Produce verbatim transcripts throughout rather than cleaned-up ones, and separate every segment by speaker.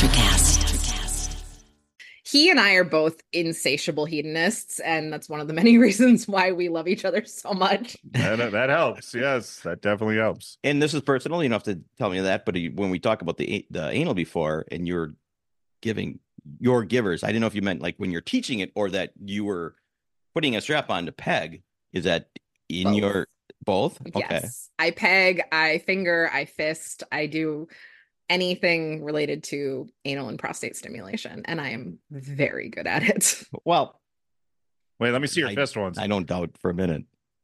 Speaker 1: Electrocast.
Speaker 2: He and I are both insatiable hedonists, and that's one of the many reasons why we love each other so much.
Speaker 3: That, that helps. Yes, that definitely helps.
Speaker 4: And this is personal. You don't have to tell me that. But when we talk about the the anal before, and you're giving your givers, I didn't know if you meant like when you're teaching it, or that you were putting a strap on to peg. Is that in
Speaker 2: Both.
Speaker 4: your both? Okay.
Speaker 2: Yes, I peg, I finger, I fist, I do anything related to anal and prostate stimulation, and I am very good at it.
Speaker 4: Well,
Speaker 3: Wait, let me see your
Speaker 4: I,
Speaker 3: fist ones.
Speaker 4: I don't doubt for a minute.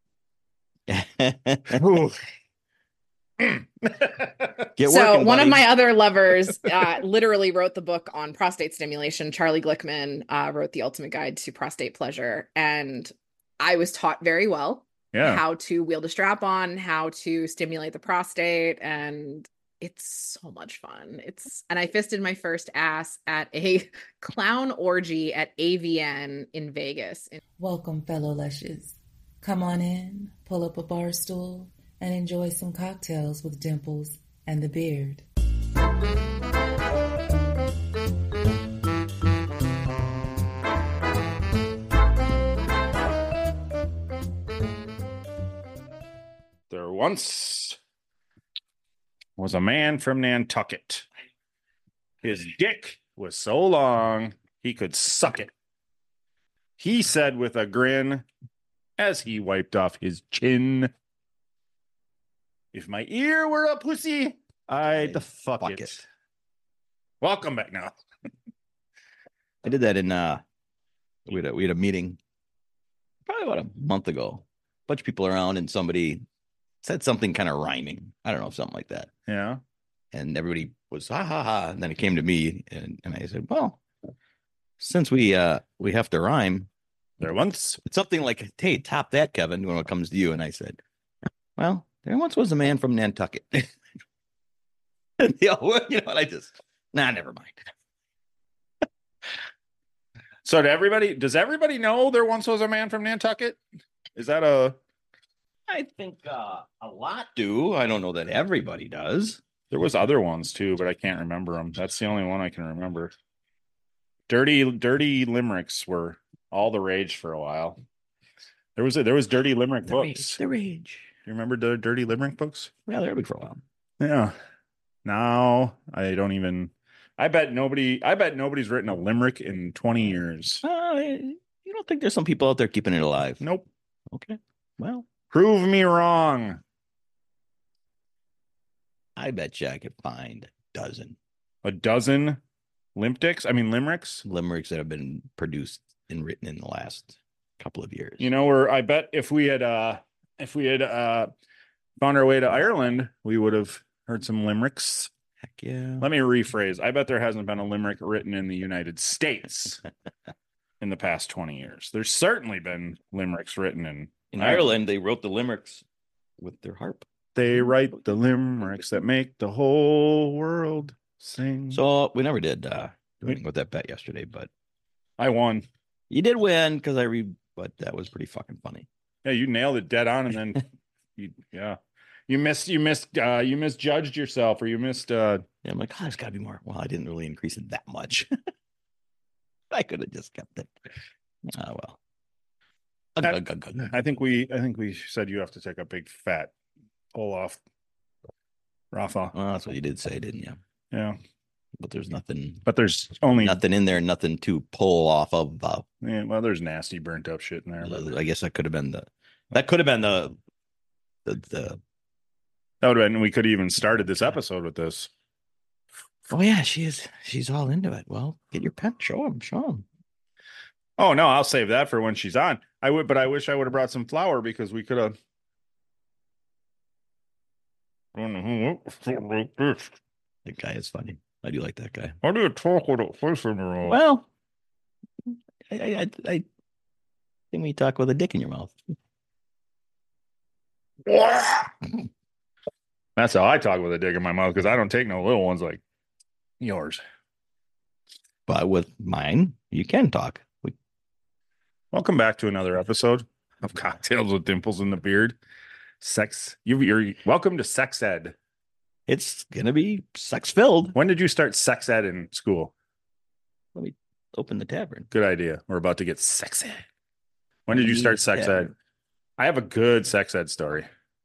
Speaker 4: Get
Speaker 2: so
Speaker 4: working,
Speaker 2: one of
Speaker 4: buddy.
Speaker 2: my other lovers uh, literally wrote the book on prostate stimulation. Charlie Glickman uh, wrote The Ultimate Guide to Prostate Pleasure, and I was taught very well
Speaker 3: Yeah.
Speaker 2: how to wield a strap on, how to stimulate the prostate, and it's so much fun. It's and I fisted my first ass at a clown orgy at A V N in Vegas.
Speaker 5: Welcome, fellow Lushes. Come on in, pull up a bar stool, and enjoy some cocktails with Dimples and the Beard.
Speaker 3: There once was a man from Nantucket. His dick was so long he could suck it. He said with a grin as he wiped off his chin, "If my ear were a pussy, I'd fuck,
Speaker 4: Fuck
Speaker 3: it.
Speaker 4: it.
Speaker 3: Welcome back now.
Speaker 4: I did that in uh we had a, we had a meeting probably about a month ago. A bunch of people around, and somebody said something kind of rhyming. I don't know, something like that.
Speaker 3: Yeah.
Speaker 4: And everybody was ha ha ha. And then it came to me, and, and I said, well, since we uh we have to rhyme,
Speaker 3: There once
Speaker 4: it's something like, hey, top that, Kevin, when it comes to you. And I said, well, there once was a man from Nantucket. And you know, you know, and I just, nah, never mind.
Speaker 3: So to everybody, does everybody know there once was a man from Nantucket? Is that a
Speaker 4: I think uh, a lot do. I don't know that everybody does.
Speaker 3: there was other ones too, but I can't remember them. That's the only one I can remember. Dirty, dirty limericks were all the rage for a while. There was a, there was dirty limerick
Speaker 4: The
Speaker 3: books.
Speaker 4: rage, the rage.
Speaker 3: You remember the dirty limerick books?
Speaker 4: Yeah, they're big for a while.
Speaker 3: Yeah. Now I don't even. I bet nobody. I bet nobody's written a limerick in twenty years.
Speaker 4: Uh, you don't think there's some people out there keeping it alive?
Speaker 3: Nope.
Speaker 4: Okay. Well,
Speaker 3: Prove me wrong.
Speaker 4: I bet you I could find a dozen
Speaker 3: A dozen limp dicks. I mean limericks.
Speaker 4: limericks that have been produced and written in the last couple of years.
Speaker 3: You know, where I bet if we had uh if we had uh found our way to Ireland, we would have heard some limericks.
Speaker 4: Heck yeah.
Speaker 3: Let me rephrase. I bet there hasn't been a limerick written in the United States in the past twenty years. There's certainly been limericks written in
Speaker 4: In Ireland, they wrote the limericks with their harp.
Speaker 3: They write the limericks that make the whole world sing.
Speaker 4: So we never did uh do anything with that bet yesterday, but
Speaker 3: I won.
Speaker 4: you did win because I read, but that was pretty fucking funny.
Speaker 3: Yeah, you nailed it dead on, and then you yeah. You missed you missed uh you misjudged yourself, or you missed uh
Speaker 4: Yeah, I'm like, oh, there's gotta be more. Well, I didn't really increase it that much. I could have just kept it. Oh well. Ugh,
Speaker 3: I-
Speaker 4: ugh, ugh, ugh.
Speaker 3: I think we I think we said you have to take a big fat pull off Rafa.
Speaker 4: Well, that's what you did say, didn't you?
Speaker 3: Yeah.
Speaker 4: But there's nothing,
Speaker 3: But there's only
Speaker 4: nothing in there, nothing to pull off of. Uh,
Speaker 3: yeah, well, there's nasty burnt up shit in there. But
Speaker 4: I guess that could have been the, that could have been the, the, the.
Speaker 3: that would have been we could have even started this episode with this.
Speaker 4: Oh yeah, she is. She's all into it. Well, get your pen. Show him. Show him.
Speaker 3: Oh no, I'll save that for when she's on. I would, but I wish I would have brought some flour because we could have.
Speaker 4: The guy is funny. I do like that guy.
Speaker 3: How do you talk with a face in your mouth?
Speaker 4: Well, I, I, I, I think we talk with a dick in your mouth.
Speaker 3: That's how I talk with a dick in my mouth because I don't take no little ones like yours.
Speaker 4: But with mine, you can talk. We,
Speaker 3: Welcome back to another episode of Cocktails with Dimples in the Beard. Sex, you, you're welcome to Sex Ed.
Speaker 4: It's gonna be sex filled.
Speaker 3: When did you start sex ed in school?
Speaker 4: Let me open the tavern.
Speaker 3: Good idea. We're about to get sex ed. When did you
Speaker 4: Need
Speaker 3: start
Speaker 4: a
Speaker 3: sex ed?
Speaker 4: tavern.
Speaker 3: I have a good sex ed story.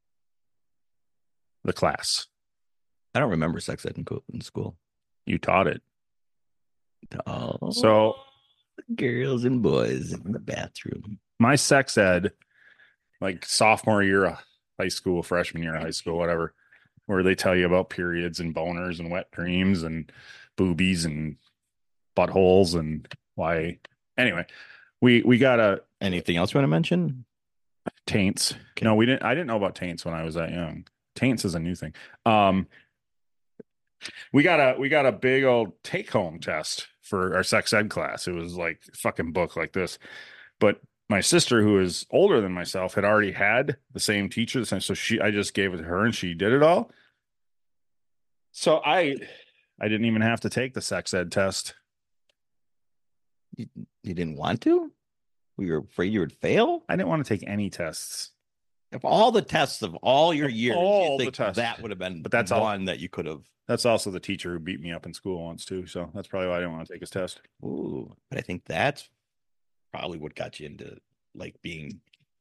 Speaker 3: The class.
Speaker 4: I don't remember sex ed in, co- in school.
Speaker 3: You taught it.
Speaker 4: Oh,
Speaker 3: So
Speaker 4: girls and boys in the bathroom.
Speaker 3: my sex ed, like sophomore year of high school, freshman year of high school, whatever, where they tell you about periods and boners and wet dreams and boobies and buttholes and why. Anyway, we we got a
Speaker 4: Anything else you want to mention?
Speaker 3: taints.
Speaker 4: Okay.
Speaker 3: No, we didn't. I didn't know about taints when I was that young. Taints is a new thing. Um, we got a we got a big old take home test for our sex ed class. It was like a fucking book like this, but my sister, who is older than myself, had already had the same teacher, and so she I just gave it to her and she did it all. So I I didn't even have to take the sex ed test.
Speaker 4: You, you didn't want to? We were afraid you would fail?
Speaker 3: I didn't want to take any tests.
Speaker 4: Of all the tests of all your years,
Speaker 3: All
Speaker 4: you
Speaker 3: the
Speaker 4: think
Speaker 3: tests.
Speaker 4: that would have been
Speaker 3: But that's all-
Speaker 4: one that you could have.
Speaker 3: That's also the teacher who beat me up in school once too. So that's probably why I didn't want to take his test.
Speaker 4: Ooh, but I think that's probably what got you into like being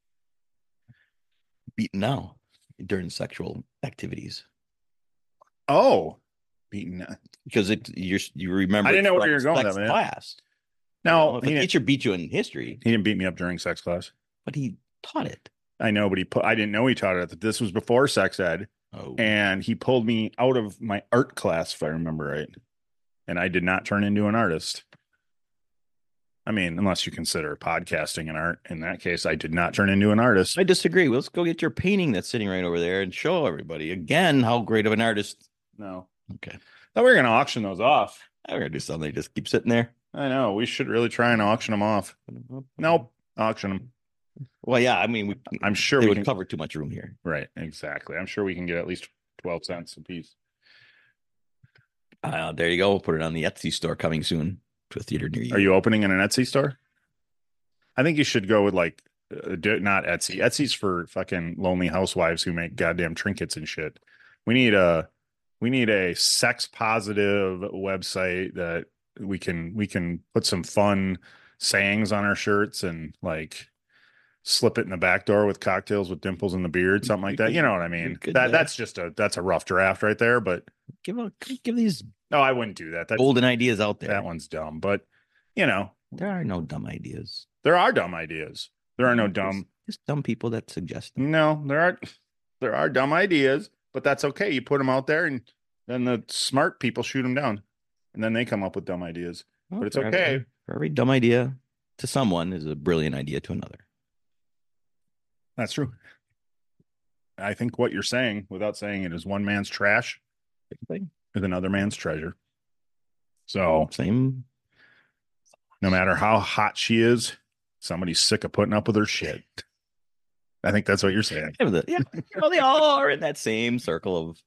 Speaker 4: beaten now during sexual activities.
Speaker 3: Oh, beaten.
Speaker 4: Because it you you remember
Speaker 3: I didn't know
Speaker 4: it
Speaker 3: where you were
Speaker 4: from
Speaker 3: going
Speaker 4: sex
Speaker 3: with that, man.
Speaker 4: class.
Speaker 3: No,
Speaker 4: You know, if
Speaker 3: he
Speaker 4: a
Speaker 3: didn't,
Speaker 4: teacher beat you in history,
Speaker 3: he didn't beat me up during sex class.
Speaker 4: but he taught it.
Speaker 3: I know, but he put. I didn't know he taught it. This was before sex ed,
Speaker 4: Oh,
Speaker 3: and he pulled me out of my art class, if I remember right. And I did not turn into an artist. I mean, unless you consider podcasting an art. In that case, I did not turn into an artist.
Speaker 4: I disagree. Let's go get your painting that's sitting right over there and show everybody again how great of an artist.
Speaker 3: No.
Speaker 4: Okay,
Speaker 3: Thought we were going to auction those off.
Speaker 4: I'm gonna do something. Just keep sitting there.
Speaker 3: I know. We should really try and auction them off. Nope. Auction them.
Speaker 4: Well, yeah. I mean, we,
Speaker 3: I'm sure
Speaker 4: they
Speaker 3: we
Speaker 4: would
Speaker 3: can.
Speaker 4: cover too much room here.
Speaker 3: Right. Exactly. I'm sure we can get at least twelve cents a piece.
Speaker 4: Uh, there you go. We'll put it on the Etsy store coming soon to a theater near you.
Speaker 3: Are you opening in an Etsy store? I think you should go with like, uh, do- not Etsy. Etsy's for fucking lonely housewives who make goddamn trinkets and shit. We need a, we need a sex positive website that we can, we can put some fun sayings on our shirts and like slip it in the back door with cocktails with dimples in the beard, something like that. You know what I mean?
Speaker 4: Good,
Speaker 3: That
Speaker 4: uh,
Speaker 3: that's just a, that's a rough draft right there. But
Speaker 4: Give a, give these
Speaker 3: no, I wouldn't do that. That's,
Speaker 4: golden ideas out there.
Speaker 3: that one's dumb. But you know,
Speaker 4: There are no dumb ideas.
Speaker 3: there are dumb ideas. There are no dumb.
Speaker 4: Just, just dumb people that suggest them.
Speaker 3: No, there are there are dumb ideas, but that's okay. You put them out there, and then the smart people shoot them down, and then they come up with dumb ideas.
Speaker 4: Well,
Speaker 3: But it's
Speaker 4: for
Speaker 3: okay.
Speaker 4: Every, for every dumb idea to someone is a brilliant idea to another.
Speaker 3: That's true. I think what you're saying, without saying it, is one man's trash
Speaker 4: Thing.
Speaker 3: is another man's treasure. So
Speaker 4: Same.
Speaker 3: no matter how hot she is, somebody's sick of putting up with her shit. I think that's what you're saying.
Speaker 4: Yeah, the- yeah, you know, they all are in that same circle of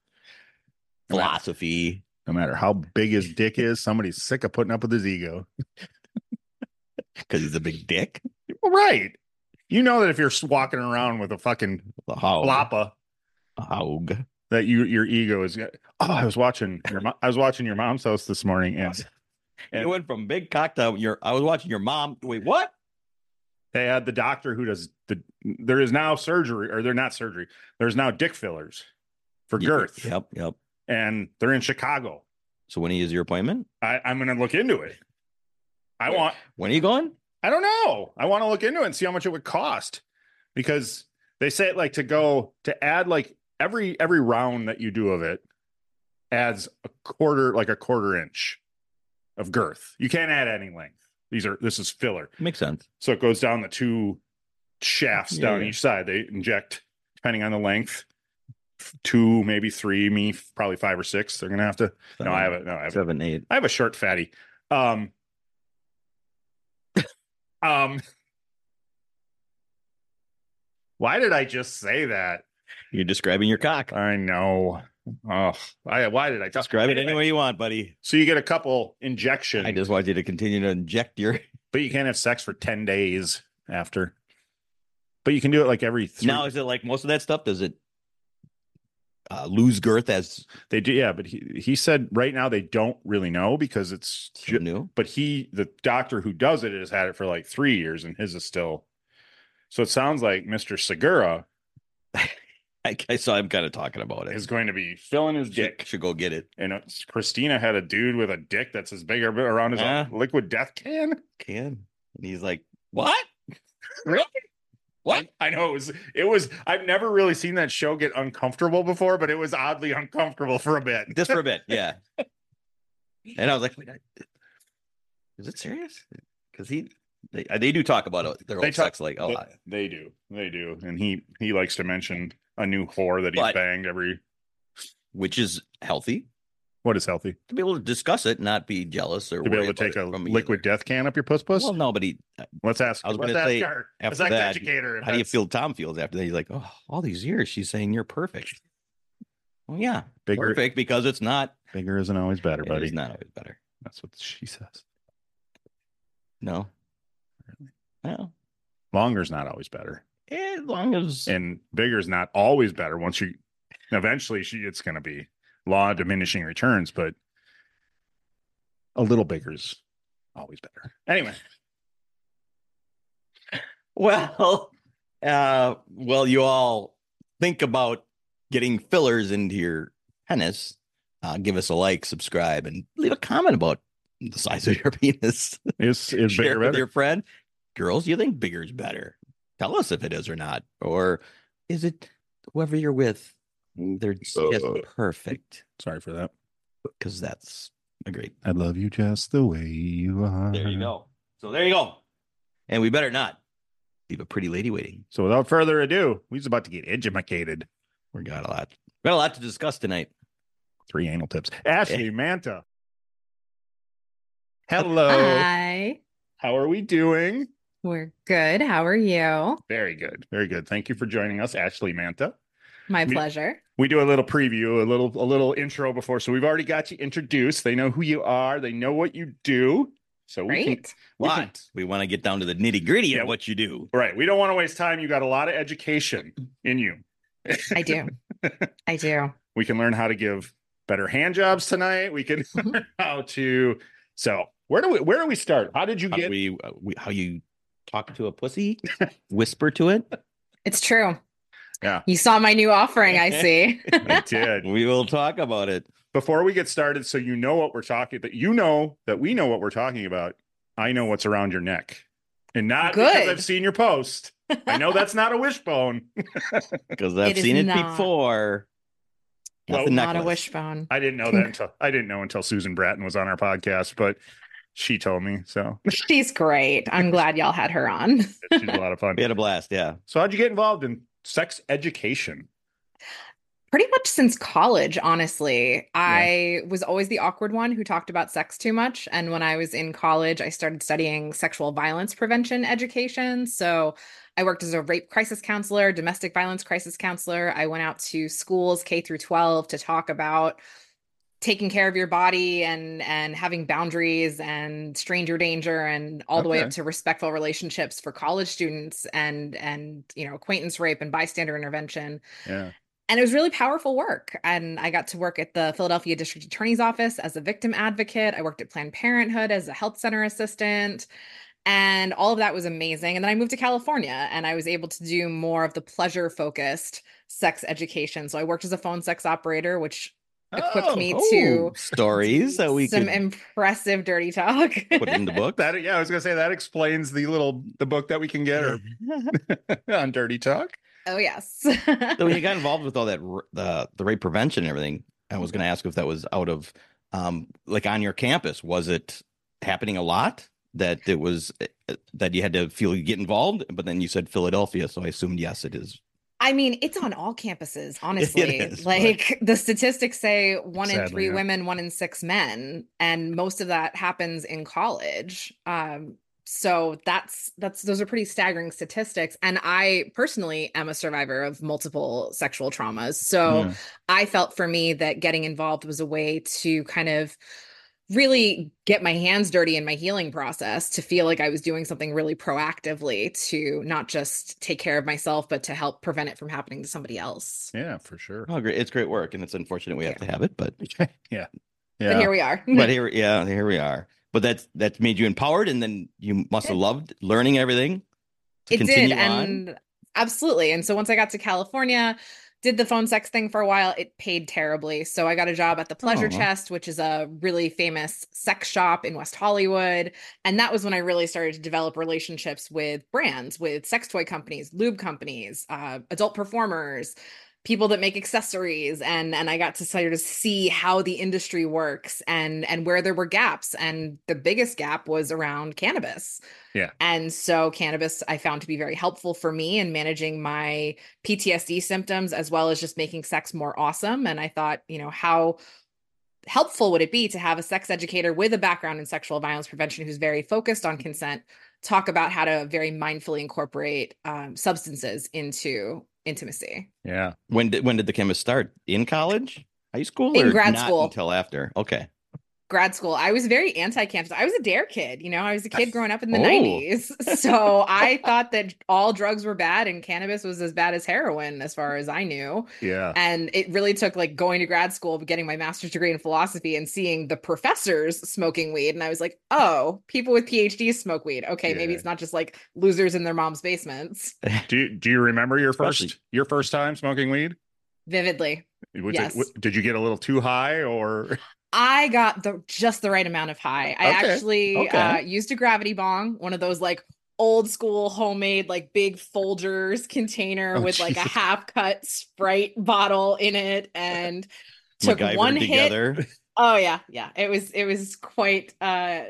Speaker 4: philosophy.
Speaker 3: No matter how big his dick is, somebody's sick of putting up with his ego.
Speaker 4: Because he's a big dick.
Speaker 3: Right. You know that if you're walking around with a fucking
Speaker 4: The hog.
Speaker 3: floppa,
Speaker 4: A hog.
Speaker 3: that you your ego is. Oh, I was watching your mo- I was watching your mom's house this morning, and
Speaker 4: You went from big cock to your. I was watching your mom. Wait, what?
Speaker 3: they had the doctor who does the. There is now surgery, or they're not surgery. There's now dick fillers for girth,
Speaker 4: Yep, yep.
Speaker 3: and they're in Chicago.
Speaker 4: So when is your appointment?
Speaker 3: I, I'm going to look into it. I want.
Speaker 4: When are you going?
Speaker 3: I don't know. I want to look into it and see how much it would cost, because they say like to go to add like every every round that you do of it adds a quarter, like a quarter inch of girth. You can't add any length. These are this is filler.
Speaker 4: Makes sense.
Speaker 3: So it goes down the two shafts
Speaker 4: Yeah,
Speaker 3: down
Speaker 4: yeah.
Speaker 3: each side. They inject, depending on the length, f- two, maybe three, me f- probably five or six. They're gonna have to. No, I have a no, I have a,
Speaker 4: seven, eight.
Speaker 3: I have a short fatty. Um, um, why did I just say that?
Speaker 4: You're describing your cock.
Speaker 3: I know. Oh, I why did I just
Speaker 4: Describe it any way you want, buddy.
Speaker 3: So you get a couple injections,
Speaker 4: I just want you to continue to inject your.
Speaker 3: but you can't have sex for ten days after. But you can do it like every three.
Speaker 4: Now, is it like most of that stuff? Does it uh, lose girth as
Speaker 3: They do, yeah. But he he said right now they don't really know because it's
Speaker 4: so
Speaker 3: ju-
Speaker 4: new?
Speaker 3: but he the doctor who does it has had it for like three years and his is still. So it sounds like Mister Segura
Speaker 4: I, I saw him kind of talking about it.
Speaker 3: is going to be filling his
Speaker 4: Should,
Speaker 3: dick.
Speaker 4: should go get it.
Speaker 3: And it's- Christina had a dude with a dick that's as big around as
Speaker 4: Yeah.
Speaker 3: a liquid death can.
Speaker 4: Can. And he's like, what? Really? What?
Speaker 3: I know it was. It was. I've never really seen that show get uncomfortable before, but it was oddly uncomfortable for a bit.
Speaker 4: Just for a bit, yeah. And I was like, wait, I- is it serious? Because he, they, they do talk about it, their
Speaker 3: They
Speaker 4: old
Speaker 3: talk-
Speaker 4: sex like a
Speaker 3: They,
Speaker 4: lot.
Speaker 3: they do. They do. And he he likes to mention a new whore that he's
Speaker 4: But-
Speaker 3: banged every.
Speaker 4: Which is healthy
Speaker 3: What is healthy?
Speaker 4: to be able to discuss it, not be jealous or
Speaker 3: To be
Speaker 4: worry
Speaker 3: able to
Speaker 4: about
Speaker 3: take a
Speaker 4: it from
Speaker 3: liquid
Speaker 4: either.
Speaker 3: death can up your puss puss?
Speaker 4: Well, no, but he,
Speaker 3: Let's ask.
Speaker 4: I was
Speaker 3: let's
Speaker 4: gonna
Speaker 3: ask
Speaker 4: say,
Speaker 3: her.
Speaker 4: after
Speaker 3: Let's
Speaker 4: that,
Speaker 3: educate her. if
Speaker 4: how do you
Speaker 3: that's
Speaker 4: feel Tom feels after that? He's like, oh, all these years she's saying you're perfect. Well, yeah,
Speaker 3: Bigger,
Speaker 4: perfect because it's not.
Speaker 3: bigger isn't always better,
Speaker 4: It
Speaker 3: buddy.
Speaker 4: is not always better.
Speaker 3: That's what she says.
Speaker 4: No. No.
Speaker 3: Longer's not always better,
Speaker 4: As long as
Speaker 3: and bigger's not always better. Once you, eventually, she it's going to be law of diminishing returns, but a little bigger's always better. Anyway,
Speaker 4: well, uh, well, you all think about getting fillers into your penis. Uh, give us a like, subscribe, and leave a comment about the size of your penis.
Speaker 3: is is
Speaker 4: Share
Speaker 3: bigger
Speaker 4: with
Speaker 3: better?
Speaker 4: your friend. Girls, you think bigger is better? Tell us if it is or not, or is it whoever you're with? They're just
Speaker 3: Uh.
Speaker 4: perfect
Speaker 3: Sorry for that.
Speaker 4: because that's a great.
Speaker 3: I love you just the way you are.
Speaker 4: There you go. So there you go. And we better not leave a pretty lady waiting.
Speaker 3: So without further ado, we're about to get educated.
Speaker 4: We got a lot. We got a lot to discuss tonight.
Speaker 3: Three anal tips. Ashley Manta. Hello.
Speaker 2: Hi.
Speaker 3: How are we doing?
Speaker 2: We're good. How are you?
Speaker 3: Very good. Very good. Thank you for joining us, Ashley Manta.
Speaker 2: My
Speaker 3: Me-
Speaker 2: pleasure.
Speaker 3: We do a little preview, a little a little intro before. So we've already got you introduced. They know who you are. They know what you do. So we can,
Speaker 2: Great.
Speaker 3: we can
Speaker 4: But we want to get down to the nitty gritty
Speaker 3: Yeah.
Speaker 4: of what you do.
Speaker 3: right. We don't want to waste time. You got a lot of education in you.
Speaker 2: I do. I do.
Speaker 3: We can learn how to give better hand jobs tonight. We can
Speaker 2: Mhm.
Speaker 3: learn how to. So where do we where do we start? How did you
Speaker 4: How,
Speaker 3: get?
Speaker 4: we, uh, we, how you talk to a pussy, whisper to it.
Speaker 2: It's true.
Speaker 3: Yeah.
Speaker 2: You saw my new offering, I see.
Speaker 3: I did.
Speaker 4: We will talk about it.
Speaker 3: Before we get started, so you know what we're talking, but you know that we know what we're talking about. I know what's around your neck, and not because
Speaker 2: Good.
Speaker 3: I've seen your post. I know that's not a wishbone.
Speaker 4: Because I've
Speaker 2: It is
Speaker 4: seen it
Speaker 2: not.
Speaker 4: before.
Speaker 3: Well,
Speaker 4: Not the
Speaker 2: Not a
Speaker 4: necklace.
Speaker 2: wishbone.
Speaker 3: I didn't know that until I didn't know until Susan Bratton was on our podcast, but she told me. So
Speaker 2: She's great. I'm glad y'all had her on.
Speaker 3: she's a lot of fun.
Speaker 4: We had a blast, yeah.
Speaker 3: So how'd you get involved in sex education?
Speaker 2: Pretty much since college, honestly. I was always the awkward one who talked about sex too much. And when I was in college, I started studying sexual violence prevention education. So I worked as a rape crisis counselor, domestic violence crisis counselor. I went out to schools K through twelve to talk about taking care of your body and and having boundaries and stranger danger and all the way up
Speaker 3: Okay.
Speaker 2: to respectful relationships for college students and and you know acquaintance rape and bystander intervention.
Speaker 3: Yeah.
Speaker 2: And it was really powerful work. And I got to work at the Philadelphia District Attorney's Office as a victim advocate. I worked at Planned Parenthood as a health center assistant. And all of that was amazing. And then I moved to California and I was able to do more of the pleasure focused sex education. So I worked as a phone sex operator, which equipped me to
Speaker 4: stories that we
Speaker 2: some
Speaker 4: could
Speaker 2: impressive dirty talk.
Speaker 4: put in the book.
Speaker 3: That yeah, I was gonna say that explains the little the book that we can get or on Dirty Talk.
Speaker 2: Oh, yes.
Speaker 4: So when you got involved with all that r- the the rape prevention and everything, I was going to ask if that was out of um like on your campus. Was it happening a lot that it was uh, that you had to feel you get involved? But then you said Philadelphia, so I assumed yes, it is.
Speaker 2: I mean, it's on all campuses, honestly.
Speaker 4: is, but-
Speaker 2: like the statistics say one in
Speaker 3: Sadly,
Speaker 2: three
Speaker 3: yeah.
Speaker 2: women, one in six men, and most of that happens in college. Um, so that's that's those are pretty staggering statistics. And I personally am a survivor of multiple sexual traumas. So
Speaker 3: Yeah.
Speaker 2: I felt for me that getting involved was a way to kind of really get my hands dirty in my healing process, to feel like I was doing something really proactively to not just take care of myself, but to help prevent it from happening to somebody else.
Speaker 3: Yeah, for sure.
Speaker 4: Oh, great. It's great work. And it's unfortunate we have to have it, but
Speaker 3: yeah.
Speaker 2: But here we are.
Speaker 4: But here, yeah, here we are. But that's that's made you empowered, and then you must have loved learning everything to
Speaker 2: It
Speaker 4: continue
Speaker 2: did,
Speaker 4: on.
Speaker 2: and absolutely. And so once I got to California, did the phone sex thing for a while. It paid terribly. So I got a job at the Pleasure
Speaker 4: Oh.
Speaker 2: Chest, which is a really famous sex shop in West Hollywood. And that was when I really started to develop relationships with brands, with sex toy companies, lube companies, uh, adult performers, people that make accessories, and and I got to sort of see how the industry works, and and where there were gaps. And the biggest gap was around cannabis.
Speaker 3: Yeah.
Speaker 2: And so cannabis I found to be very helpful for me in managing my P T S D symptoms, as well as just making sex more awesome. And I thought, you know, how helpful would it be to have a sex educator with a background in sexual violence prevention who's very focused on consent talk about how to very mindfully incorporate um, substances into intimacy.
Speaker 3: Yeah.
Speaker 4: When did when did the chemist start? In college, high school,
Speaker 2: In
Speaker 4: or
Speaker 2: grad
Speaker 4: not
Speaker 2: school.
Speaker 4: until after? Okay.
Speaker 2: Grad school. I was very anti-cannabis. I was a dare kid, you know, I was a kid growing up in the
Speaker 4: Oh.
Speaker 2: nineties. So I thought that all drugs were bad and cannabis was as bad as heroin, as far as I knew.
Speaker 3: Yeah.
Speaker 2: And it really took like going to grad school, getting my master's degree in philosophy, and seeing the professors smoking weed. And I was like, oh, people with P H Ds smoke weed. Okay, maybe
Speaker 3: Yeah.
Speaker 2: it's not just like losers in their mom's basements.
Speaker 3: Do you, do you remember your first
Speaker 4: Especially-
Speaker 3: your first time smoking weed?
Speaker 2: Vividly.
Speaker 3: Was
Speaker 2: Yes.
Speaker 3: it, w- did you get a little too high or?
Speaker 2: I got the just the right amount of high. I
Speaker 3: Okay,
Speaker 2: actually
Speaker 4: okay.
Speaker 2: uh, used a gravity bong, one of those like old school homemade like big Folgers container
Speaker 4: Oh,
Speaker 2: with like a
Speaker 4: Jesus.
Speaker 2: half cut Sprite bottle in it, and took
Speaker 4: MacGyvered
Speaker 2: one hit.
Speaker 4: together.
Speaker 2: Oh yeah, yeah. It was it was quite uh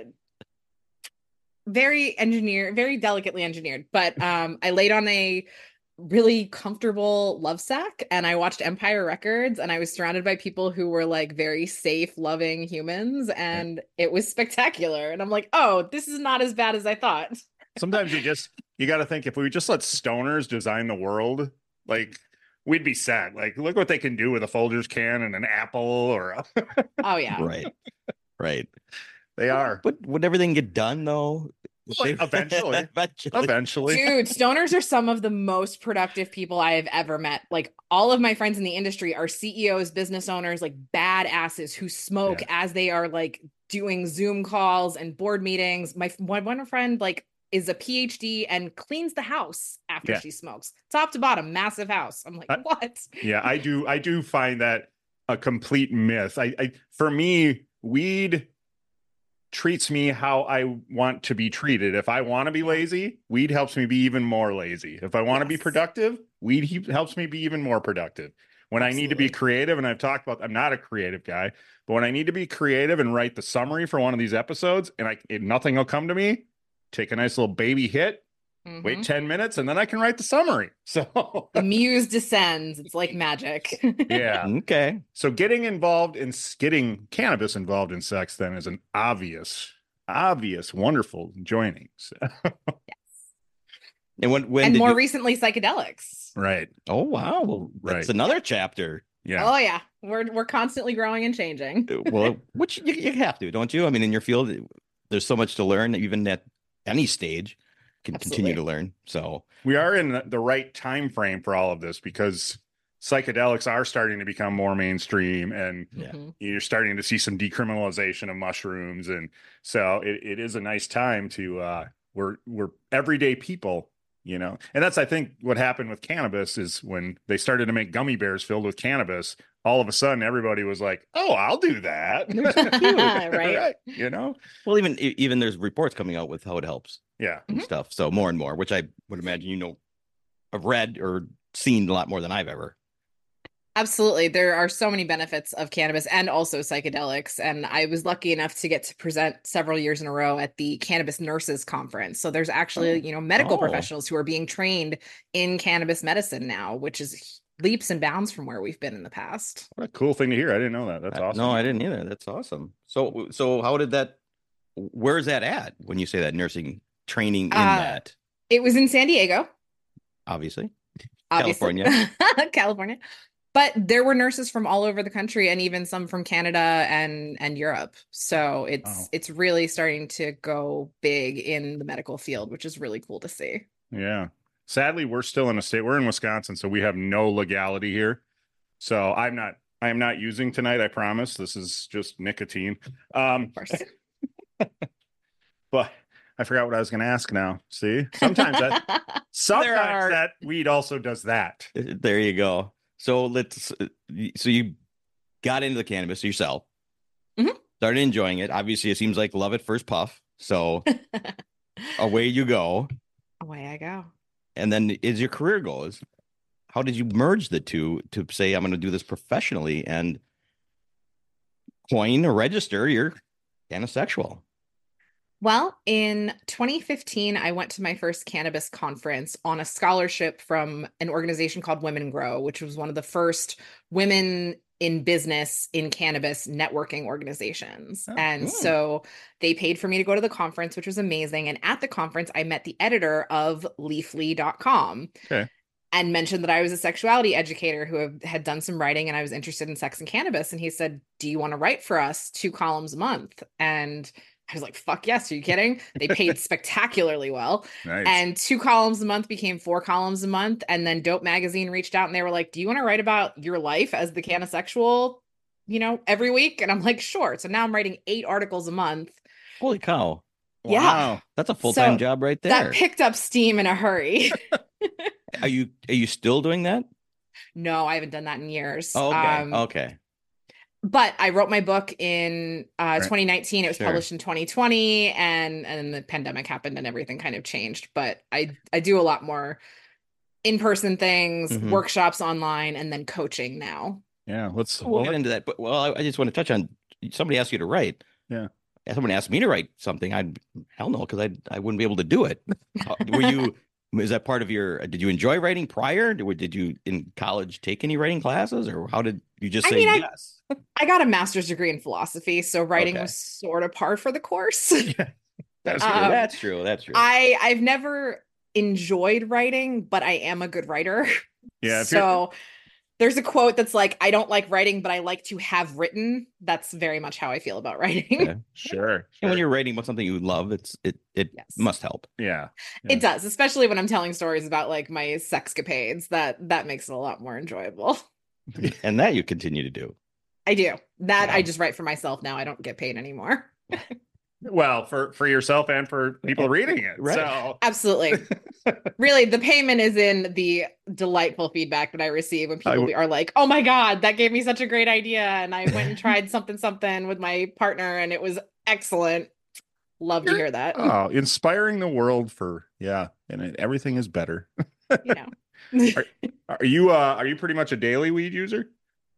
Speaker 2: very engineered, very delicately engineered. But um I laid on a really comfortable love sack, and I watched Empire Records, and I was surrounded by people who were like very safe, loving humans, and it was spectacular. And I'm like, oh, this is not as bad as I thought.
Speaker 3: Sometimes you just you got to think, if we just let stoners design the world, like we'd be sad. Like, look what they can do with a Folgers can and an apple, or a...
Speaker 2: Oh yeah.
Speaker 4: Right. Right.
Speaker 3: they are
Speaker 4: But would everything get done though?
Speaker 3: Well, eventually.
Speaker 4: Eventually.
Speaker 3: eventually.
Speaker 2: Dude, stoners are some of the most productive people I have ever met. Like all of my friends in the industry are C E Os, business owners, like badasses who smoke
Speaker 3: Yeah.
Speaker 2: as they are like doing Zoom calls and board meetings. My one, one friend like is a P H D and cleans the house after
Speaker 3: Yeah.
Speaker 2: she smokes, top to bottom, massive house. I'm like,
Speaker 3: I-
Speaker 2: what?
Speaker 3: Yeah, I do. I do find that a complete myth. I, I for me, weed treats me how I want to be treated. If I want to be lazy, weed helps me be even more lazy. If I want to be
Speaker 2: Yes.
Speaker 3: productive, weed he- helps me be even more productive. When I need to be
Speaker 2: Absolutely.
Speaker 3: creative, and I've talked about, I'm not a creative guy, but when I need to be creative and write the summary for one of these episodes, and I it, nothing will come to me, take a nice little baby hit,
Speaker 2: Mhm.
Speaker 3: wait ten minutes, and then I can write the summary. So
Speaker 2: The muse descends. It's like magic.
Speaker 3: yeah.
Speaker 4: Okay.
Speaker 3: So getting involved in getting cannabis involved in sex then is an obvious, obvious, wonderful joining. So-
Speaker 4: And when when
Speaker 2: and
Speaker 4: did
Speaker 2: more
Speaker 4: you...
Speaker 2: recently, psychedelics.
Speaker 3: right.
Speaker 4: Oh wow. Well, that's
Speaker 3: Right.
Speaker 4: another chapter.
Speaker 3: Yeah.
Speaker 2: Oh yeah, we're we're constantly growing and changing.
Speaker 4: Well, which you, you have to, don't you? I mean, in your field, there's so much to learn, even at any stage, can continue
Speaker 2: Absolutely.
Speaker 4: to learn. So
Speaker 3: We are in the- the right time frame for all of this, because psychedelics are starting to become more mainstream, and
Speaker 4: Yeah.
Speaker 2: Mhm.
Speaker 3: you're starting to see some decriminalization of mushrooms. And so it, it is a nice time to uh we're we're everyday people, you know. And that's, I think, what happened with cannabis is when they started to make gummy bears filled with cannabis, all of a sudden everybody was like, oh, I'll do that.
Speaker 2: Right.
Speaker 3: You know?
Speaker 4: well, even e- even there's reports coming out with how it helps
Speaker 3: Yeah.
Speaker 4: and
Speaker 2: Mhm.
Speaker 4: stuff. So more and more, which I would imagine you know, have read or seen a lot more than I've ever.
Speaker 2: Absolutely. There are so many benefits of cannabis and also psychedelics. And I was lucky enough to get to present several years in a row at the Cannabis Nurses Conference. So there's actually,
Speaker 4: Oh.
Speaker 2: you know, medical
Speaker 4: Oh.
Speaker 2: professionals who are being trained in cannabis medicine now, which is leaps and bounds from where we've been in the past.
Speaker 3: What a cool thing to hear. I didn't know that. That's
Speaker 4: I-
Speaker 3: awesome.
Speaker 4: No, I didn't either. That's awesome. So so how did that? Where's that at when you say that nursing training in
Speaker 2: Uh,
Speaker 4: that?
Speaker 2: It was in San Diego,
Speaker 4: Obviously.
Speaker 2: obviously. California. But there were nurses from all over the country and even some from Canada and and Europe. So it's
Speaker 3: Oh.
Speaker 2: it's really starting to go big in the medical field, which is really cool to see.
Speaker 3: Yeah. Sadly, we're still in a state. We're in Wisconsin, so we have no legality here. So I'm not. I am not using tonight. I promise. This is just nicotine. Um,
Speaker 2: Of course.
Speaker 3: but I forgot what I was going to ask. Now, see, sometimes that sometimes
Speaker 4: are-
Speaker 3: that weed also does that.
Speaker 4: There you go. So let's. So you got into the cannabis yourself,
Speaker 2: Mhm.
Speaker 4: started enjoying it. Obviously, it seems like love at first puff. So away you go.
Speaker 2: Away I go.
Speaker 4: And then, as your career goes, how did you merge the two to say, I'm going to do this professionally and coin or register your canisexual?
Speaker 2: Well, in twenty fifteen, I went to my first cannabis conference on a scholarship from an organization called Women Grow, which was one of the first women in business in cannabis networking organizations.
Speaker 3: Oh,
Speaker 2: and
Speaker 4: hmm.
Speaker 2: so they paid for me to go to the conference, which was amazing. And at the conference, I met the editor of leafly dot com.
Speaker 3: Okay.
Speaker 2: And mentioned that I was a sexuality educator who have, had done some writing and I was interested in sex and cannabis. And he said, do you want to write for us two columns a month? And I was like, fuck yes. Are you kidding? They paid spectacularly well.
Speaker 3: Nice.
Speaker 2: And two columns a month became four columns a month. And then Dope Magazine reached out and they were like, do you want to write about your life as the canisexual, you know, every week? And I'm like, sure. So now I'm writing eight articles a month.
Speaker 4: Holy cow.
Speaker 2: Yeah.
Speaker 3: Wow.
Speaker 4: That's a full-time
Speaker 2: So
Speaker 4: job right there.
Speaker 2: That picked up steam in a hurry.
Speaker 4: Are you are you still doing that?
Speaker 2: No, I haven't done that in years.
Speaker 4: Oh, okay.
Speaker 2: Um,
Speaker 4: okay.
Speaker 2: But I wrote my book in uh,
Speaker 3: Right.
Speaker 2: twenty nineteen. It was
Speaker 4: Sure.
Speaker 2: published in twenty twenty, and and the pandemic happened, and everything kind of changed. But I I do a lot more in-person things,
Speaker 4: Mhm.
Speaker 2: workshops online, and then coaching now.
Speaker 3: Yeah. Let's.
Speaker 4: We'll
Speaker 3: well,
Speaker 4: get into that. But well, I, I just want to touch on somebody asked you to write.
Speaker 3: Yeah.
Speaker 4: If someone asked me to write something, I'd hell no, because I I wouldn't be able to do it. How- Were you? Is that part of your? Did you enjoy writing prior? Did, did you in college take any writing classes, or how did you just
Speaker 2: I
Speaker 4: say
Speaker 2: mean, I-
Speaker 4: yes?
Speaker 2: I got a master's degree in philosophy, so writing
Speaker 4: Okay.
Speaker 2: was sort of par for the course.
Speaker 4: That's
Speaker 2: Um,
Speaker 4: true. That's true. That's true.
Speaker 2: I I've never enjoyed writing, but I am a good writer.
Speaker 3: Yeah. If you're,
Speaker 2: So there's a quote that's like, I don't like writing, but I like to have written. That's very much how I feel about writing.
Speaker 4: Okay.
Speaker 3: sure.
Speaker 4: And
Speaker 3: sure.
Speaker 4: when you're writing about something you love, it's it it
Speaker 2: Yes.
Speaker 4: must help.
Speaker 3: Yeah. Yeah.
Speaker 2: It does, especially when I'm telling stories about like my sexcapades. That that makes it a lot more enjoyable.
Speaker 4: And that you continue to do.
Speaker 2: I do. That
Speaker 4: Wow.
Speaker 2: I just write for myself now. I don't get paid anymore.
Speaker 3: Well, for for yourself and for people reading it.
Speaker 4: Right.
Speaker 3: So
Speaker 2: Absolutely. Really, the payment is in the delightful feedback that I receive when people
Speaker 3: w-
Speaker 2: are like, "Oh my God, that gave me such a great idea." And I went and tried something, something with my partner and it was excellent. Love to
Speaker 3: You're-
Speaker 2: hear that.
Speaker 3: oh, inspiring the world for yeah, and it, everything is better.
Speaker 2: You know.
Speaker 3: Are you uh are you pretty much a daily weed user?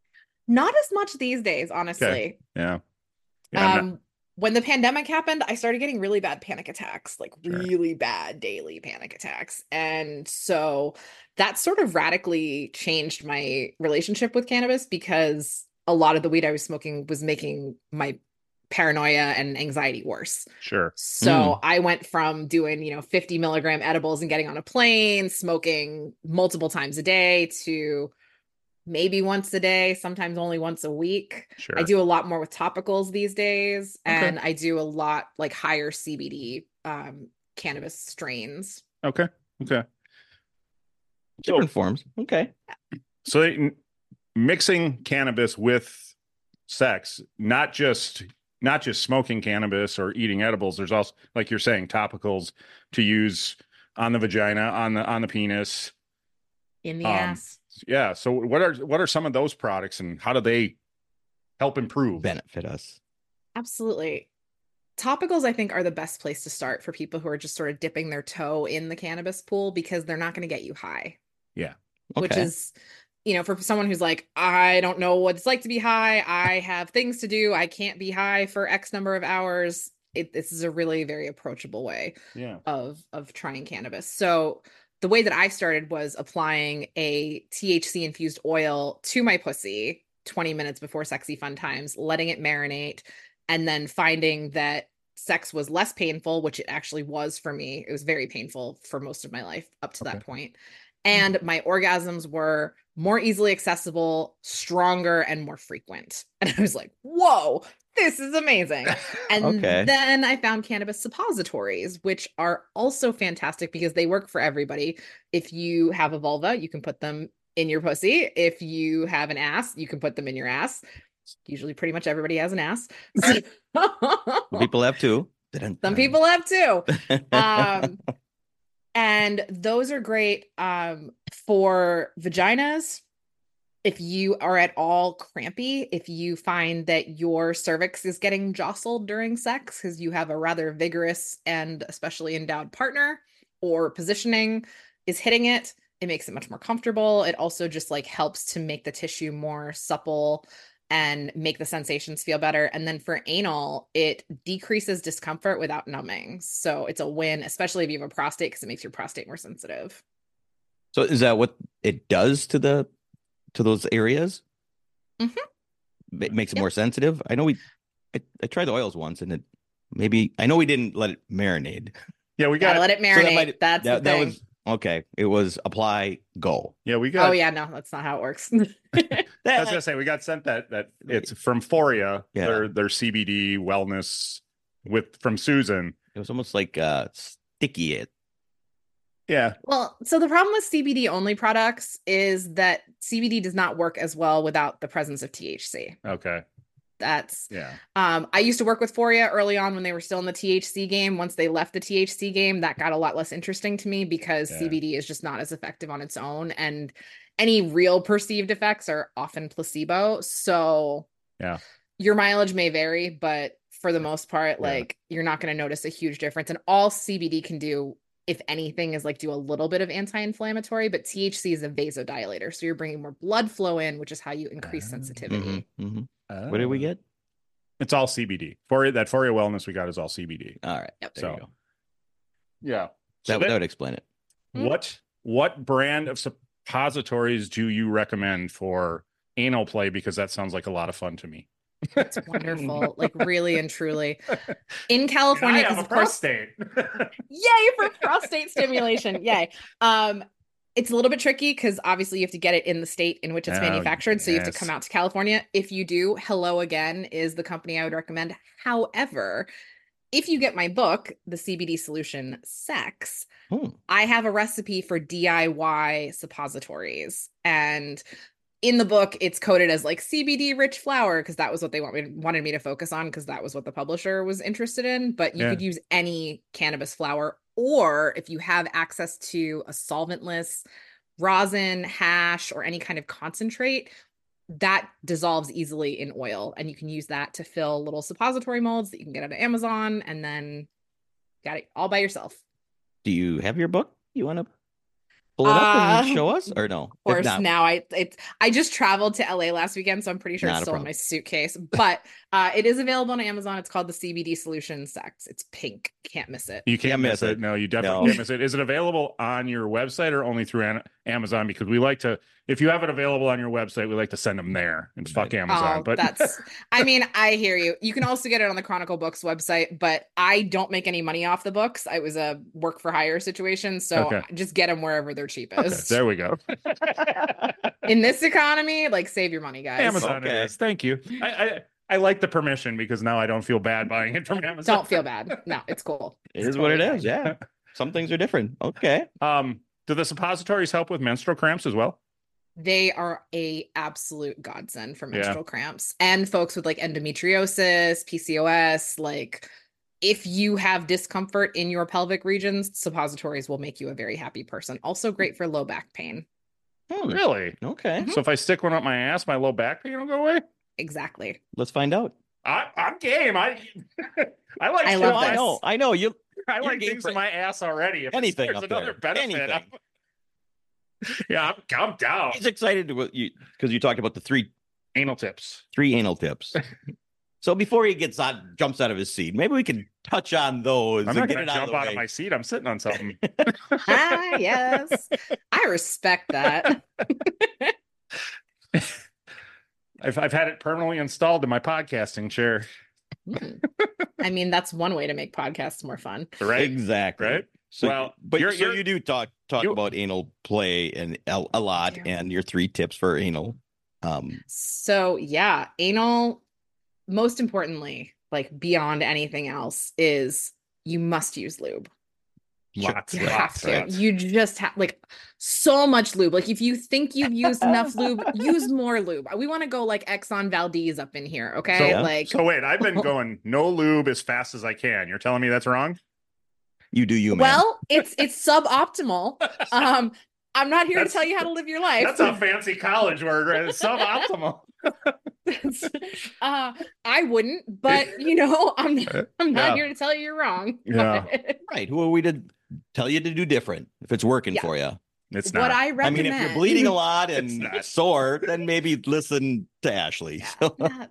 Speaker 2: Not as much these days, honestly.
Speaker 3: Yeah. Yeah. I'm
Speaker 2: um,
Speaker 3: not-
Speaker 2: when the pandemic happened, I started getting really bad panic attacks, like
Speaker 3: Sure.
Speaker 2: really bad daily panic attacks. And so that sort of radically changed my relationship with cannabis because a lot of the weed I was smoking was making my paranoia and anxiety worse.
Speaker 3: sure.
Speaker 2: So I went from doing, you know, fifty milligram edibles and getting on a plane, smoking multiple times a day to maybe once a day, sometimes only once a week.
Speaker 3: Sure.
Speaker 2: I do a lot more with topicals these days,
Speaker 3: Okay.
Speaker 2: and I do a lot like higher C B D um, cannabis strains.
Speaker 3: Okay. Okay.
Speaker 4: Different forms. Okay.
Speaker 3: So they, n- mixing cannabis with sex, not just not just smoking cannabis or eating edibles. There's also, like you're saying, topicals to use on the vagina, on the on the penis.
Speaker 2: In the
Speaker 3: Um,
Speaker 2: ass.
Speaker 3: Yeah. So what are what are some of those products and how do they help improve?
Speaker 4: Benefit us.
Speaker 2: Absolutely. Topicals, I think, are the best place to start for people who are just sort of dipping their toe in the cannabis pool because they're not going to get you high.
Speaker 3: Yeah.
Speaker 2: Which
Speaker 4: Okay.
Speaker 2: is, you know, for someone who's like, I don't know what it's like to be high. I have things to do. I can't be high for X number of hours. It, this is a really very approachable way
Speaker 3: Yeah.
Speaker 2: of of trying cannabis. So the way that I started was applying a T H C infused oil to my pussy twenty minutes before sexy fun times, letting it marinate, and then finding that sex was less painful, which it actually was for me. It was very painful for most of my life up to
Speaker 3: Okay.
Speaker 2: that point. And my orgasms were more easily accessible, stronger, and more frequent. And I was like, whoa, this is amazing. And
Speaker 4: Okay.
Speaker 2: then I found cannabis suppositories, which are also fantastic because they work for everybody. If you have a vulva, you can put them in your pussy. If you have an ass, you can put them in your ass. Usually pretty much everybody has an ass.
Speaker 4: Some people have two.
Speaker 2: Some people have two. Um, and those are great um, for vaginas. If you are at all crampy, if you find that your cervix is getting jostled during sex because you have a rather vigorous and especially endowed partner, or positioning is hitting it, it makes it much more comfortable. It also just like helps to make the tissue more supple and make the sensations feel better. And then for anal, it decreases discomfort without numbing. So it's a win, especially if you have a prostate, because it makes your prostate more sensitive.
Speaker 4: So is that what it does to the to those areas?
Speaker 2: Mm-hmm.
Speaker 4: It makes it
Speaker 2: Yep.
Speaker 4: more sensitive. I know we I, I tried the oils once and it maybe I know we didn't let it marinate.
Speaker 3: Yeah, we
Speaker 2: Gotta
Speaker 3: got
Speaker 2: let it
Speaker 4: So
Speaker 2: marinate.
Speaker 4: that might-
Speaker 2: That's
Speaker 4: that,
Speaker 2: the
Speaker 4: that
Speaker 2: thing.
Speaker 4: was okay. It was apply, go.
Speaker 3: yeah, we got
Speaker 2: Oh yeah, no, that's not how it works.
Speaker 3: I was gonna say we got sent that that it's from Foria,
Speaker 4: Yeah.
Speaker 3: their their C B D wellness with from Susan.
Speaker 4: It was almost like uh sticky it.
Speaker 3: Yeah.
Speaker 2: Well, so the problem with C B D only products is that C B D does not work as well without the presence of T H C.
Speaker 3: Okay.
Speaker 2: That's
Speaker 3: Yeah.
Speaker 2: um I used to work with Foria early on when they were still in the T H C game. Once they left the T H C game, that got a lot less interesting to me because
Speaker 3: Yeah.
Speaker 2: C B D is just not as effective on its own, and any real perceived effects are often placebo. So
Speaker 3: Yeah.
Speaker 2: your mileage may vary, but for the most part,
Speaker 3: Yeah.
Speaker 2: like you're not going to notice a huge difference. And all C B D can do, if anything, is like do a little bit of anti-inflammatory, but T H C is a vasodilator. So you're bringing more blood flow in, which is how you increase
Speaker 3: Ah.
Speaker 2: sensitivity.
Speaker 4: Mhm, mhm. What did we
Speaker 3: Oh.
Speaker 4: get?
Speaker 3: It's all C B D. For that Foria wellness we got is all C B D.
Speaker 4: All right.
Speaker 2: Yep.
Speaker 4: There
Speaker 3: So-
Speaker 4: you go.
Speaker 3: Yeah. So
Speaker 4: That,
Speaker 3: that-
Speaker 4: that would explain it.
Speaker 3: what what brand of suppositories do you recommend for anal play? Because that sounds like a lot of fun to me.
Speaker 2: It's wonderful, like really and truly. In
Speaker 3: And
Speaker 2: California,
Speaker 3: I have
Speaker 2: because
Speaker 3: a
Speaker 2: of course,
Speaker 3: prostate.
Speaker 2: yay for prostate stimulation, yay. Um, it's a little bit tricky because obviously you have to get it in the state in which it's
Speaker 3: Oh,
Speaker 2: manufactured, so you have to
Speaker 3: yes.
Speaker 2: come out to California. If you do, Hello Again is the company I would recommend. However, if you get my book, The C B D Solution Sex,
Speaker 4: Hmm.
Speaker 2: I have a recipe for D I Y suppositories. And in the book, it's coded as like C B D rich flower because that was what they want me, wanted me to focus on because that was what the publisher was interested in. But you
Speaker 3: Yeah.
Speaker 2: could use any cannabis flower, or if you have access to a solventless rosin, hash, or any kind of concentrate, that dissolves easily in oil. And you can use that to fill little suppository molds that you can get out of Amazon, and then got it all by yourself.
Speaker 4: Do you have your book? You want to pull it up and
Speaker 2: Uh,
Speaker 4: show us, or no?
Speaker 2: Of course,
Speaker 4: If not,
Speaker 2: now I it's I just traveled to L A last weekend, so I'm pretty sure
Speaker 4: Not
Speaker 2: it's
Speaker 4: a
Speaker 2: still in
Speaker 4: problem.
Speaker 2: my suitcase. But uh, it is available on Amazon. It's called the C B D Solution Sex. It's pink. Can't miss it.
Speaker 3: You can't
Speaker 4: Can't
Speaker 3: miss
Speaker 4: miss
Speaker 3: it.
Speaker 4: it.
Speaker 3: No, you definitely
Speaker 4: No.
Speaker 3: can't miss it. Is it available on your website or only through An- Amazon? Because we like to, if you have it available on your website, we like to send them there and fuck Amazon.
Speaker 2: Oh,
Speaker 3: but
Speaker 2: that's. I mean, I hear you. You can also get it on the Chronicle Books website, but I don't make any money off the books. It was a work for hire situation, so
Speaker 3: Okay.
Speaker 2: just get them wherever they're
Speaker 3: okay,
Speaker 2: cheapest.
Speaker 3: there we go.
Speaker 2: In this economy, like save your money, guys.
Speaker 3: Amazon
Speaker 4: Okay.
Speaker 3: it is. Thank you. I, I I like the permission because now I don't feel bad buying it from Amazon.
Speaker 2: Don't feel bad. No, it's cool.
Speaker 4: it
Speaker 2: It's
Speaker 4: is what it
Speaker 2: totally
Speaker 4: is.
Speaker 2: fine.
Speaker 4: Yeah, some things are different. Okay.
Speaker 3: Um, do the suppositories help with menstrual cramps as well?
Speaker 2: They are a absolute godsend for
Speaker 3: Yeah.
Speaker 2: menstrual cramps, and folks with like endometriosis, P C O S. Like, if you have discomfort in your pelvic regions, suppositories will make you a very happy person. Also great for low back pain.
Speaker 4: Hmm.
Speaker 3: Really?
Speaker 4: Okay.
Speaker 3: So if I stick one up my ass, my low back pain will go away?
Speaker 2: Exactly.
Speaker 4: Let's find out.
Speaker 3: I, I'm game. I I like
Speaker 2: I
Speaker 3: shit
Speaker 2: love
Speaker 4: Oh,
Speaker 3: like-
Speaker 4: I
Speaker 2: this.
Speaker 4: know. I know you.
Speaker 3: I
Speaker 4: you're
Speaker 3: like
Speaker 4: game
Speaker 3: things
Speaker 4: for
Speaker 3: in my ass already. If
Speaker 4: anything
Speaker 3: there's
Speaker 4: up
Speaker 3: another
Speaker 4: there.
Speaker 3: benefit,
Speaker 4: Anything.
Speaker 3: I'm- yeah, I'm, I'm down.
Speaker 4: He's excited to you because you talked about the three
Speaker 3: Anal tips.
Speaker 4: three anal tips. So before he gets on, jumps out of his seat, maybe we can touch on those
Speaker 3: I'm
Speaker 4: and
Speaker 3: not
Speaker 4: get
Speaker 3: going
Speaker 4: it
Speaker 3: to
Speaker 4: out of
Speaker 3: jump
Speaker 4: the
Speaker 3: out
Speaker 4: way.
Speaker 3: of my seat. I'm sitting on something.
Speaker 2: Ah, yes. I respect that.
Speaker 3: I've I've had it permanently installed in my podcasting chair.
Speaker 2: Hmm. I mean, that's one way to make podcasts more fun.
Speaker 3: Right?
Speaker 4: Exactly.
Speaker 3: Right?
Speaker 4: So,
Speaker 3: Well,
Speaker 4: but
Speaker 3: you're-
Speaker 4: so
Speaker 3: you're-
Speaker 4: you do talk talk
Speaker 3: you-
Speaker 4: about anal play and a, a lot,
Speaker 2: do.
Speaker 4: and your three tips for anal. Um,
Speaker 2: So yeah, anal, most importantly, like beyond anything else, is you must use lube.
Speaker 3: Lots,
Speaker 2: You
Speaker 4: Right,
Speaker 2: have to.
Speaker 4: right.
Speaker 2: You just have like so much lube. Like if you think you've used enough lube, use more lube. We want to go like Exxon Valdez up in here, okay?
Speaker 3: So,
Speaker 4: Yeah.
Speaker 2: Like
Speaker 3: so wait, I've been going no lube as fast as I can. You're telling me that's wrong?
Speaker 4: you do you, man.
Speaker 2: well, it's it's suboptimal. Um, I'm not here
Speaker 3: That's-
Speaker 2: to tell you how to live your life.
Speaker 3: That's a fancy college word. It's suboptimal.
Speaker 2: uh, I wouldn't, but you know, I'm not, I'm not
Speaker 3: Yeah.
Speaker 2: here to tell you you're wrong.
Speaker 3: Yeah.
Speaker 2: But
Speaker 4: Right. Who are we to tell you to do different if it's working
Speaker 2: Yeah.
Speaker 4: for you?
Speaker 3: It's
Speaker 2: what
Speaker 3: not.
Speaker 2: I
Speaker 4: I
Speaker 2: recommend.
Speaker 4: mean, if you're bleeding a lot
Speaker 3: It's
Speaker 4: and
Speaker 3: not.
Speaker 4: sore, then maybe listen to Ashley.
Speaker 2: Yeah,
Speaker 4: So-
Speaker 2: yeah.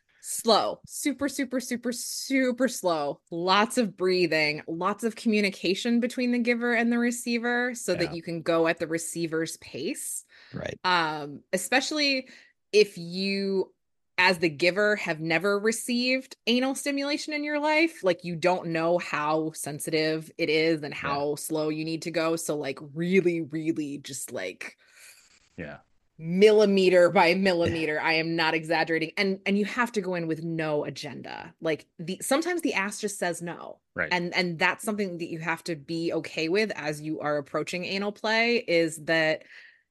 Speaker 2: Slow, super, super, super, super slow. Lots of breathing, lots of communication between the giver and the receiver so
Speaker 3: Yeah.
Speaker 2: that you can go at the receiver's pace.
Speaker 4: right.
Speaker 2: Um, especially if you, as the giver, have never received anal stimulation in your life, like you don't know how sensitive it is and how slow you need to go. So, like, really, really just like
Speaker 3: Yeah.
Speaker 2: millimeter by millimeter. I am not exaggerating. And and you have to go in with no agenda. Like the sometimes the ass just says no.
Speaker 3: Right.
Speaker 2: And and that's something that you have to be okay with as you are approaching anal play, is that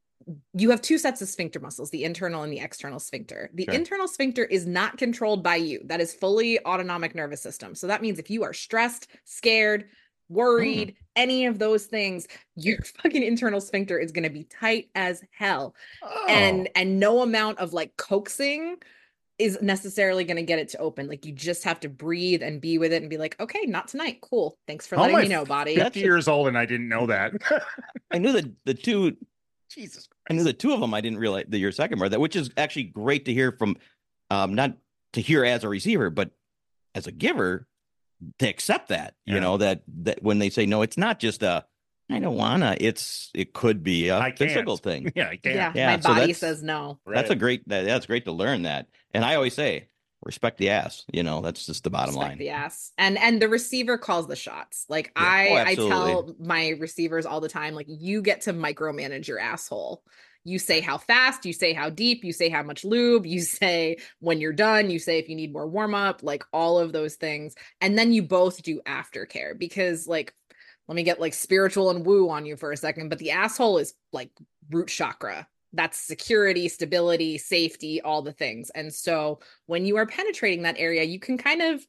Speaker 2: you have two sets of sphincter muscles, the internal and the external sphincter. The
Speaker 3: Sure.
Speaker 2: internal sphincter is not controlled by you. That is fully autonomic nervous system. So that means if you are stressed, scared, worried, any of those things, your fucking internal sphincter is going to be tight as hell.
Speaker 3: Oh.
Speaker 2: And and no amount of like coaxing is necessarily going to get it to open. Like you just have to breathe and be with it and be like, okay, not tonight. Cool. Thanks for
Speaker 3: How
Speaker 2: letting
Speaker 3: am I
Speaker 2: me know, body.
Speaker 4: That's
Speaker 3: fifty
Speaker 4: a-
Speaker 3: years old and I didn't know that.
Speaker 4: I knew that the two
Speaker 3: Jesus
Speaker 4: I knew the two of them. I didn't realize that your second part, that which is actually great to hear from, um, not to hear as a receiver, but as a giver, to accept that. You
Speaker 3: Yeah.
Speaker 4: know that that when they say no, it's not just a I don't wanna. It's it could be a
Speaker 3: I
Speaker 4: physical
Speaker 3: can't.
Speaker 4: thing.
Speaker 3: Yeah, I can't.
Speaker 2: Yeah,
Speaker 4: Yeah,
Speaker 2: my
Speaker 4: so
Speaker 2: body
Speaker 4: that's-
Speaker 2: says no.
Speaker 4: That's a great. That, that's great to learn that. And I always say, respect the ass. You know, that's just the bottom
Speaker 2: Respect
Speaker 4: line.
Speaker 2: the ass. And and the receiver calls the shots. Like
Speaker 4: Yeah.
Speaker 2: I
Speaker 4: Oh,
Speaker 2: I tell
Speaker 4: absolutely.
Speaker 2: my receivers all the time, like you get to micromanage your asshole. You say how fast, you say how deep, you say how much lube, you say when you're done, you say if you need more warm up, like all of those things. And then you both do aftercare, because like let me get like spiritual and woo on you for a second, but the asshole is like root chakra. That's security, stability, safety, all the things. And so when you are penetrating that area, you can kind of,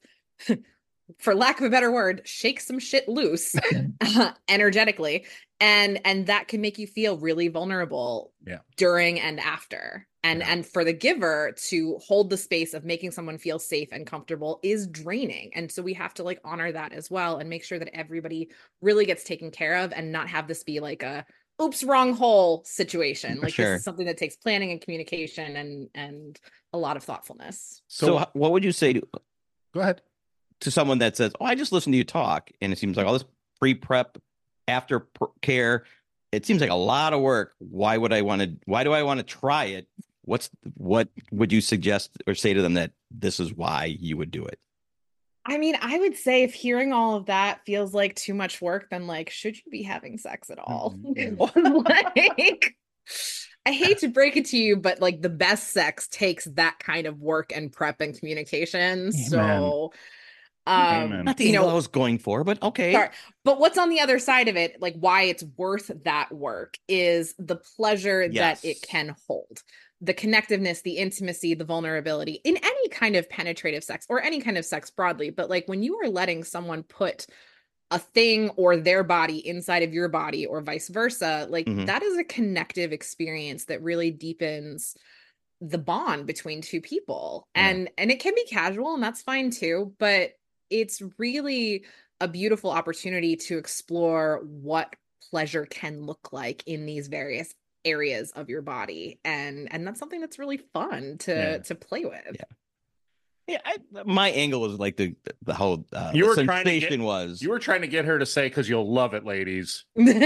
Speaker 2: for lack of a better word, shake some shit loose energetically. And and that can make you feel really vulnerable
Speaker 3: Yeah.
Speaker 2: during and after. And
Speaker 3: Yeah.
Speaker 2: and for the giver to hold the space of making someone feel safe and comfortable is draining. And so we have to like honor that as well and make sure that everybody really gets taken care of and not have this be like a oops, wrong hole situation. Like
Speaker 4: Sure.
Speaker 2: this is something that takes planning and communication and and a lot of thoughtfulness.
Speaker 4: So,
Speaker 3: So,
Speaker 4: h- what would you say to,
Speaker 3: go ahead.
Speaker 4: to someone that says, "Oh, I just listened to you talk," and it seems like all this pre-prep, after pr- care, it seems like a lot of work. Why would I want to? Why do I want to try it? What's what would you suggest or say to them that this is why you would do it?
Speaker 2: I mean, I would say if hearing all of that feels like too much work, then like, should you be having sex at all?
Speaker 3: Mhm.
Speaker 2: Like, I hate to break it to you, but like the best sex takes that kind of work and prep and communication. So, um,
Speaker 3: Amen.
Speaker 4: Not the
Speaker 2: you
Speaker 4: angle I
Speaker 2: know,
Speaker 4: was going for, but okay.
Speaker 2: sorry. But what's on the other side of it, like why it's worth that work, is the pleasure
Speaker 4: Yes.
Speaker 2: that it can hold. The connectiveness, the intimacy, the vulnerability in any kind of penetrative sex or any kind of sex broadly. But like when you are letting someone put a thing or their body inside of your body or vice versa, like
Speaker 4: Mhm.
Speaker 2: that is a connective experience that really deepens the bond between two people.
Speaker 3: Yeah.
Speaker 2: And and it can be casual and that's fine too, but it's really a beautiful opportunity to explore what pleasure can look like in these various areas of your body, and and that's something that's really fun to
Speaker 3: Yeah.
Speaker 2: to play with.
Speaker 4: Yeah. Yeah, I, my angle was like the the whole uh,
Speaker 3: You
Speaker 4: the
Speaker 3: were trying to get-
Speaker 4: sensation was
Speaker 3: You were trying to get her to say, because you'll love it, ladies.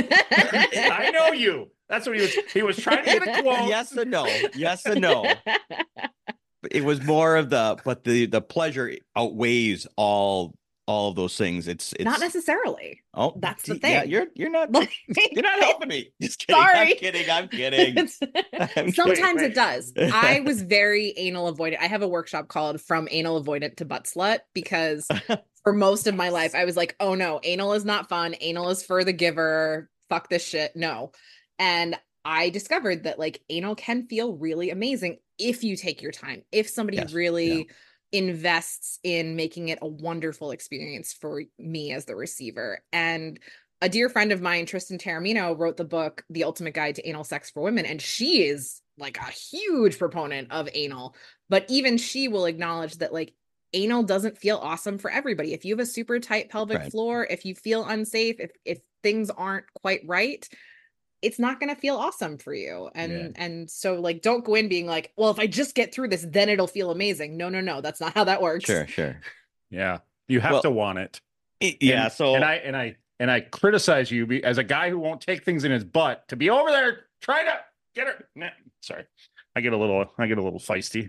Speaker 3: I know you. That's what he was. He was trying to get a quote.
Speaker 4: yes and no, yes and no. It was more of the, but the the pleasure outweighs all all of those things. It's it's
Speaker 2: Not necessarily.
Speaker 4: Oh,
Speaker 2: That's the
Speaker 4: yeah,
Speaker 2: thing.
Speaker 4: you're you're not
Speaker 2: Like,
Speaker 4: you're not helping me. Just kidding.
Speaker 2: Sorry.
Speaker 4: I'm kidding. I'm kidding. I'm
Speaker 2: Sometimes
Speaker 3: Wait,
Speaker 2: it does. I was very anal avoidant. I have a workshop called From Anal Avoidant to Butt Slut because for most of my life, I was like, oh no, anal is not fun. Anal is for the giver. Fuck this shit. No. And I discovered that like anal can feel really amazing if you take your time, if somebody
Speaker 4: Yes,
Speaker 2: really invests in making it a wonderful experience for me as the receiver. And a dear friend of mine, Tristan Taramino, wrote the book, The Ultimate Guide to Anal Sex for Women. And she is like a huge proponent of anal, but even she will acknowledge that like anal doesn't feel awesome for everybody. If you have a super tight pelvic
Speaker 4: Right.
Speaker 2: floor, if you feel unsafe, if, if things aren't quite right, it's not going to feel awesome for you. And,
Speaker 3: Yeah.
Speaker 2: and so like, don't go in being like, well, if I just get through this, then it'll feel amazing. No, no, no. That's not how that works.
Speaker 4: Sure, sure.
Speaker 3: Yeah. You have
Speaker 4: Well,
Speaker 3: to want it.
Speaker 4: Yeah,
Speaker 3: And-
Speaker 4: so
Speaker 3: and I and I and I criticize you be, as a guy who won't take things in his butt to be over there trying to get her. Nah, sorry, I get a little I get a little feisty.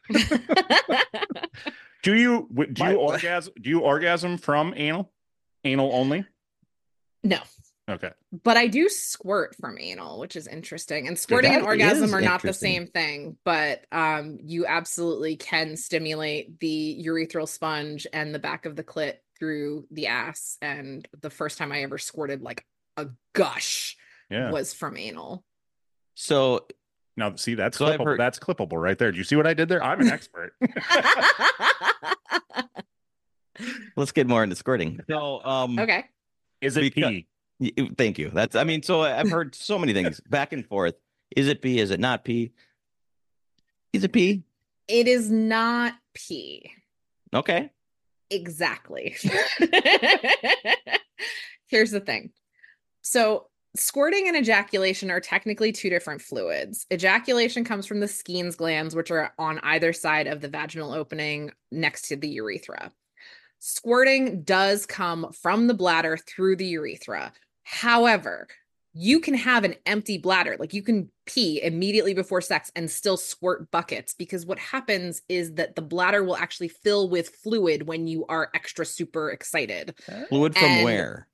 Speaker 3: Do you w- do you
Speaker 4: My-
Speaker 3: orgasm? Do you orgasm from anal? Anal only?
Speaker 2: No,
Speaker 3: Okay.
Speaker 2: but I do squirt from anal, which is interesting. And squirting and
Speaker 4: That
Speaker 2: orgasm
Speaker 4: is
Speaker 2: are not the
Speaker 4: interesting.
Speaker 2: same thing, but um, you absolutely can stimulate the urethral sponge and the back of the clit through the ass. And the first time I ever squirted like a gush
Speaker 3: Yeah.
Speaker 2: was from anal.
Speaker 4: so
Speaker 3: Now see that's
Speaker 4: So I've
Speaker 3: clippable.
Speaker 4: heard-
Speaker 3: That's clippable right there. Do you see what I did there? I'm an expert.
Speaker 4: let's get more into squirting. So um
Speaker 2: Okay.
Speaker 3: Is it
Speaker 4: Because-
Speaker 3: pee?
Speaker 4: y- thank you. That's I mean, so I've heard so many things back and forth. Is it pee? Is it not pee? Is it pee?
Speaker 2: It is not pee.
Speaker 4: Okay.
Speaker 2: Exactly. Here's the thing. So, squirting and ejaculation are technically two different fluids. Ejaculation comes from the Skene's glands, which are on either side of the vaginal opening next to the urethra. Squirting does come from the bladder through the urethra. However, you can have an empty bladder, like you can pee immediately before sex and still squirt buckets, because what happens is that the bladder will actually fill with fluid when you are extra super excited
Speaker 4: Fluid from
Speaker 2: And-
Speaker 4: where?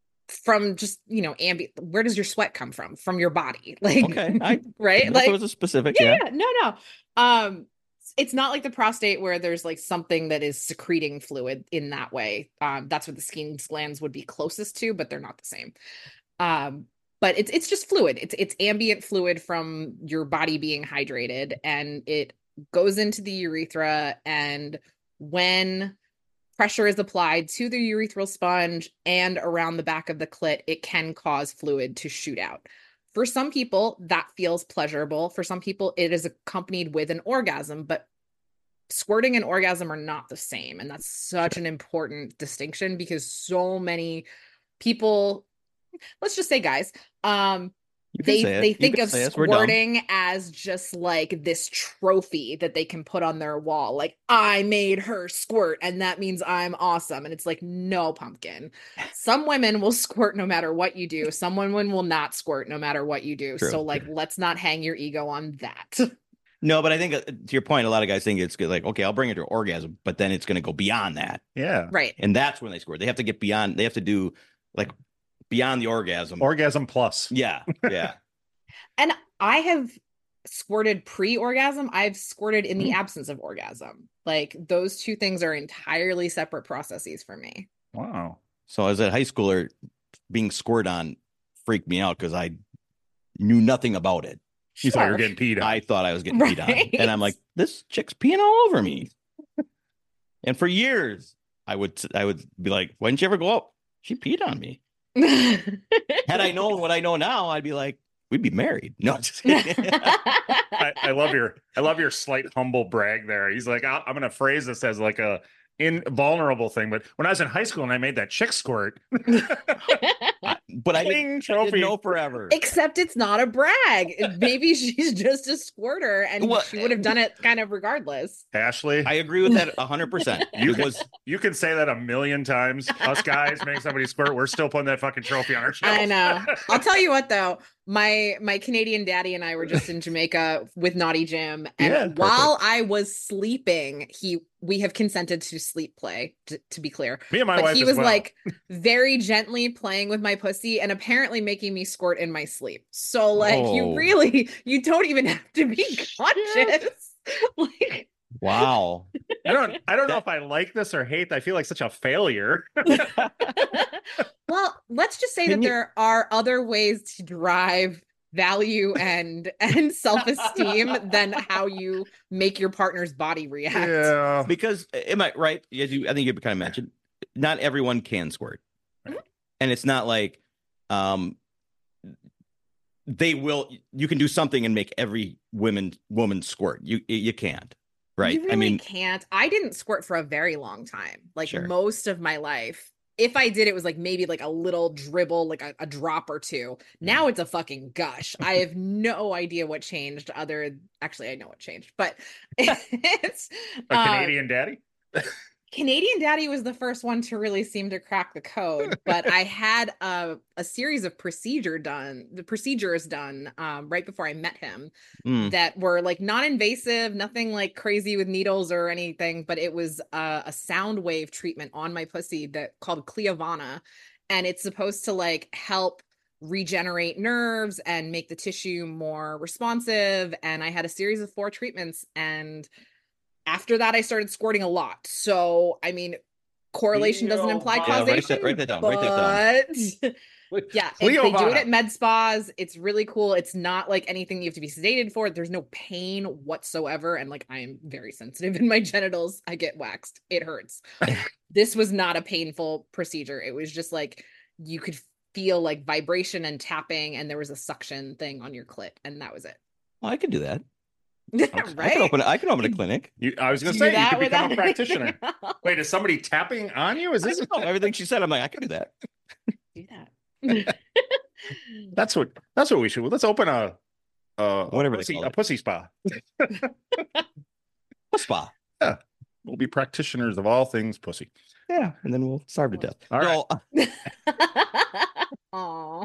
Speaker 2: from just, you know, ambient. Where does your sweat come from? From your body. Like,
Speaker 4: Okay, I-
Speaker 2: right?
Speaker 4: That
Speaker 2: Like,
Speaker 4: was a specific,
Speaker 2: yeah,
Speaker 4: yeah.
Speaker 2: yeah, no, no. Um, it's not like the prostate where there's like something that is secreting fluid in that way. Um, that's what the Skene's glands would be closest to, but they're not the same. Um, but it's it's just fluid. It's it's ambient fluid from your body being hydrated, and it goes into the urethra. And when pressure is applied to the urethral sponge and around the back of the clit, it can cause fluid to shoot out. For some people, that feels pleasurable. For some people, it is accompanied with an orgasm, but squirting and orgasm are not the same. And that's such an important distinction, because so many people, let's just say guys, um,
Speaker 4: You can
Speaker 2: they
Speaker 4: say it.
Speaker 2: they
Speaker 4: You
Speaker 2: think
Speaker 4: can
Speaker 2: of
Speaker 4: say it. We're dumb.
Speaker 2: squirting as just like this trophy that they can put on their wall. Like, I made her squirt, and that means I'm awesome. And it's like, no, pumpkin. Some women will squirt no matter what you do. Some women will not squirt no matter what you do.
Speaker 4: True.
Speaker 2: So like, let's not hang your ego on that.
Speaker 4: No, but I think uh, to your point, a lot of guys think it's good. Like, okay, I'll bring it to orgasm, but then it's going to go beyond that,
Speaker 3: Yeah.
Speaker 2: Right.
Speaker 4: and that's when they squirt. They have to get beyond. They have to do like beyond the orgasm.
Speaker 3: Orgasm plus.
Speaker 4: yeah, yeah.
Speaker 2: And I have squirted pre-orgasm. I've squirted in the
Speaker 4: Mm.
Speaker 2: absence of orgasm. Like, those two things are entirely separate processes for me.
Speaker 3: Wow.
Speaker 4: So as a high schooler, being squirt on freaked me out because I knew nothing about it.
Speaker 3: You thought you were
Speaker 2: Sure.
Speaker 3: getting peed on.
Speaker 4: I thought I was getting peed on,
Speaker 2: Right.
Speaker 4: and I'm like, this chick's peeing all over me. And for years, I would I would be like, why didn't you ever go up? She peed on me. Had I known what I know now, I'd be like, we'd be married. No, just kidding.
Speaker 3: I, I love your I love your slight humble brag there. He's like, I, I'm gonna phrase this as like a invulnerable thing, but when I was in high school and I made that chick squirt,
Speaker 4: I- but I
Speaker 3: Ding,
Speaker 4: didn't, I
Speaker 3: trophy.
Speaker 4: didn't know forever.
Speaker 2: Except it's not a brag. Maybe she's just a squirter, and
Speaker 4: Well,
Speaker 2: she would have done it kind of regardless.
Speaker 3: Ashley,
Speaker 4: I agree with that a hundred percent.
Speaker 3: you
Speaker 4: It
Speaker 3: can,
Speaker 4: was
Speaker 3: you can say that a million times. Us guys make somebody squirt, we're still putting that fucking trophy on our shelf.
Speaker 2: I know. I'll tell you what, though. my my Canadian daddy and I were just in Jamaica with Naughty Jim, and
Speaker 3: Yeah,
Speaker 2: while I was sleeping, he we have consented to sleep play, to, to be clear.
Speaker 3: Me and my
Speaker 2: But
Speaker 3: wife
Speaker 2: he
Speaker 3: as
Speaker 2: was
Speaker 3: well.
Speaker 2: like very gently playing with my pussy and apparently making me squirt in my sleep. So like
Speaker 4: Oh.
Speaker 2: you really you don't even have to be conscious. Like
Speaker 4: Wow.
Speaker 3: I don't I don't know if I like this or hate. I feel like such a failure.
Speaker 2: well, let's just say
Speaker 4: Can
Speaker 2: that
Speaker 4: you-
Speaker 2: there are other ways to drive value and and self-esteem than how you make your partner's body react.
Speaker 3: Yeah.
Speaker 4: Because am I right? As you, I think you kind of mentioned, not everyone can squirt,
Speaker 2: Mhm.
Speaker 4: and it's not like um they will. You can do something and make every woman woman squirt. You you can't, right?
Speaker 2: You really
Speaker 4: I mean,
Speaker 2: can't. I didn't squirt for a very long time. Like
Speaker 4: Sure.
Speaker 2: most of my life. If I did, it was like maybe like a little dribble, like a, a drop or two. Now it's a fucking gush. I have no idea what changed. Other, actually, I know what changed, but it's
Speaker 3: A
Speaker 2: uh,
Speaker 3: Canadian daddy?
Speaker 2: Canadian Daddy was the first one to really seem to crack the code, but I had a, a series of procedure done, the procedures done um, right before I met him
Speaker 4: mm,
Speaker 2: that were like non-invasive, nothing like crazy with needles or anything, but it was a, a sound wave treatment on my pussy that called Cleovana, and it's supposed to like help regenerate nerves and make the tissue more responsive. And I had a series of four treatments, and after that, I started squirting a lot. So, I mean, correlation doesn't imply
Speaker 3: Yeah,
Speaker 4: write
Speaker 2: causation.
Speaker 4: that- write that down, write that
Speaker 2: but yeah, if they do it
Speaker 3: Cleovana.
Speaker 2: at med spas, it's really cool. It's not like anything you have to be sedated for. There's no pain whatsoever. And like, I am very sensitive in my genitals. I get waxed. It hurts. This was not a painful procedure. It was just like you could feel like vibration and tapping, and there was a suction thing on your clit, and that was it.
Speaker 4: well, I could do that.
Speaker 2: right?
Speaker 4: I can open. I can open a clinic.
Speaker 3: You, I was going
Speaker 2: Do
Speaker 3: to say, you
Speaker 2: that
Speaker 3: could become a
Speaker 2: without-
Speaker 3: practitioner. Wait, is somebody tapping on you? Is
Speaker 4: I
Speaker 3: this?
Speaker 4: know, everything she said, I'm like, I can do that.
Speaker 2: Do that.
Speaker 3: That's what. That's what we should. Let's open a, a
Speaker 4: Whatever
Speaker 3: a
Speaker 4: they
Speaker 3: pussy,
Speaker 4: call
Speaker 3: a
Speaker 4: it.
Speaker 3: pussy spa.
Speaker 4: A spa.
Speaker 3: We'll be practitioners of all things pussy.
Speaker 4: Yeah, and then we'll starve to death.
Speaker 3: All right.
Speaker 4: So,
Speaker 2: Aw.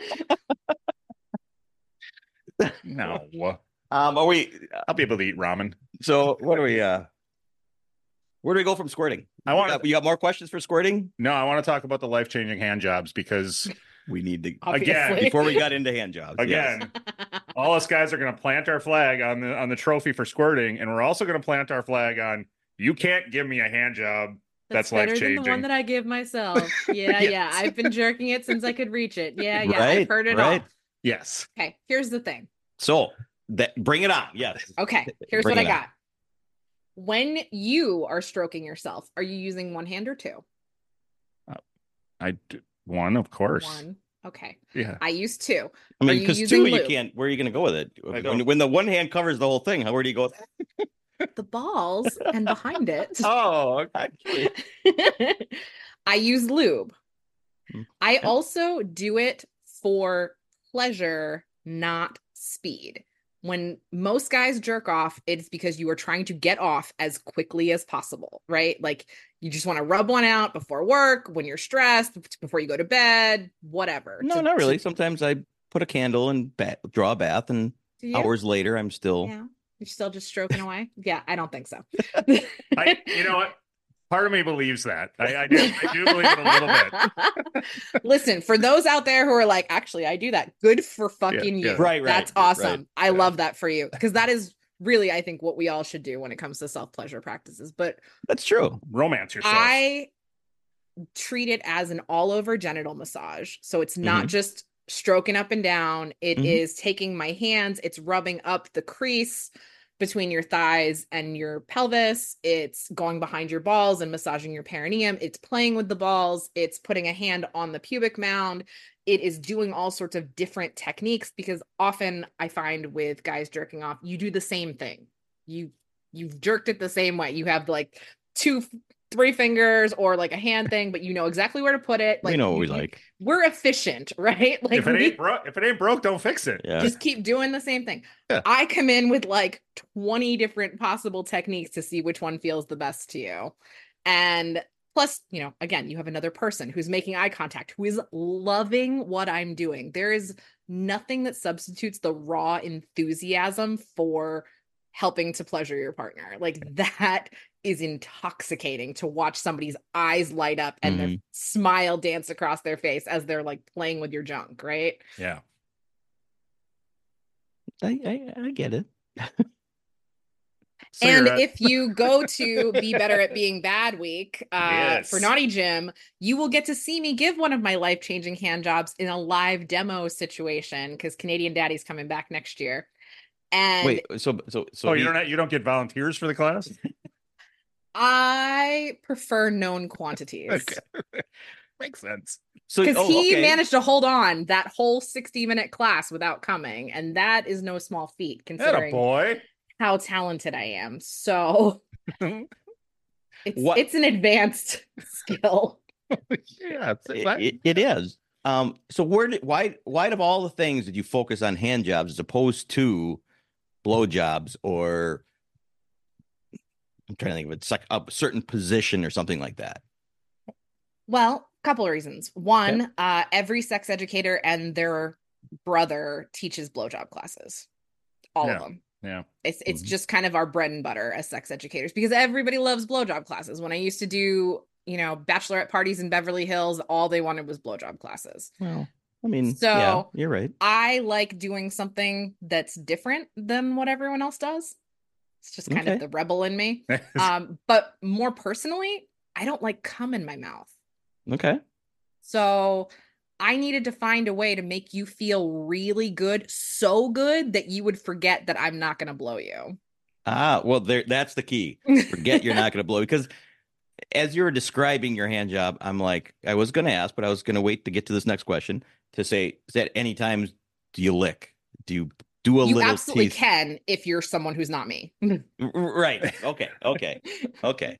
Speaker 3: No,
Speaker 4: um, are we?
Speaker 3: I'll be able to eat ramen.
Speaker 4: So, what are we? Uh, where do we go from squirting?
Speaker 3: I
Speaker 4: You
Speaker 3: want.
Speaker 4: got, you got more questions for squirting?
Speaker 3: No, I want to talk about the life changing hand jobs because
Speaker 4: We need to
Speaker 3: Again,
Speaker 2: Obviously.
Speaker 4: before we got into hand jobs. yes.
Speaker 3: again, all us guys are going to plant our flag on the on the trophy for squirting, and we're also going to plant our flag on you can't give me a hand job. That's
Speaker 2: better than the
Speaker 3: life-changing.
Speaker 2: one that I give myself. Yeah,
Speaker 3: Yes.
Speaker 2: yeah. I've been jerking it since I could reach it. Yeah, yeah.
Speaker 4: Right,
Speaker 2: I've heard it
Speaker 4: right.
Speaker 2: all.
Speaker 3: Yes.
Speaker 2: Okay, here's the thing.
Speaker 4: So that bring it on. Yes.
Speaker 2: Okay, here's
Speaker 4: Bring
Speaker 2: what I
Speaker 4: it on.
Speaker 2: got. When you are stroking yourself, are you using one hand or two?
Speaker 3: I do. One, of course.
Speaker 2: One. Okay.
Speaker 3: Yeah.
Speaker 2: I use two.
Speaker 4: I
Speaker 2: Are
Speaker 4: mean,
Speaker 2: you
Speaker 4: because
Speaker 2: using
Speaker 4: two, you
Speaker 2: lube?
Speaker 4: can't. Where are you going to go with it?
Speaker 3: I
Speaker 4: When,
Speaker 3: don't.
Speaker 4: when the one hand covers the whole thing, how where do you go? With
Speaker 2: The balls and behind it.
Speaker 4: Oh, okay.
Speaker 2: I use lube.
Speaker 4: Mm,
Speaker 2: I
Speaker 4: okay.
Speaker 2: also do it for pleasure, not speed. When most guys jerk off, it's because you are trying to get off as quickly as possible, right? Like you just want to rub one out before work, when you're stressed, before you go to bed, whatever.
Speaker 4: No,
Speaker 2: To-
Speaker 4: not really.
Speaker 2: to-
Speaker 4: Sometimes I put a candle and ba- draw a bath, and
Speaker 2: do you?
Speaker 4: hours later, I'm still.
Speaker 2: Yeah. You're still just stroking away? Yeah, I don't think so.
Speaker 3: I, you know what? Part of me believes that. I, I do. I do believe it a little bit.
Speaker 2: Listen, for those out there who are like, actually, I do that. Good for fucking
Speaker 3: yeah.
Speaker 2: you.
Speaker 4: Right, right,
Speaker 2: That's
Speaker 4: right.
Speaker 2: awesome. I
Speaker 3: Yeah.
Speaker 2: love that for you because that is really, I think, what we all should do when it comes to self pleasure practices. But
Speaker 4: That's true.
Speaker 3: Romance yourself.
Speaker 2: I treat it as an all over genital massage. So it's not
Speaker 4: Mhm.
Speaker 2: just stroking up and down, It
Speaker 4: Mhm.
Speaker 2: is taking my hands, it's rubbing up the crease between your thighs and your pelvis. It's going behind your balls and massaging your perineum. It's playing with the balls. It's putting a hand on the pubic mound. It is doing all sorts of different techniques because often I find with guys jerking off, you do the same thing. You you've jerked it the same way. You have like two three fingers or like a hand thing, but you know exactly where to put it. Like
Speaker 4: we know what we
Speaker 2: you-
Speaker 4: like.
Speaker 2: We're efficient, right? Like
Speaker 3: if it
Speaker 2: we-
Speaker 3: ain't broke, if it ain't broke, don't fix it.
Speaker 4: Yeah.
Speaker 2: just keep doing the same thing.
Speaker 3: Yeah.
Speaker 2: I come in with like twenty different possible techniques to see which one feels the best to you. And Plus, you know, again, you have another person who's making eye contact, who is loving what I'm doing. There is nothing that substitutes the raw enthusiasm for helping to pleasure your partner. Like that is intoxicating to watch somebody's eyes light up and their
Speaker 4: Mhm.
Speaker 2: smile dance across their face as they're like playing with your junk, right?
Speaker 3: Yeah.
Speaker 4: I, I, I get it.
Speaker 3: So
Speaker 2: and
Speaker 3: you're at-
Speaker 2: if you go to Be Better at Being Bad week uh,
Speaker 3: Yes.
Speaker 2: for Naughty Gym, you will get to see me give one of my life-changing hand jobs in a live demo situation because Canadian Daddy's coming back next year. And
Speaker 4: Wait, so so so
Speaker 3: oh,
Speaker 4: he-
Speaker 3: you don't have, you don't get volunteers for the class?
Speaker 2: I prefer known quantities.
Speaker 3: Okay. Makes sense.
Speaker 4: so
Speaker 2: Because
Speaker 4: oh,
Speaker 2: he
Speaker 4: okay.
Speaker 2: managed to hold on that whole sixty minute class without coming. And that is no small feat
Speaker 3: That a
Speaker 2: considering
Speaker 3: boy.
Speaker 2: how talented I am. So it's
Speaker 4: What-
Speaker 2: it's an advanced skill.
Speaker 3: Yeah. It's,
Speaker 4: It, it- it is. Um. So where did why why of all the things did you focus on hand jobs as opposed to blow jobs or I'm trying to think of it, it's like a certain position or something like that.
Speaker 2: Well, a couple of reasons. One, uh, every sex educator and their brother teaches blowjob classes. All
Speaker 3: Yeah.
Speaker 2: of them.
Speaker 3: yeah.
Speaker 2: It's it's
Speaker 4: Mhm.
Speaker 2: just kind of our bread and butter as sex educators because everybody loves blowjob classes. When I used to do, you know, bachelorette parties in Beverly Hills, all they wanted was blowjob classes.
Speaker 4: Well, I mean,
Speaker 2: So-
Speaker 4: yeah, you're right.
Speaker 2: I like doing something that's different than what everyone else does. It's just kind
Speaker 4: Okay.
Speaker 2: of the rebel in me. Um, but more personally, I don't like cum in my mouth.
Speaker 4: Okay.
Speaker 2: So I needed to find a way to make you feel really good, so good that you would forget that I'm not going to blow you.
Speaker 4: Ah, well, there. That's the key. Forget you're not going to blow because as you were describing your hand job, I'm like, I was going to ask, but I was going to wait to get to this next question to say, is that any times do you lick? Do you do a
Speaker 2: You
Speaker 4: little
Speaker 2: absolutely
Speaker 4: teeth?
Speaker 2: can if you're someone who's not me.
Speaker 4: R- Right. Okay. Okay. Okay.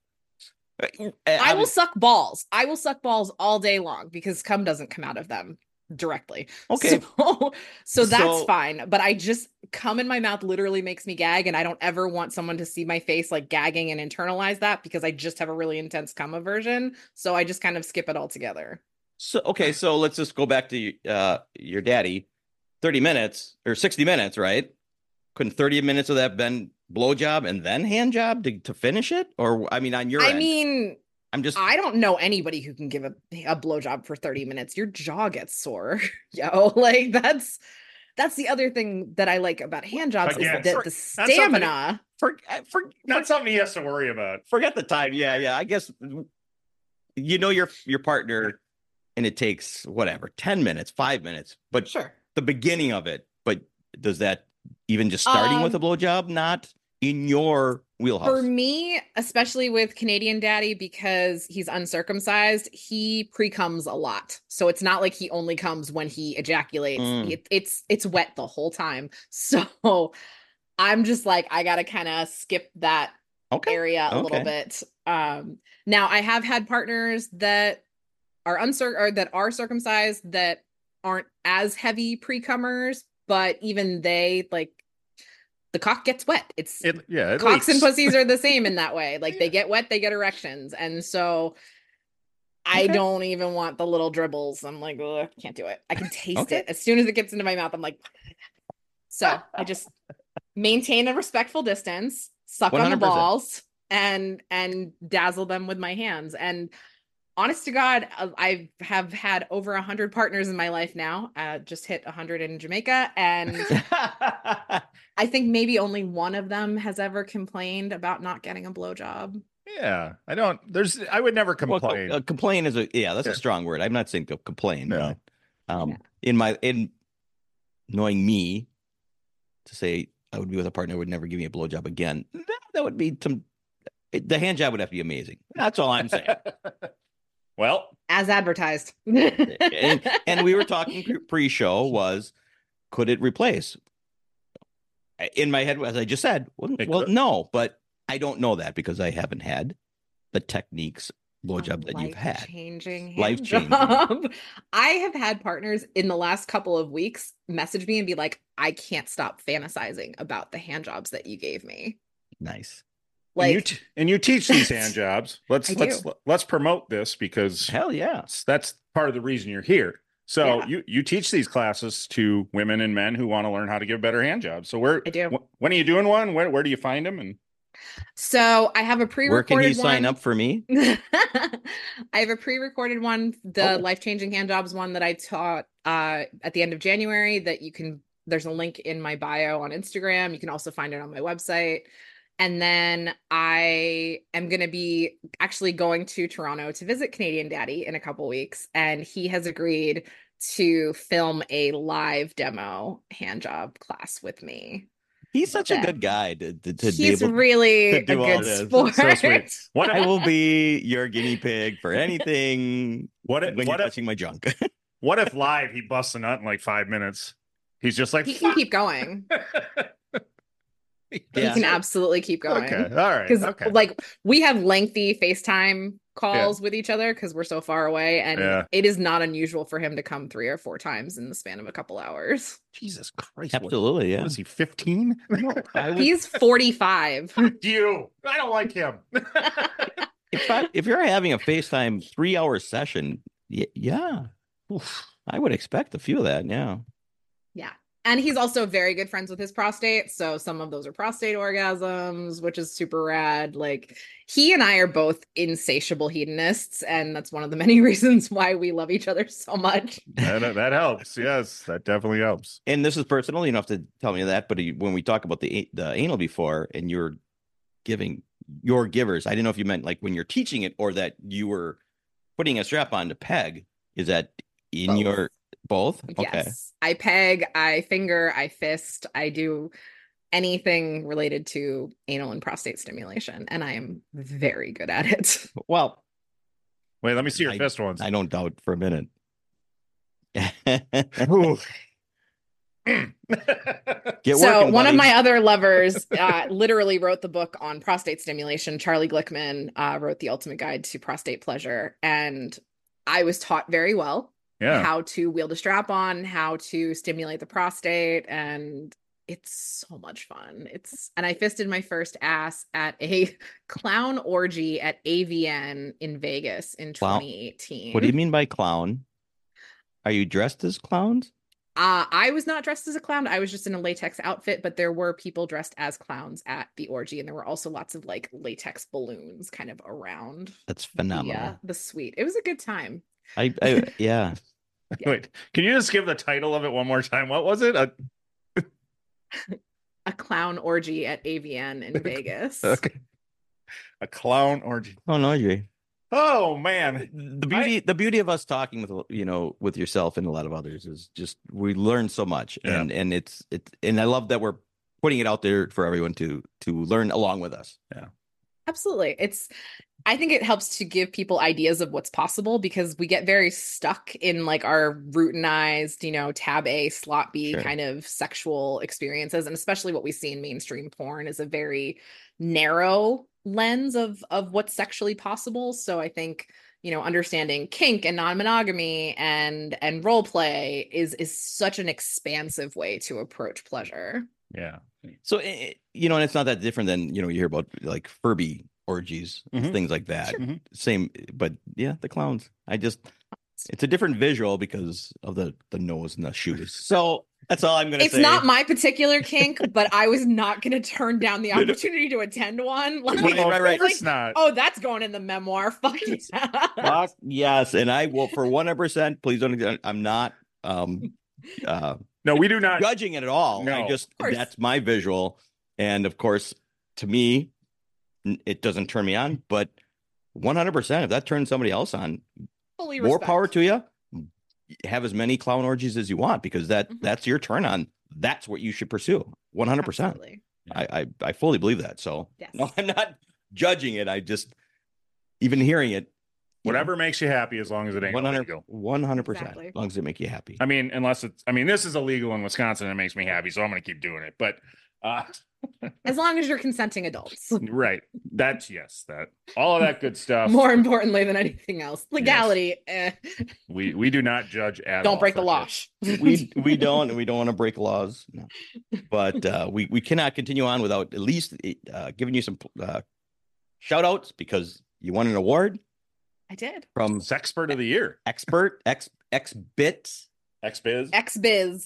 Speaker 2: I will suck balls. I will suck balls all day long because cum doesn't come out of them directly.
Speaker 4: Okay.
Speaker 2: So, so that's
Speaker 4: So-
Speaker 2: fine. But I just cum in my mouth literally makes me gag. And I don't ever want someone to see my face like gagging and internalize that because I just have a really intense cum aversion. So I just kind of skip it altogether.
Speaker 4: So okay, so let's just go back to uh, your daddy. Thirty minutes or sixty minutes, right? Couldn't thirty minutes of that been blowjob and then hand job to, to finish it? Or I mean, on your
Speaker 2: I
Speaker 4: end,
Speaker 2: mean,
Speaker 4: I'm just
Speaker 2: I don't know anybody who can give a, a blowjob for thirty minutes. Your jaw gets sore. Yo, like that's that's the other thing that I like about hand jobs
Speaker 3: Again,
Speaker 2: is that
Speaker 3: for-
Speaker 2: the
Speaker 3: something-
Speaker 2: stamina.
Speaker 4: for, for,
Speaker 3: Not something he has to worry about.
Speaker 4: forget the time. Yeah, yeah. I guess you know your your partner, and it takes whatever ten minutes, five minutes, but
Speaker 2: Sure.
Speaker 4: the beginning of it. But does that even just starting with a
Speaker 2: Um,
Speaker 4: blowjob not in your wheelhouse?
Speaker 2: For me, especially with Canadian Daddy, because he's uncircumcised, he pre-comes a lot. So it's not like he only comes when he ejaculates.
Speaker 4: Mm.
Speaker 2: It, it's it's wet the whole time. So I'm just like, I gotta kind of skip that
Speaker 4: Okay.
Speaker 2: area a little
Speaker 4: Okay.
Speaker 2: bit. Um, now I have had partners that are uncir or that are circumcised that aren't as heavy pre-cummers, but even they like the cock gets wet. It's
Speaker 3: It, yeah. It
Speaker 2: cocks and
Speaker 3: leaks.
Speaker 2: pussies are the same in that way. Like they
Speaker 3: Yeah.
Speaker 2: get wet, they get erections. And so I
Speaker 4: Okay.
Speaker 2: don't even want the little dribbles. I'm like, ugh, can't do it. I can taste
Speaker 4: Okay.
Speaker 2: it. As soon as it gets into my mouth, I'm like, so I just maintain a respectful distance, suck on the
Speaker 4: one hundred percent.
Speaker 2: balls, and and dazzle them with my hands. And honest to God, uh, I have had over a hundred partners in my life now. Uh, just hit a hundred in Jamaica, and I think maybe only one of them has ever complained about not getting a blowjob.
Speaker 3: Yeah. I don't. There's. I would never
Speaker 4: Well,
Speaker 3: complain.
Speaker 4: co- uh, complain is a yeah, that's
Speaker 3: Yeah.
Speaker 4: a strong word. I'm not saying co- complain.
Speaker 3: No.
Speaker 4: But, um,
Speaker 2: Yeah.
Speaker 4: in my in knowing me, to say I would be with a partner who would never give me a blowjob again, that, that would be some. it- The hand job would have to be amazing. That's all I'm saying.
Speaker 3: Well,
Speaker 2: As advertised.
Speaker 4: and, and we were talking pre- pre-show was could it replace? In my head, as I just said, well,
Speaker 3: It
Speaker 4: well
Speaker 3: could.
Speaker 4: no, but I don't know that because I haven't had the techniques blowjob that you've had.
Speaker 2: Life-changing
Speaker 4: Life
Speaker 2: hand
Speaker 4: changing.
Speaker 2: job. I have had partners in the last couple of weeks message me and be like, I can't stop fantasizing about the hand jobs that you gave me.
Speaker 4: Nice.
Speaker 3: and you
Speaker 2: Like,
Speaker 3: t- and you teach these hand jobs. Let's
Speaker 2: I
Speaker 3: let's
Speaker 2: do.
Speaker 3: let's promote this because
Speaker 4: Hell yeah.
Speaker 3: that's, that's part of the reason you're here. So
Speaker 2: Yeah.
Speaker 3: you you teach these classes to women and men who want to learn how to give better hand jobs. So where
Speaker 2: I do.
Speaker 3: wh- when are you doing one? Where where do you find them? And
Speaker 2: So I have a
Speaker 4: Where can he
Speaker 2: pre-recorded
Speaker 4: sign
Speaker 2: one.
Speaker 4: up for me?
Speaker 2: I have a pre-recorded one, the
Speaker 4: Oh.
Speaker 2: life-changing hand jobs one that I taught uh, at the end of January that you can, there's a link in my bio on Instagram. You can also find it on my website. And then I am going to be actually going to Toronto to visit Canadian Daddy in a couple weeks. And he has agreed to film a live demo hand job class with me.
Speaker 4: He's such a
Speaker 2: Yeah.
Speaker 4: good guy to, to, to be
Speaker 2: He's
Speaker 4: able
Speaker 2: really
Speaker 4: to
Speaker 2: a
Speaker 4: do all
Speaker 2: good
Speaker 4: this.
Speaker 2: sport.
Speaker 3: so sweet. What
Speaker 4: I
Speaker 3: if,
Speaker 4: will be your guinea pig for anything
Speaker 3: what if,
Speaker 4: when
Speaker 3: what
Speaker 4: you're
Speaker 3: if
Speaker 4: touching my junk.
Speaker 3: what if live he busts a nut in like five minutes? He's just like
Speaker 2: He can
Speaker 3: "Fuck."
Speaker 2: keep going.
Speaker 3: He
Speaker 2: He
Speaker 4: Yeah.
Speaker 2: can absolutely keep going.
Speaker 3: Okay. All right.
Speaker 2: Because
Speaker 3: Okay.
Speaker 2: like we have lengthy FaceTime calls with each other because we're so far away, and
Speaker 3: Yeah.
Speaker 2: it is not unusual for him to come three or four times in the span of a couple hours.
Speaker 3: Jesus Christ. What,
Speaker 4: Absolutely, yeah.
Speaker 3: what is he, fifteen?
Speaker 4: I would,
Speaker 2: He's forty-five.
Speaker 3: You. I don't like him.
Speaker 4: if, I, if you're having a FaceTime three hour session, y- yeah,
Speaker 3: Oof.
Speaker 4: I would expect a few of that. Yeah.
Speaker 2: Yeah. And he's also very good friends with his prostate. So some of those are prostate orgasms, which is super rad. Like he and I are both insatiable hedonists. And that's one of the many reasons why we love each other so much.
Speaker 3: that, that helps. Yes, that definitely helps.
Speaker 4: And this is personal. You don't have to tell me that. But when we talk about the the anal before, and you're giving your givers, I didn't know if you meant like when you're teaching it or that you were putting a strap on to peg. Is that in
Speaker 2: Both.
Speaker 4: your both? Okay.
Speaker 2: Yes. I peg, I finger, I fist, I do anything related to anal and prostate stimulation. And I am very good at it.
Speaker 4: Well,
Speaker 3: Wait, let me see your
Speaker 4: I-
Speaker 3: fist ones.
Speaker 4: I don't doubt for a minute.
Speaker 3: Ooh.
Speaker 4: Get
Speaker 2: so
Speaker 4: working,
Speaker 2: one of
Speaker 4: buddy.
Speaker 2: my other lovers uh, literally wrote the book on prostate stimulation. Charlie Glickman uh, wrote The Ultimate Guide to Prostate Pleasure. And I was taught very well
Speaker 3: Yeah.
Speaker 2: how to wield a strap on, how to stimulate the prostate. And it's so much fun. It's, and I fisted my first ass at a clown orgy at A V N in Vegas in
Speaker 4: Clown-
Speaker 2: twenty eighteen.
Speaker 4: What do you mean by clown? Are you dressed as clowns?
Speaker 2: Uh, I was not dressed as a clown. I was just in a latex outfit, but there were people dressed as clowns at the orgy, and there were also lots of like latex balloons kind of around
Speaker 4: That's phenomenal.
Speaker 2: the, uh, the suite. It was a good time.
Speaker 4: I, I yeah.
Speaker 2: Yeah.
Speaker 3: Wait, can you just give the title of it one more time? What was it? A,
Speaker 2: A clown orgy at A V N in Vegas.
Speaker 3: okay. A clown orgy.
Speaker 4: Oh no, Jay.
Speaker 3: Oh man.
Speaker 4: The beauty, the beauty of us talking with you know with yourself and a lot of others is just we learn so much,
Speaker 3: Yeah.
Speaker 4: and and it's it's and I love that we're putting it out there for everyone to to learn along with us.
Speaker 2: Absolutely. It's, I think it helps to give people ideas of what's possible because we get very stuck in like our routinized, you know, tab A, slot B
Speaker 4: Sure.
Speaker 2: kind of sexual experiences. And especially what we see in mainstream porn is a very narrow lens of of what's sexually possible. So I think, you know, understanding kink and non-monogamy and and role play is is such an expansive way to approach pleasure.
Speaker 3: Yeah.
Speaker 4: So eh, you know, and it's not that different than you know you hear about like Furby orgies,
Speaker 3: Mhm.
Speaker 4: things like that.
Speaker 2: Sure.
Speaker 3: Mhm.
Speaker 4: Same, but yeah, the clowns. I just it's a different visual because of the the nose and the shoes. So that's all I'm gonna
Speaker 2: It's
Speaker 4: say.
Speaker 2: not my particular kink, but I was not going to turn down the
Speaker 4: No, no.
Speaker 2: opportunity to attend one. Like,
Speaker 4: Right, right, right.
Speaker 3: Of course not.
Speaker 2: oh, that's going in the memoir. Fuck yeah.
Speaker 4: Fuck, yes, and I will for one hundred percent. Please don't. I'm not um uh
Speaker 3: No, we do not.
Speaker 4: judging it at all. I
Speaker 3: No,
Speaker 4: just
Speaker 2: of course.
Speaker 4: that's my visual, and of course, to me, n- it doesn't turn me on. But one hundred percent, if that turns somebody else on,
Speaker 2: Fully
Speaker 4: more
Speaker 2: respect.
Speaker 4: power to you. Have as many clown orgies as you want because that
Speaker 2: Mhm.
Speaker 4: that's your turn on. That's what you should pursue. one hundred percent.
Speaker 2: Absolutely.
Speaker 4: I, I I fully believe that. So
Speaker 2: Yes.
Speaker 4: no, I'm not judging it. I just even hearing it, you know,
Speaker 3: Whatever makes you happy as long as it ain't
Speaker 4: one hundred
Speaker 3: illegal.
Speaker 4: one hundred percent.
Speaker 2: Exactly.
Speaker 4: As long as it make you happy.
Speaker 3: I mean, unless it's, I mean, this is illegal in Wisconsin and it makes me happy, so I'm going to keep doing it. But, uh,
Speaker 2: As long as you're consenting adults.
Speaker 3: right. That's, yes, that, all of that good stuff.
Speaker 2: More importantly than anything else. Legality, eh.
Speaker 3: We, we do not judge at
Speaker 2: Don't
Speaker 3: all
Speaker 2: break the
Speaker 3: for
Speaker 2: law.
Speaker 3: this.
Speaker 4: we we don't and we don't want to break laws. No. But uh, we we cannot continue on without at least uh, giving you some uh, shout outs because you won an award
Speaker 2: I did.
Speaker 4: from
Speaker 3: Sexpert of the year.
Speaker 4: expert X X bits
Speaker 3: X-Biz.
Speaker 2: X-Biz.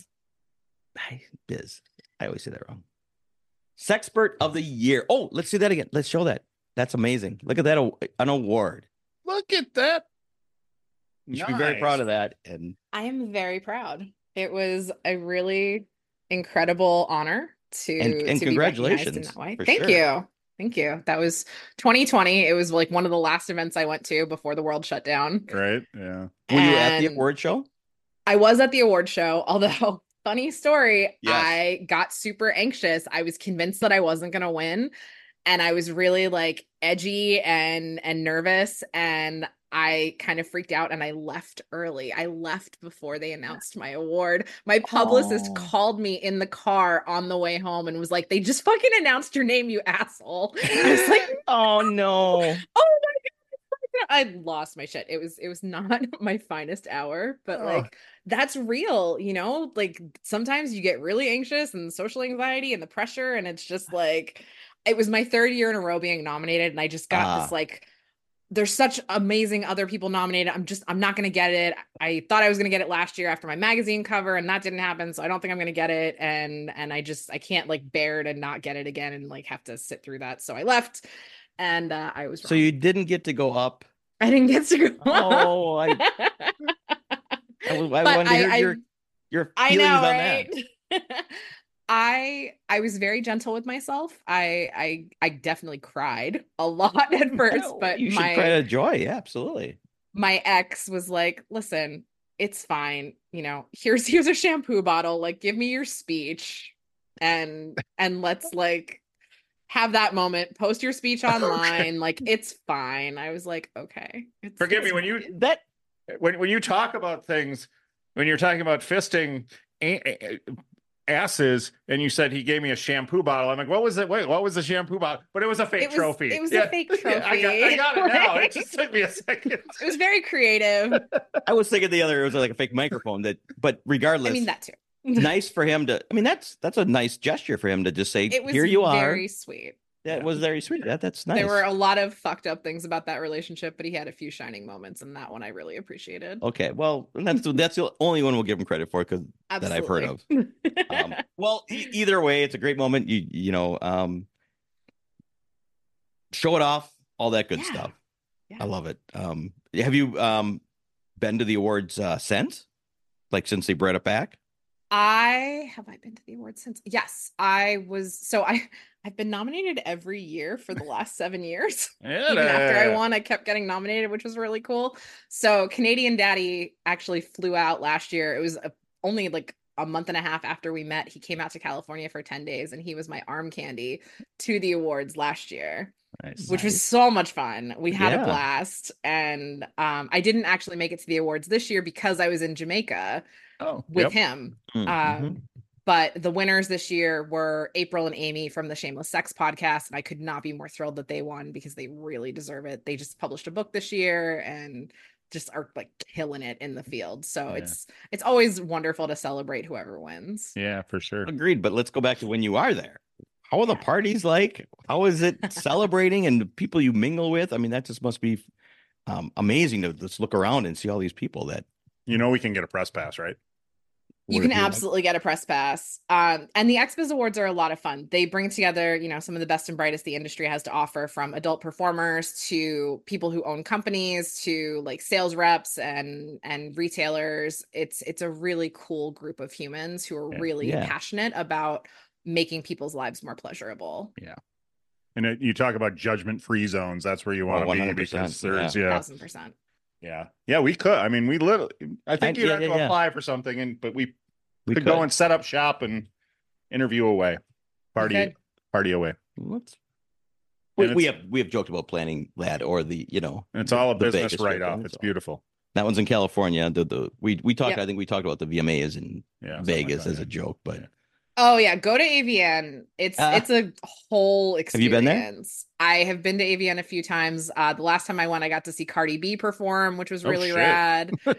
Speaker 4: biz. I always say that wrong. Sexpert of the year. Oh, let's do that again. Let's show that. That's amazing. Look at that, an award.
Speaker 3: Look at that.
Speaker 4: You should be very
Speaker 3: Nice.
Speaker 4: proud of that. And
Speaker 2: I am very proud. It was a really incredible honor to,
Speaker 4: And- and
Speaker 2: to be recognized in
Speaker 4: congratulations,
Speaker 2: that way.
Speaker 4: for
Speaker 2: Thank
Speaker 4: sure.
Speaker 2: you. Thank you. That was twenty twenty. It was like one of the last events I went to before the world shut down.
Speaker 3: Right? Yeah.
Speaker 4: were you at the
Speaker 2: And
Speaker 4: award show?
Speaker 2: I was at the award show, although funny story,
Speaker 4: Yes.
Speaker 2: I got super anxious. I was convinced that I wasn't going to win, and I was really like edgy and and nervous, and I kind of freaked out and I left early. I left before they announced my award. My publicist
Speaker 4: Oh.
Speaker 2: called me in the car on the way home and was like, "They just fucking announced your name, you asshole." I was like,
Speaker 4: Oh no.
Speaker 2: "Oh my God." I lost my shit. It was it was not my finest hour, but
Speaker 3: Oh.
Speaker 2: like that's real, you know? Like sometimes you get really anxious and social anxiety and the pressure, and it's just like it was my third year in a row being nominated, and I just got
Speaker 4: Ah.
Speaker 2: this like there's such amazing other people nominated. I'm just I'm not gonna get it. I thought I was gonna get it last year after my magazine cover, and that didn't happen. So I don't think I'm gonna get it. And and I just I can't like bear to not get it again and like have to sit through that. So I left, and uh, I was wrong.
Speaker 4: So you didn't get to go up.
Speaker 2: I didn't get to go.
Speaker 4: Oh, I, I, was- I
Speaker 2: But
Speaker 4: wanted to hear
Speaker 2: I- I-
Speaker 4: your, your
Speaker 2: I
Speaker 4: feelings
Speaker 2: know,
Speaker 4: on
Speaker 2: right?
Speaker 4: that.
Speaker 2: I I was very gentle with myself. I I I definitely cried a lot at first,
Speaker 4: Oh,
Speaker 2: but
Speaker 4: you should
Speaker 2: my
Speaker 4: cry to joy. Yeah, absolutely.
Speaker 2: my ex was like, "Listen, it's fine. You know, here's here's a shampoo bottle. Like, give me your speech, and and let's like have that moment. Post your speech online. Like, it's fine." I was like, "Okay." It's,
Speaker 3: Forgive
Speaker 2: it's
Speaker 3: me when
Speaker 2: fine."
Speaker 3: you
Speaker 4: That
Speaker 3: when when you talk about things, when you're talking about fisting a- a- asses, and you said he gave me a shampoo bottle. I'm like, what was it? Wait, what was the shampoo bottle? But it was a fake
Speaker 2: It was-
Speaker 3: trophy.
Speaker 2: it was a fake
Speaker 3: Yeah, I got, I
Speaker 2: trophy.
Speaker 3: got it now. It
Speaker 2: Like-
Speaker 3: just took me a second.
Speaker 2: It was very creative.
Speaker 4: I was thinking the other it was like a fake microphone that, but regardless,
Speaker 2: I mean that too.
Speaker 4: nice for him to. I mean, that's that's a nice gesture for him to just say,
Speaker 2: It was
Speaker 4: "Here you are."
Speaker 2: very sweet.
Speaker 4: That was very sweet. That that's nice.
Speaker 2: There were a lot of fucked up things about that relationship, but he had a few shining moments, and that one I really appreciated.
Speaker 4: Okay, well, and that's that's the only one we'll give him credit for because that I've heard of. Um, well, e- either way, it's a great moment. You you know, um, show it off, all that good
Speaker 2: Yeah.
Speaker 4: stuff.
Speaker 2: Yeah.
Speaker 4: I love it. Um, have you um been to the awards uh, since? Like since they brought it back?
Speaker 2: I have I been to the awards since? Yes, I was. So I I've been nominated every year for the last seven years.
Speaker 3: Yeah,
Speaker 2: Even after I won, I kept getting nominated, which was really cool. So Canadian Daddy actually flew out last year. It was a, only like a month and a half after we met. He came out to California for ten days, and he was my arm candy to the awards last year,
Speaker 3: Nice.
Speaker 2: which was so much fun. We had
Speaker 4: Yeah.
Speaker 2: a blast. And um, I didn't actually make it to the awards this year because I was in Jamaica
Speaker 3: oh,
Speaker 2: with
Speaker 3: yep.
Speaker 2: him.
Speaker 4: Mhm.
Speaker 2: Um, but the winners this year were April and Amy from the Shameless Sex podcast. And I could not be more thrilled that they won because they really deserve it. They just published a book this year and just are like killing it in the field. So
Speaker 3: Yeah.
Speaker 2: it's it's always wonderful to celebrate whoever wins.
Speaker 3: Yeah, for sure.
Speaker 4: Agreed. But let's go back to when you are there. How are the
Speaker 2: Yeah.
Speaker 4: parties like? How is it celebrating and the people you mingle with? I mean, that just must be um, amazing to just look around and see all these people that
Speaker 3: You know, we can get a press pass, right?
Speaker 2: You
Speaker 4: would
Speaker 2: can
Speaker 4: be like-
Speaker 2: absolutely get a press pass. Um, and the X Biz Awards are a lot of fun. They bring together, you know, some of the best and brightest the industry has to offer, from adult performers to people who own companies to like sales reps and and retailers. It's it's a really cool group of humans who are
Speaker 3: Yeah.
Speaker 2: really
Speaker 4: Yeah.
Speaker 2: passionate about making people's lives more pleasurable.
Speaker 3: And it, you talk about judgment-free zones. That's where you
Speaker 4: Oh,
Speaker 3: want to
Speaker 4: one
Speaker 3: be
Speaker 4: hundred
Speaker 3: because
Speaker 4: percent,
Speaker 3: there's
Speaker 2: Yeah.
Speaker 3: yeah,
Speaker 2: Thousand percent.
Speaker 3: yeah, yeah. We could. I mean, we literally. I think
Speaker 4: I-
Speaker 3: you'd
Speaker 4: yeah,
Speaker 3: have
Speaker 4: yeah,
Speaker 3: to
Speaker 4: yeah.
Speaker 3: apply for something, and but we
Speaker 4: we
Speaker 3: could, go and set up shop and interview away, party
Speaker 2: could.
Speaker 3: party away.
Speaker 4: Let's- We,
Speaker 3: And
Speaker 4: we
Speaker 3: it's-
Speaker 4: have we have joked about planning lad or the you know
Speaker 3: And it's all a
Speaker 4: the
Speaker 3: business
Speaker 4: Vegas
Speaker 3: write
Speaker 4: trip,
Speaker 3: off.
Speaker 4: and
Speaker 3: It's
Speaker 4: all-
Speaker 3: beautiful.
Speaker 4: That one's in California. The the we we talked.
Speaker 2: Yep.
Speaker 4: I think we talked about the V M As in
Speaker 3: Yeah, something like
Speaker 4: Vegas
Speaker 3: that,
Speaker 4: as
Speaker 3: yeah.
Speaker 4: a joke, but
Speaker 3: Yeah.
Speaker 2: Oh yeah, go to A V N. It's
Speaker 4: Ah.
Speaker 2: it's a whole experience.
Speaker 4: Have you been there?
Speaker 2: I have been to A V N a few times. Uh, the last time I went, I got to see Cardi B perform, which was
Speaker 3: Oh,
Speaker 2: really
Speaker 3: shit.
Speaker 2: rad.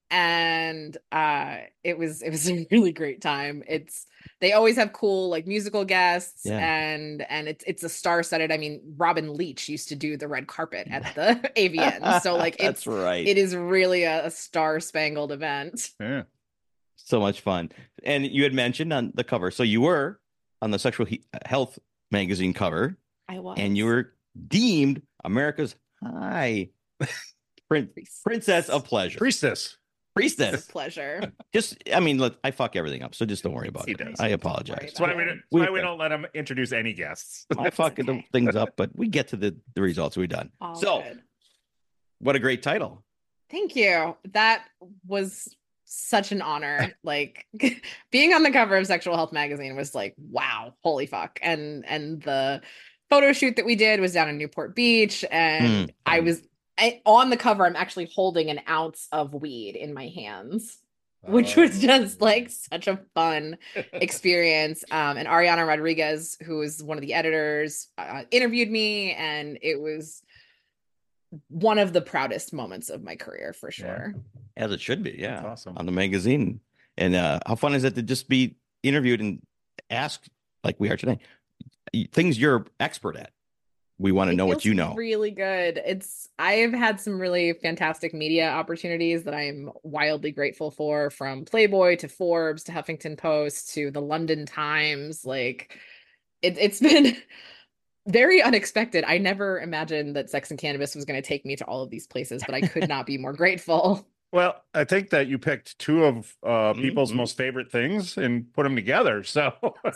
Speaker 2: and uh it was it was a really great time. It's they always have cool like musical guests,
Speaker 4: Yeah.
Speaker 2: and and it's it's a star-studded. I mean, Robin Leach used to do the red carpet at the A V N, so like
Speaker 4: That's
Speaker 2: it's
Speaker 4: right.
Speaker 2: it is really a, a star-spangled event.
Speaker 3: Yeah.
Speaker 4: So much fun. And you had mentioned on the cover, so you were on the Sexual he- Health magazine cover,
Speaker 2: I was,
Speaker 4: and you were deemed America's high prin- princess of pleasure.
Speaker 3: Priestess.
Speaker 4: Priestess.
Speaker 2: pleasure.
Speaker 4: Just, I mean, look, I fuck everything up, so just don't worry about
Speaker 3: He
Speaker 4: it.
Speaker 3: does.
Speaker 4: I apologize.
Speaker 3: That's why we don't, that's
Speaker 4: We-
Speaker 3: why we don't let him introduce any guests.
Speaker 4: I fuck the
Speaker 2: okay.
Speaker 4: things up, but we get to the, the results we've done.
Speaker 2: All
Speaker 4: so,
Speaker 2: good.
Speaker 4: what a great title.
Speaker 2: Thank you. That was such an honor. Like being on the cover of Sexual Health magazine was like, wow, holy fuck. And and the photo shoot that we did was down in Newport Beach, and
Speaker 4: Mm,
Speaker 2: I
Speaker 4: fun.
Speaker 2: was I, on the cover. I'm actually holding an ounce of weed in my hands, which was just like such a fun experience. Um, and Ariana Rodriguez, who is one of the editors, uh, interviewed me, and it was one of the proudest moments of my career for sure.
Speaker 4: As it should be, yeah.
Speaker 3: That's awesome.
Speaker 4: On the magazine. And uh, how fun is it to just be interviewed and asked, like we are today, things you're expert at? We want to
Speaker 2: It
Speaker 4: know what
Speaker 2: feels
Speaker 4: you know.
Speaker 2: Really good. It's I've had some really fantastic media opportunities that I'm wildly grateful for, from Playboy to Forbes to Huffington Post to the London Times. Like it, it's been very unexpected. I never imagined that Sex and Cannabis was going to take me to all of these places, but I could not be more grateful.
Speaker 3: Well, I think that you picked two of uh, people's
Speaker 4: Mhm.
Speaker 3: most favorite things and put them together. So,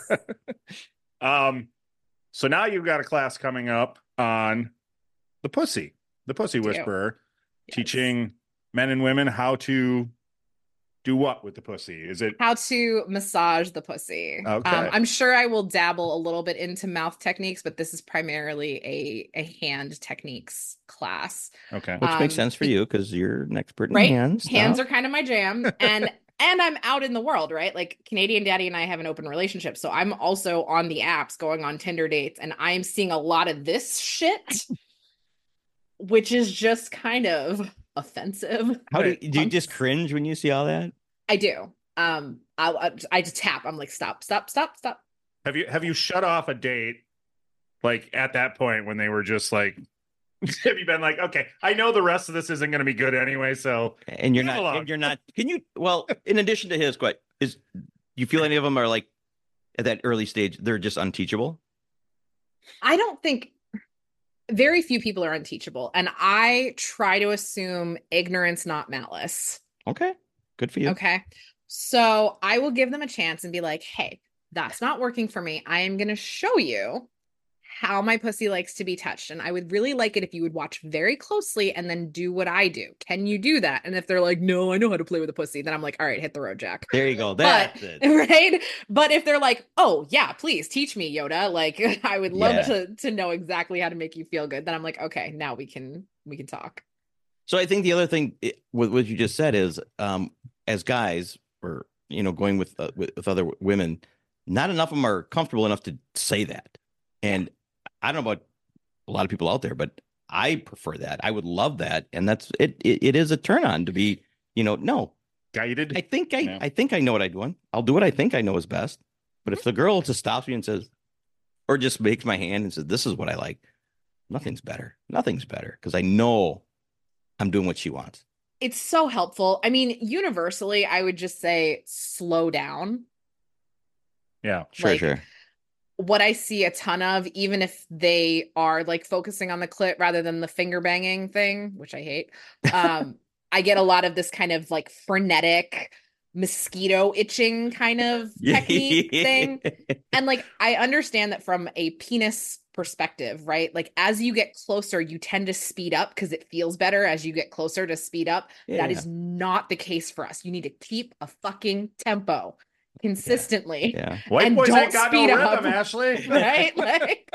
Speaker 3: um, so now you've got a class coming up on the pussy, the pussy
Speaker 2: do.
Speaker 3: whisperer,
Speaker 2: Yes.
Speaker 3: teaching men and women how to do what with the pussy. Is it
Speaker 2: How to massage the pussy.
Speaker 3: Okay.
Speaker 2: Um, I'm sure I will dabble a little bit into mouth techniques, but this is primarily a, a hand techniques class.
Speaker 3: okay?
Speaker 4: Which makes
Speaker 2: um,
Speaker 4: sense for you because you're an expert in
Speaker 2: Right?
Speaker 4: hands.
Speaker 2: Hands
Speaker 4: huh?
Speaker 2: are kind of my jam. And and I'm out in the world, right? Like Canadian Daddy and I have an open relationship. So I'm also on the apps going on Tinder dates, and I'm seeing a lot of this shit, which is just kind of offensive.
Speaker 4: How do,
Speaker 3: Wait,
Speaker 4: do you just cringe when you see all that?
Speaker 2: I do. Um, I'll, I I just tap. I'm like, stop, stop, stop, stop.
Speaker 3: Have you have you shut off a date like at that point when they were just like? Have you been like, okay, I know the rest of this isn't going to be good anyway, so
Speaker 4: And you're
Speaker 3: Move
Speaker 4: not,
Speaker 3: along.
Speaker 4: and you're not, can you, well, in addition to his, what is, you feel any of them are like at that early stage, they're just unteachable?
Speaker 2: I don't think very few people are unteachable, and I try to assume ignorance, not malice.
Speaker 4: Okay. Good for you.
Speaker 2: Okay. So I will give them a chance and be like, hey, that's not working for me. I am going to show you how my pussy likes to be touched. And I would really like it if you would watch very closely and then do what I do. Can you do that? And if they're like, no, I know how to play with a pussy, then I'm like, all right, hit the road, Jack.
Speaker 4: There you go.
Speaker 2: But,
Speaker 4: That's it.
Speaker 2: right? But if they're like, oh, yeah, please teach me, Yoda. Like, I would love
Speaker 4: Yeah.
Speaker 2: to to know exactly how to make you feel good. Then I'm like, okay, now we can we can talk.
Speaker 4: So I think the other thing i- with what you just said is, um, as guys, or you know, going with, uh, with with other women, not enough of them are comfortable enough to say that. And I don't know about a lot of people out there, but I prefer that. I would love that, and that's it. It, it is a turn on to be, you know, no.
Speaker 3: guided.
Speaker 4: I think I,
Speaker 3: Yeah.
Speaker 4: I think I know what I want. I'll do what I think I know is best. But if the girl just stops me and says, or just makes my hand and says, "This is what I like," nothing's better. Nothing's better because I know I'm doing what she wants.
Speaker 2: It's so helpful. I mean, universally, I would just say slow down.
Speaker 3: Yeah.
Speaker 4: Sure,
Speaker 2: Like,
Speaker 4: sure.
Speaker 2: What I see a ton of, even if they are like focusing on the clit rather than the finger banging thing, which I hate, um, I get a lot of this kind of like frenetic mosquito itching kind of technique thing. And like, I understand that from a penis perspective, right? Like, as you get closer, you tend to speed up because it feels better as you get closer to speed up.
Speaker 4: Yeah.
Speaker 2: That is not the case for us. You need to keep a fucking tempo consistently.
Speaker 4: Yeah.
Speaker 3: White
Speaker 2: and
Speaker 3: boys
Speaker 2: don't
Speaker 3: ain't got no
Speaker 2: speed
Speaker 3: rhythm,
Speaker 2: up.
Speaker 3: Ashley.
Speaker 2: Right? Like,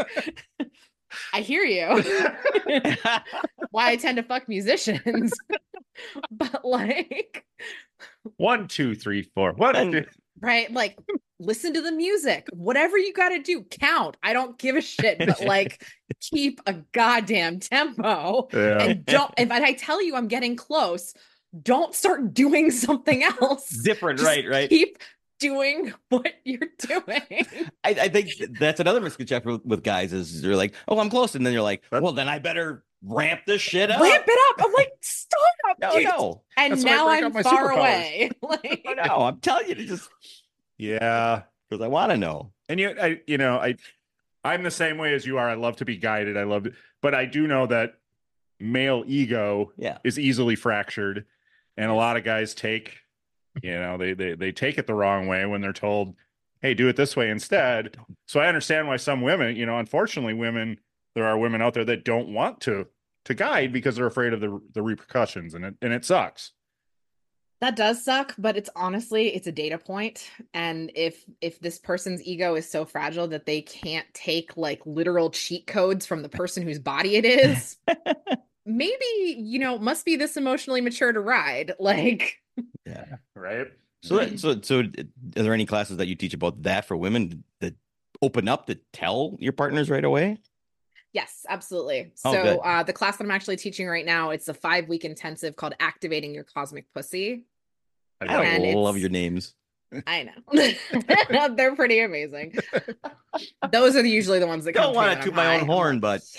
Speaker 2: I hear you. Why I tend to fuck musicians. But like,
Speaker 3: One, two, three, four. One,
Speaker 4: And-
Speaker 3: two.
Speaker 2: right? Like, listen to the music. Whatever you got to do, count. I don't give a shit, but like, keep a goddamn tempo.
Speaker 3: Yeah.
Speaker 2: And don't, if I tell you I'm getting close, don't start doing something else.
Speaker 4: Different,
Speaker 2: Just
Speaker 4: right? Right.
Speaker 2: Keep doing what you're doing.
Speaker 4: I, I think that's another misconception with, with guys is they're like, oh, I'm close. And then you're like, well, then I better ramp this shit up.
Speaker 2: Ramp it up. I'm like, stop.
Speaker 4: No,
Speaker 2: dude.
Speaker 4: no.
Speaker 2: And
Speaker 3: That's why I
Speaker 2: now
Speaker 3: break up
Speaker 2: I'm
Speaker 3: my
Speaker 2: far
Speaker 3: superpowers.
Speaker 2: away. Like,
Speaker 4: No, no, I'm telling you to just
Speaker 3: Yeah.
Speaker 4: because I want to know.
Speaker 3: And you, I, you know, I, I'm the same way as you are. I love to be guided. I love it, but I do know that male ego
Speaker 4: Yeah.
Speaker 3: is easily fractured, and a lot of guys take, you know, they they they take it the wrong way when they're told, "Hey, do it this way instead." So I understand why some women, you know, unfortunately, women, there are women out there that don't want to to guide because they're afraid of the the repercussions, and it and it sucks.
Speaker 2: that does suck, but it's honestly, it's a data point. And if if this person's ego is so fragile that they can't take like literal cheat codes from the person whose body it is, maybe, you know, must be this emotionally mature to ride. Like,
Speaker 4: Yeah.
Speaker 3: Right.
Speaker 4: So, that, so, so, are there any classes that you teach about that for women that open up to tell your partners right away?
Speaker 2: yes, absolutely.
Speaker 4: Oh,
Speaker 2: So
Speaker 4: good.
Speaker 2: uh, the class that I'm actually teaching right now, it's a five week intensive called Activating Your Cosmic Pussy.
Speaker 3: I
Speaker 4: I
Speaker 2: And
Speaker 4: love
Speaker 2: it's-
Speaker 4: your names.
Speaker 2: I know. They're pretty amazing. Those are usually the ones that come
Speaker 4: Don't
Speaker 2: to
Speaker 4: want
Speaker 2: me
Speaker 4: to
Speaker 2: when
Speaker 4: toot
Speaker 2: I'm
Speaker 4: my
Speaker 2: high.
Speaker 4: own
Speaker 2: I'm
Speaker 4: horn,
Speaker 2: like,
Speaker 4: but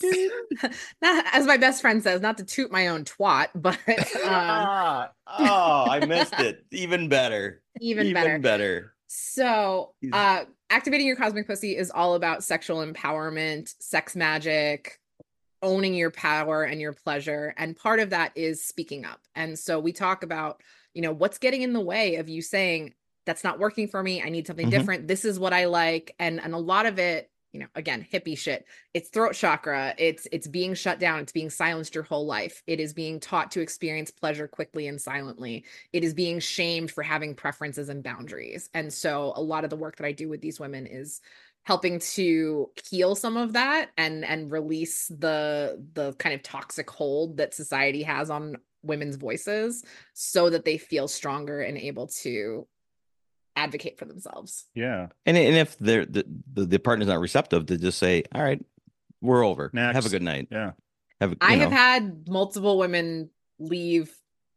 Speaker 2: yes. Not, as my best friend says, not to toot my own twat, but um,
Speaker 4: Ah, oh, I missed it. Even better.
Speaker 2: even better.
Speaker 4: Even better.
Speaker 2: So,
Speaker 4: He's-
Speaker 2: uh, Activating Your Cosmic Pussy is all about sexual empowerment, sex magic, owning your power and your pleasure. And part of that is speaking up. And so we talk about, you know, what's getting in the way of you saying, that's not working for me. I need something
Speaker 4: Mhm.
Speaker 2: different. This is what I like. And and a lot of it, you know, again, hippie shit. It's throat chakra. It's it's being shut down. It's being silenced your whole life. It is being taught to experience pleasure quickly and silently. It is being shamed for having preferences and boundaries. And so a lot of the work that I do with these women is helping to heal some of that and and release the the kind of toxic hold that society has on women's voices so that they feel stronger and able to advocate for themselves.
Speaker 3: Yeah.
Speaker 4: And, and if they're, the, the, the partner's not receptive, to just say, all right, we're over.
Speaker 3: Next.
Speaker 4: Have a good night.
Speaker 3: Yeah.
Speaker 4: Have, you
Speaker 2: I
Speaker 4: know,
Speaker 2: have had multiple women leave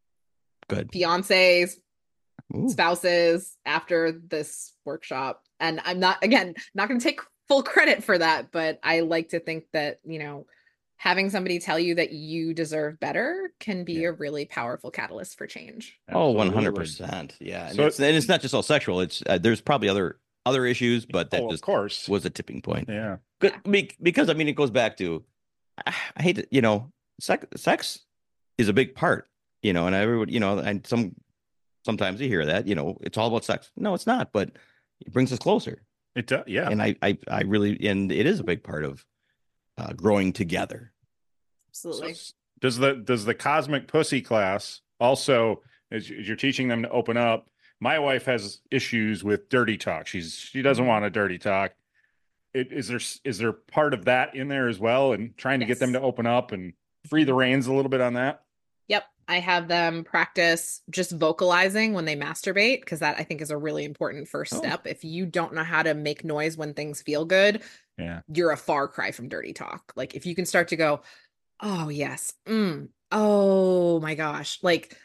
Speaker 4: good.
Speaker 2: fiancés,
Speaker 4: Ooh.
Speaker 2: spouses after this workshop. And I'm not, again, not going to take full credit for that, but I like to think that, you know, having somebody tell you that you deserve better can be
Speaker 3: Yeah.
Speaker 2: a really powerful catalyst for change.
Speaker 4: Oh, one hundred
Speaker 3: Absolutely.
Speaker 4: percent. Yeah. And,
Speaker 3: So
Speaker 4: it's, and it's not just all sexual. It's uh, there's probably other other issues, but that
Speaker 3: Oh, of
Speaker 4: just
Speaker 3: course.
Speaker 4: was a tipping point.
Speaker 3: Yeah.
Speaker 4: Good, be- because I mean, it goes back to, I, I hate to, you know, sex, sex is a big part, you know, and everyone, you know, and some, sometimes you hear that, you know, it's all about sex. No, it's not, but it brings us closer.
Speaker 3: It does. Yeah.
Speaker 4: And I, I, I really, and it is a big part of uh, growing together.
Speaker 2: Absolutely.
Speaker 3: So, does the does the cosmic pussy class also, as, as you're teaching them to open up? My wife has issues with dirty talk. She's she doesn't want a dirty talk. It, is there is there part of that in there as well, and trying to
Speaker 2: Yes.
Speaker 3: get them to open up and free the reins a little bit on that?
Speaker 2: Yep. I have them practice just vocalizing when they masturbate, because that I think is a really important first
Speaker 4: Oh.
Speaker 2: step. If you don't know how to make noise when things feel good,
Speaker 3: Yeah.
Speaker 2: you're a far cry from dirty talk. Like if you can start to go, oh, yes. Mm. Oh my gosh. Like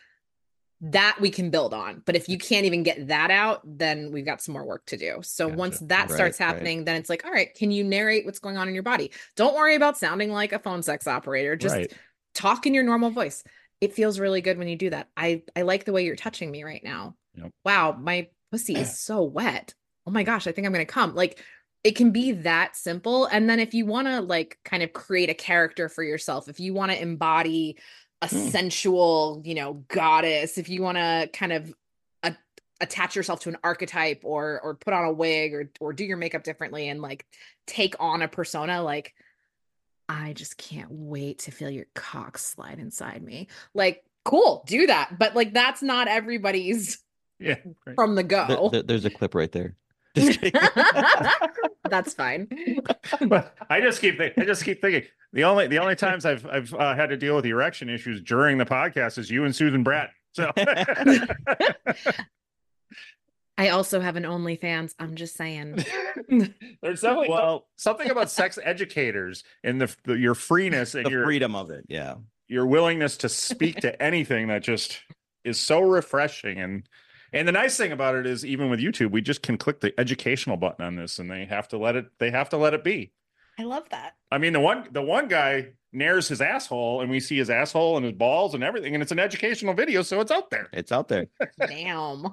Speaker 2: that we can build on. But if you can't even get that out, then we've got some more work to do. So
Speaker 3: Gotcha.
Speaker 2: once that
Speaker 4: Right,
Speaker 2: starts
Speaker 4: right.
Speaker 2: happening, then it's like, all right, can you narrate what's going on in your body? Don't worry about sounding like a phone sex operator. Just
Speaker 3: Right.
Speaker 2: talk in your normal voice. It feels really good when you do that. I I like the way you're touching me right now.
Speaker 3: Yep.
Speaker 2: Wow, my pussy is so wet. Oh my gosh, I think I'm gonna come. Like it can be that simple. And then if you want to like kind of create a character for yourself, if you want to embody a
Speaker 4: Hmm.
Speaker 2: sensual, you know, goddess, if you want to kind of a- attach yourself to an archetype or or put on a wig or or do your makeup differently and like take on a persona, like I just can't wait to feel your cock slide inside me. Like, cool, do that. But like that's not everybody's
Speaker 3: Yeah. Right.
Speaker 2: from the
Speaker 4: There-
Speaker 2: go.
Speaker 4: there- there's a clip right there. Just kidding.
Speaker 2: That's fine.
Speaker 3: But I just keep think, I just keep thinking the only the only times I've I've uh, had to deal with erection issues during the podcast is you and Susan Bratton. So
Speaker 2: I also have an OnlyFans. I'm just saying.
Speaker 3: there's definitely
Speaker 4: Well,
Speaker 3: something about sex educators and the, the your freeness and
Speaker 4: the
Speaker 3: your
Speaker 4: freedom of it. Yeah.
Speaker 3: your willingness to speak to anything that just is so refreshing. And and the nice thing about it is, even with YouTube, we just can click the educational button on this, and they have to let it they have to let it be.
Speaker 2: I love that.
Speaker 3: I mean, the one the one guy nares his asshole, and we see his asshole and his balls and everything, and it's an educational video, so it's out there.
Speaker 4: It's out there.
Speaker 2: Damn.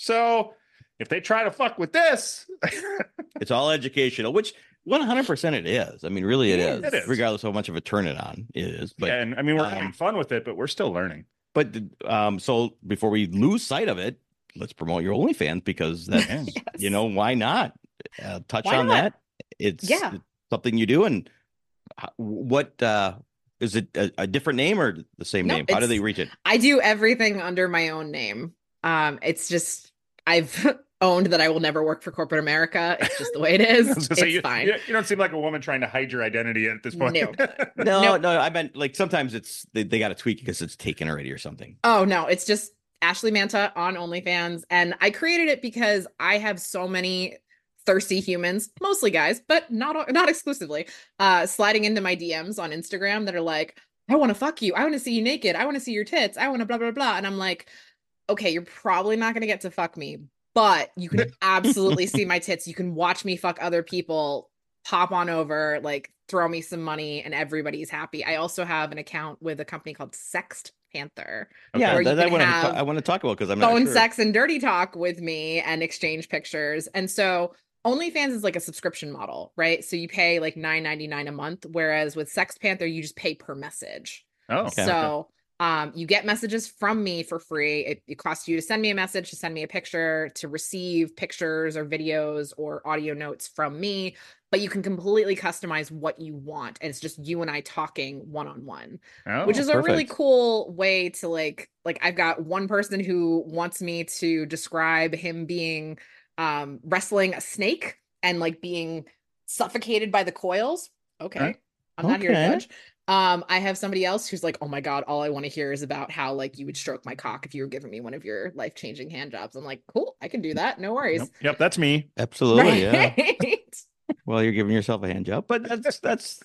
Speaker 3: So if they try to fuck with this,
Speaker 4: It's all educational, which one hundred percent it is. I mean, really, it
Speaker 2: It
Speaker 4: is.
Speaker 2: is.
Speaker 3: It is.
Speaker 4: Regardless of how much of a turn it on it is. But
Speaker 3: yeah, and I mean, we're
Speaker 4: um,
Speaker 3: having fun with it, but we're still learning.
Speaker 4: but um, so before we lose sight of it, let's promote your OnlyFans, because that's
Speaker 3: Yeah.
Speaker 2: Yes.
Speaker 4: you know, why not uh, touch
Speaker 2: Why
Speaker 4: on
Speaker 2: not?
Speaker 4: that? It's,
Speaker 2: Yeah.
Speaker 4: it's something you do. And how- what uh, is it a, a different name or the same
Speaker 2: No,
Speaker 4: name? How do
Speaker 2: it's-
Speaker 4: they reach it?
Speaker 2: I do everything under my own name. Um, it's just I've owned that I will never work for corporate America. It's just the way it is.
Speaker 3: I was
Speaker 2: It's
Speaker 3: gonna say, you,
Speaker 2: fine.
Speaker 3: you, you don't seem like a woman trying to hide your identity at this point.
Speaker 2: No.
Speaker 4: No,
Speaker 2: Nope.
Speaker 4: no, I meant like sometimes it's they, they got to tweak because it's taken already or something.
Speaker 2: Oh no, it's just Ashley Manta on OnlyFans. And I created it because I have so many thirsty humans, mostly guys, but not not exclusively, uh, sliding into my D Ms on Instagram that are like, I want to fuck you. I want to see you naked. I want to see your tits. I want to blah, blah, blah. And I'm like, okay, you're probably not going to get to fuck me, but you can absolutely see my tits. You can watch me fuck other people, pop on over, like throw me some money, and everybody's happy. I also have an account with a company called Sext Panther.
Speaker 4: Yeah,
Speaker 2: Where you
Speaker 4: that, that
Speaker 2: can
Speaker 4: one I,
Speaker 2: have
Speaker 4: I want to talk about because I'm not
Speaker 2: phone
Speaker 4: sure.
Speaker 2: sex and dirty talk with me and exchange pictures. And so OnlyFans is like a subscription model, right? So you pay like nine ninety-nine a month, whereas with Sex Panther you just pay per message.
Speaker 3: Oh,
Speaker 4: Okay.
Speaker 2: So um, you get messages from me for free. It, it costs you to send me a message, to send me a picture, to receive pictures or videos or audio notes from me. But you can completely customize what you want, and it's just you and I talking one on one.
Speaker 3: Oh,
Speaker 2: Which is a really
Speaker 4: perfect.
Speaker 2: cool way to like like I've got one person who wants me to describe him being um wrestling a snake and like being suffocated by the coils. Okay.
Speaker 3: Okay.
Speaker 2: I'm not here to
Speaker 4: Okay.
Speaker 2: judge. Um I have somebody else who's like, "Oh my god, all I want to hear is about how like you would stroke my cock if you were giving me one of your life-changing hand jobs." I'm like, "Cool, I can do that. No worries."
Speaker 3: Yep, yep, that's me.
Speaker 4: Absolutely, yeah.
Speaker 2: Right?
Speaker 4: Well, you're giving yourself a hand job, but that's that's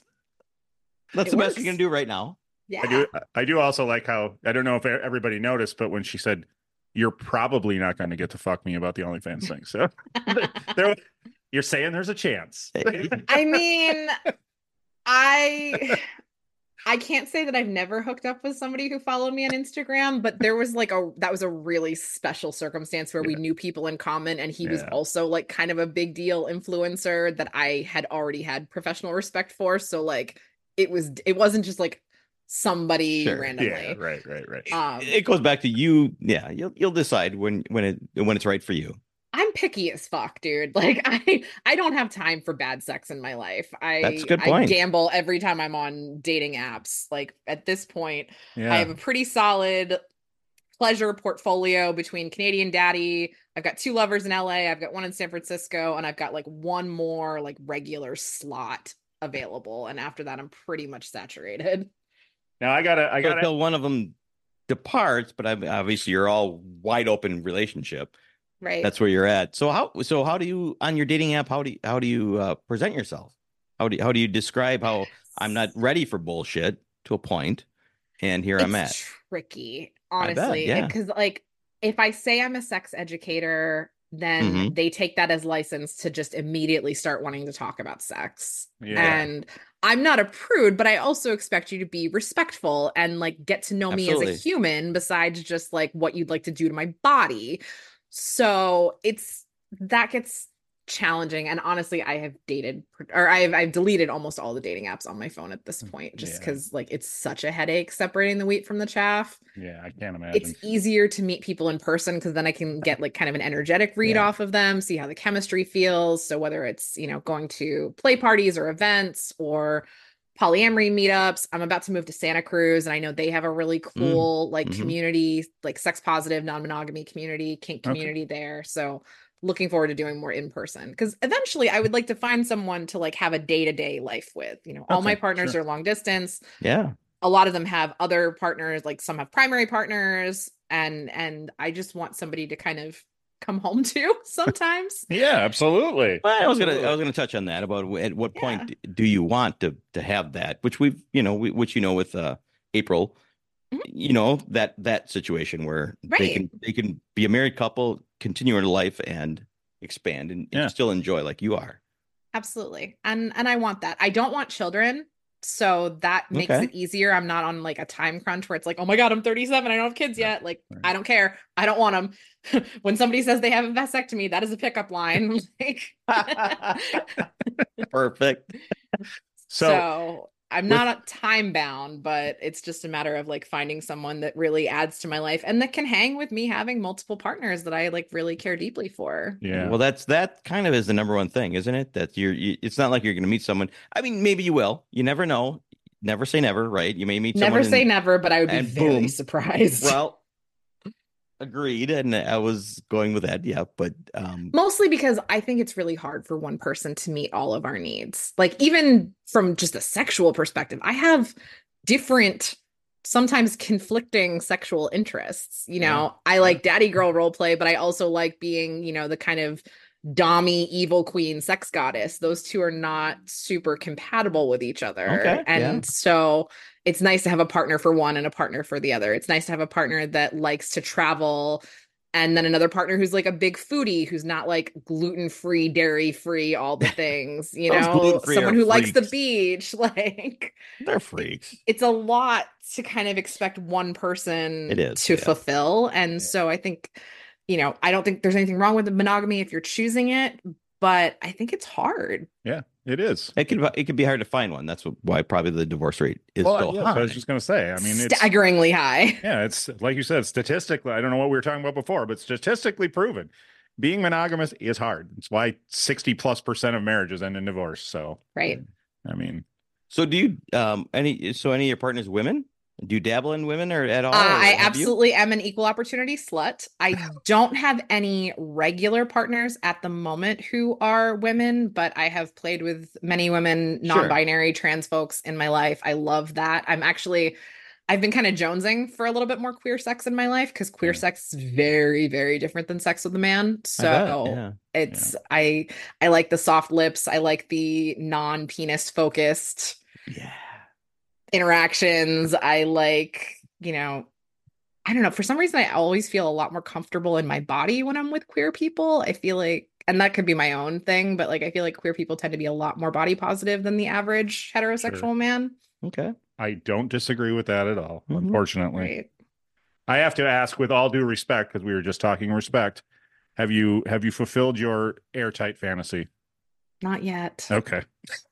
Speaker 4: that's
Speaker 2: It
Speaker 4: the best you
Speaker 2: works.
Speaker 4: can do right now.
Speaker 2: Yeah.
Speaker 3: I do. I do also like how, I don't know if everybody noticed, but when she said, "You're probably not going to get to fuck me about the OnlyFans thing," so there, you're saying there's a chance.
Speaker 2: I mean, I I can't say that I've never hooked up with somebody who followed me on Instagram, but there was like a that was a really special circumstance where we knew people in common, and he was
Speaker 3: Yeah.
Speaker 2: also like kind of a big deal influencer that I had already had professional respect for. So like it was it wasn't just like somebody
Speaker 4: Sure.
Speaker 2: randomly.
Speaker 3: Yeah, right, right, right.
Speaker 2: Um,
Speaker 4: It goes back to you. Yeah, you'll you'll decide when when it when it's right for you.
Speaker 2: I'm picky as fuck, dude. Like I I don't have time for bad sex in my life. I
Speaker 4: That's a good
Speaker 2: I
Speaker 4: point.
Speaker 2: gamble every time I'm on dating apps. Like at this point,
Speaker 3: Yeah.
Speaker 2: I have a pretty solid pleasure portfolio between Canadian Daddy. I've got two lovers in L A, I've got one in San Francisco, and I've got like one more like regular slot available. And after that, I'm pretty much saturated.
Speaker 3: Now I gotta, I
Speaker 4: So
Speaker 3: gotta.
Speaker 4: until one of them departs, but ob- obviously you're all wide open relationship.
Speaker 2: Right.
Speaker 4: That's where you're at. So how so how do you on your dating app? How do you, how do you uh, present yourself? How do you, how do you describe how I'm not ready for bullshit to a point, and here I'm at?
Speaker 2: It's tricky,
Speaker 4: I bet,
Speaker 2: honestly.
Speaker 4: yeah.
Speaker 2: Because like if I say I'm a sex educator, then
Speaker 4: Mhm.
Speaker 2: they take that as license to just immediately start wanting to talk about sex.
Speaker 3: Yeah.
Speaker 2: And I'm not a prude, but I also expect you to be respectful and like get to know me as
Speaker 4: Absolutely.
Speaker 2: a human besides just like what you'd like to do to my body. So it's that gets challenging. And honestly, I have dated or I've I've deleted almost all the dating apps on my phone at this point just
Speaker 3: Yeah.
Speaker 2: because like it's such a headache separating the wheat from the chaff.
Speaker 3: Yeah, I can't imagine.
Speaker 2: It's easier to meet people in person because then I can get like kind of an energetic read
Speaker 3: Yeah.
Speaker 2: off of them, see how the chemistry feels. So whether it's, you know, going to play parties or events or polyamory meetups. I'm about to move to Santa Cruz and I know they have a really cool like
Speaker 4: mhm.
Speaker 2: community, like sex positive, non-monogamy community, kink
Speaker 3: Okay.
Speaker 2: community there. So looking forward to doing more in person because eventually I would like to find someone to like have a day-to-day life with. You know, all my
Speaker 3: Okay,
Speaker 2: partners
Speaker 3: sure.
Speaker 2: are long distance.
Speaker 4: Yeah.
Speaker 2: A lot of them have other partners, like some have primary partners, and and I just want somebody to kind of come home to sometimes.
Speaker 3: Yeah, absolutely.
Speaker 4: Well, I was gonna I
Speaker 3: Absolutely.
Speaker 4: was gonna touch on that about at what
Speaker 2: Yeah.
Speaker 4: point do you want to to have that, which we've you know we, which you know with uh April,
Speaker 2: Mhm.
Speaker 4: you know, that that situation where they
Speaker 2: Right.
Speaker 4: can they can be a married couple, continue in life and expand and, and
Speaker 3: Yeah.
Speaker 4: still enjoy like you are.
Speaker 2: Absolutely. And and I want that. I don't want children. So that makes
Speaker 4: Okay.
Speaker 2: it easier. I'm not on like a time crunch where it's like, oh my God, I'm thirty-seven. I don't have kids
Speaker 3: Right.
Speaker 2: yet. Like,
Speaker 3: Right.
Speaker 2: I don't care. I don't want them. When somebody says they have a vasectomy, that is a pickup line. Like,
Speaker 4: Perfect.
Speaker 3: So,
Speaker 2: so I'm
Speaker 4: with-
Speaker 2: not time bound, but it's just a matter of like finding someone that really adds to my life and that can hang with me having multiple partners that I like really care deeply for.
Speaker 3: yeah.
Speaker 4: Well, that's that kind of is the number one thing, isn't it? That you're. You, it's not like you're going to meet someone. I mean, maybe you will. You never know. Never say never, right? You may meet
Speaker 2: Never
Speaker 4: someone.
Speaker 2: say
Speaker 4: and,
Speaker 2: never, but I would be
Speaker 4: and
Speaker 2: very
Speaker 4: boom.
Speaker 2: surprised.
Speaker 4: Well, agreed, and I was going with that. Yeah, but um,
Speaker 2: Mostly because I think it's really hard for one person to meet all of our needs. Like, even from just a sexual perspective, I have different, sometimes conflicting sexual interests. You know,
Speaker 3: Yeah.
Speaker 2: I like daddy girl role play, but I also like being, you know, the kind of dommy evil queen sex goddess. Those two are not super compatible with each other.
Speaker 4: Okay,
Speaker 2: And
Speaker 4: yeah.
Speaker 2: so it's nice to have a partner for one and a partner for the other. It's nice to have a partner that likes to travel and then another partner who's like a big foodie, who's not like gluten-free, dairy-free, all the things, you
Speaker 4: Those
Speaker 2: know,
Speaker 4: gluten-free
Speaker 2: someone
Speaker 4: are
Speaker 2: who likes the
Speaker 4: freaks.
Speaker 2: beach. Like,
Speaker 4: they're freaks.
Speaker 2: it's a lot to kind of expect one person
Speaker 4: It is,
Speaker 2: to
Speaker 4: yeah.
Speaker 2: fulfill. And so I think, you know, I don't think there's anything wrong with the monogamy if you're choosing it, but I think it's hard.
Speaker 3: Yeah, it is.
Speaker 4: It could it could be hard to find one. That's what, why probably the divorce rate is
Speaker 3: Well,
Speaker 4: so
Speaker 3: yes,
Speaker 4: high.
Speaker 3: I was just going to say. I mean, it's
Speaker 2: Staggeringly high.
Speaker 3: yeah, it's like you said, statistically. I don't know what we were talking about before, but statistically proven, being monogamous is hard. It's why sixty plus percent of marriages end in divorce. So,
Speaker 2: Right.
Speaker 3: I mean,
Speaker 4: So do you um any so any of your partners women? Do you dabble in women or at all?
Speaker 2: Uh,
Speaker 4: or
Speaker 2: I
Speaker 4: have you?
Speaker 2: absolutely am an equal opportunity slut. I don't have any regular partners at the moment who are women, but I have played with many women,
Speaker 4: Sure.
Speaker 2: non-binary, trans folks in my life. I love that. I'm actually, I've been kind of jonesing for a little bit more queer sex in my life because queer
Speaker 3: Yeah.
Speaker 2: sex is very, very different than sex with a man.
Speaker 4: I
Speaker 2: So
Speaker 4: bet, yeah.
Speaker 2: it's I I like the soft lips. I like the non-penis focused
Speaker 4: Yeah.
Speaker 2: interactions. I like, you know, I don't know. For some reason, I always feel a lot more comfortable in my body when I'm with queer people. I feel like, and that could be my own thing, but like I feel like queer people tend to be a lot more body positive than the average heterosexual
Speaker 3: Sure.
Speaker 2: man.
Speaker 4: Okay.
Speaker 3: I don't disagree with that at all.
Speaker 4: Mhm.
Speaker 3: Unfortunately,
Speaker 2: Right.
Speaker 3: I have to ask, with all due respect, because we were just talking respect. Have you have you fulfilled your airtight fantasy?
Speaker 2: Not yet.
Speaker 3: Okay.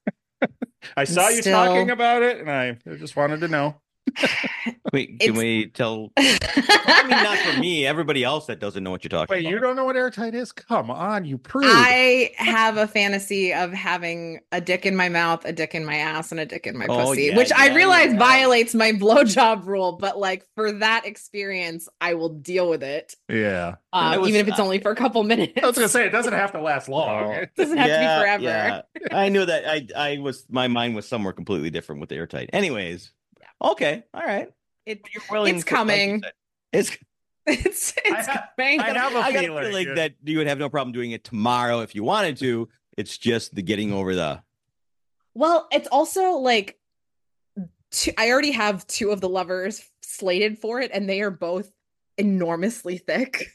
Speaker 3: I saw you
Speaker 2: Still-
Speaker 3: talking about it, and I just wanted to know.
Speaker 4: Wait, can
Speaker 2: It's-
Speaker 4: we tell? I mean, not for me. Everybody else that doesn't know what you're talking
Speaker 3: Wait,
Speaker 4: about.
Speaker 3: you don't know what airtight is? Come on, you prude.
Speaker 2: I have a fantasy of having a dick in my mouth, a dick in my ass, and a dick in my
Speaker 4: Oh,
Speaker 2: pussy,
Speaker 4: yeah,
Speaker 2: which I
Speaker 4: yeah,
Speaker 2: realize
Speaker 4: yeah.
Speaker 2: violates my blowjob rule. But like for that experience, I will deal with it,
Speaker 3: Yeah.
Speaker 2: um,
Speaker 4: I was-
Speaker 2: even if it's only for a couple minutes.
Speaker 3: I was gonna say it doesn't have to last long.
Speaker 4: Oh.
Speaker 2: It doesn't have to be forever.
Speaker 4: Yeah. I knew that. I I was my mind was somewhere completely different with airtight. Anyways. Okay. All right.
Speaker 2: It,
Speaker 4: You're willing
Speaker 2: It's
Speaker 4: for- like you
Speaker 2: coming.
Speaker 4: said, it's
Speaker 2: it's it's
Speaker 3: I ha-
Speaker 2: coming.
Speaker 3: I have a
Speaker 4: I got a
Speaker 3: feeling,
Speaker 4: feeling
Speaker 3: yeah.
Speaker 4: that you would have no problem doing it tomorrow if you wanted to. It's just the getting over the
Speaker 2: Well, it's also like two, I already have two of the lovers slated for it, and they are both enormously thick.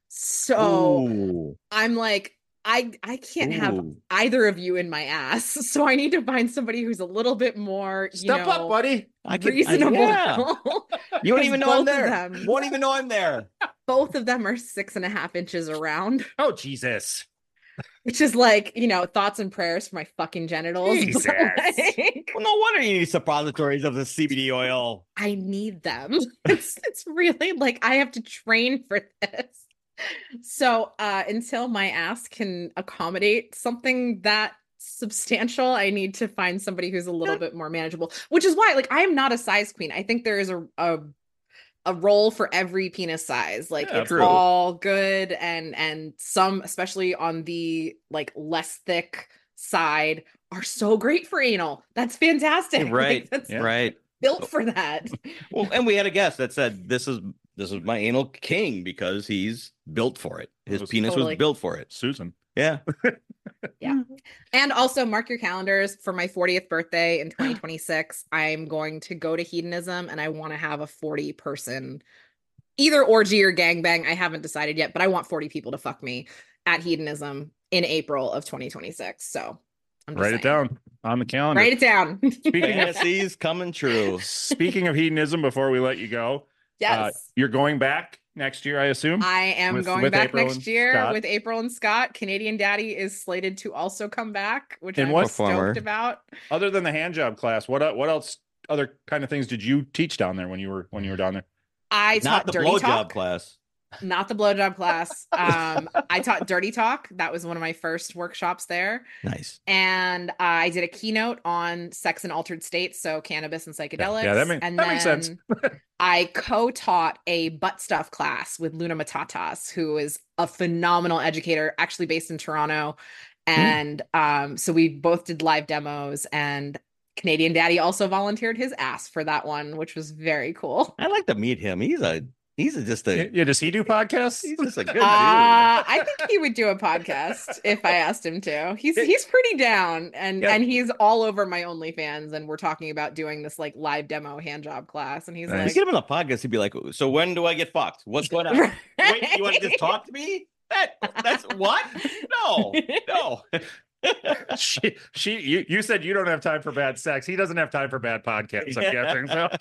Speaker 2: So
Speaker 4: Ooh.
Speaker 2: I'm like, I I can't have
Speaker 4: Ooh.
Speaker 2: either of you in my ass. So I need to find somebody who's a little bit more, you
Speaker 3: Step
Speaker 2: know,
Speaker 3: up, buddy.
Speaker 4: I could, I-
Speaker 2: reasonable.
Speaker 4: yeah. You won't
Speaker 2: 'Cause
Speaker 4: even know I'm
Speaker 2: both of
Speaker 4: there.
Speaker 2: them-
Speaker 4: Won't even know I'm there.
Speaker 2: Both of them are six and a half inches around,
Speaker 3: Oh Jesus.
Speaker 2: which is like, you know, thoughts and prayers for my fucking genitals. but,
Speaker 3: Jesus.
Speaker 2: like,
Speaker 4: Well, no wonder you need suppositories of the C B D oil.
Speaker 2: I need them. It's it's really like I have to train for this. So uh until my ass can accommodate something that substantial, I need to find somebody who's a little bit more manageable, which is why like I am not a size queen. I think there is a a, a role for every penis size. Like
Speaker 3: Yeah,
Speaker 2: it's
Speaker 3: true.
Speaker 2: all good, and and some, especially on the like less thick side, are so great for anal. That's fantastic. Like,
Speaker 4: Right.
Speaker 2: that's
Speaker 3: Yeah.
Speaker 4: Right.
Speaker 2: built for that.
Speaker 4: Well, and we had a guest that said this is this is my anal king because he's built for it. His
Speaker 3: Was-
Speaker 4: penis
Speaker 2: Totally.
Speaker 4: was built for it.
Speaker 3: Susan.
Speaker 4: Yeah.
Speaker 2: Yeah. And also mark your calendars for my fortieth birthday in twenty twenty-six. I'm going to go to Hedonism and I want to have a forty person either orgy or gangbang. I haven't decided yet, but I want forty people to fuck me at Hedonism in April of twenty twenty-six. So I'm just
Speaker 3: Write it
Speaker 2: saying.
Speaker 3: down on the calendar.
Speaker 2: Write it down.
Speaker 3: Speaking of,
Speaker 4: Fantasies coming true.
Speaker 3: speaking of hedonism, before we let you go,
Speaker 2: Yes.
Speaker 3: uh, you're going back next year, I assume.
Speaker 2: I am
Speaker 3: With-
Speaker 2: going
Speaker 3: with
Speaker 2: back
Speaker 3: April
Speaker 2: next
Speaker 3: and
Speaker 2: year
Speaker 3: Scott.
Speaker 2: with April and Scott. Canadian Daddy is slated to also come back, which
Speaker 3: And
Speaker 2: I'm
Speaker 3: what-
Speaker 4: Performer.
Speaker 2: stoked about.
Speaker 3: Other than the hand job class, what uh, what else? Other kind of things did you teach down there when you were when you were down there?
Speaker 2: I
Speaker 4: Not
Speaker 2: taught
Speaker 4: the
Speaker 2: dirty
Speaker 4: blowjob
Speaker 2: talk.
Speaker 4: class.
Speaker 2: Not the blowjob class. Um, I taught dirty talk. That was one of my first workshops there.
Speaker 4: Nice.
Speaker 2: And uh, I did a keynote on sex and altered states, so cannabis and psychedelics.
Speaker 3: yeah, that make-
Speaker 2: and
Speaker 3: that
Speaker 2: then
Speaker 3: makes sense.
Speaker 2: I co-taught a butt stuff class with Luna Matatas, who is a phenomenal educator, actually based in Toronto. And um, so we both did live demos, and Canadian Daddy also volunteered his ass for that one, which was very cool.
Speaker 4: I'd like to meet him. He's a he's a, just
Speaker 3: Yeah,
Speaker 4: a
Speaker 3: yeah, does he do podcasts?
Speaker 4: he's just a good
Speaker 2: Uh, I think he would do a podcast if I asked him to. He's he's pretty down, and
Speaker 3: Yeah.
Speaker 2: and he's all over my OnlyFans, and we're talking about doing this like live demo hand job class, and he's
Speaker 4: dude.
Speaker 3: Nice.
Speaker 4: You
Speaker 2: like,
Speaker 4: get him on the podcast, he'd be like, "So when do I get fucked? What's going on? Wait, you want to just talk to me? That that's what? No, no."
Speaker 3: she she you, you said you don't have time for bad sex. He doesn't have time for bad podcasts, I'm guessing. So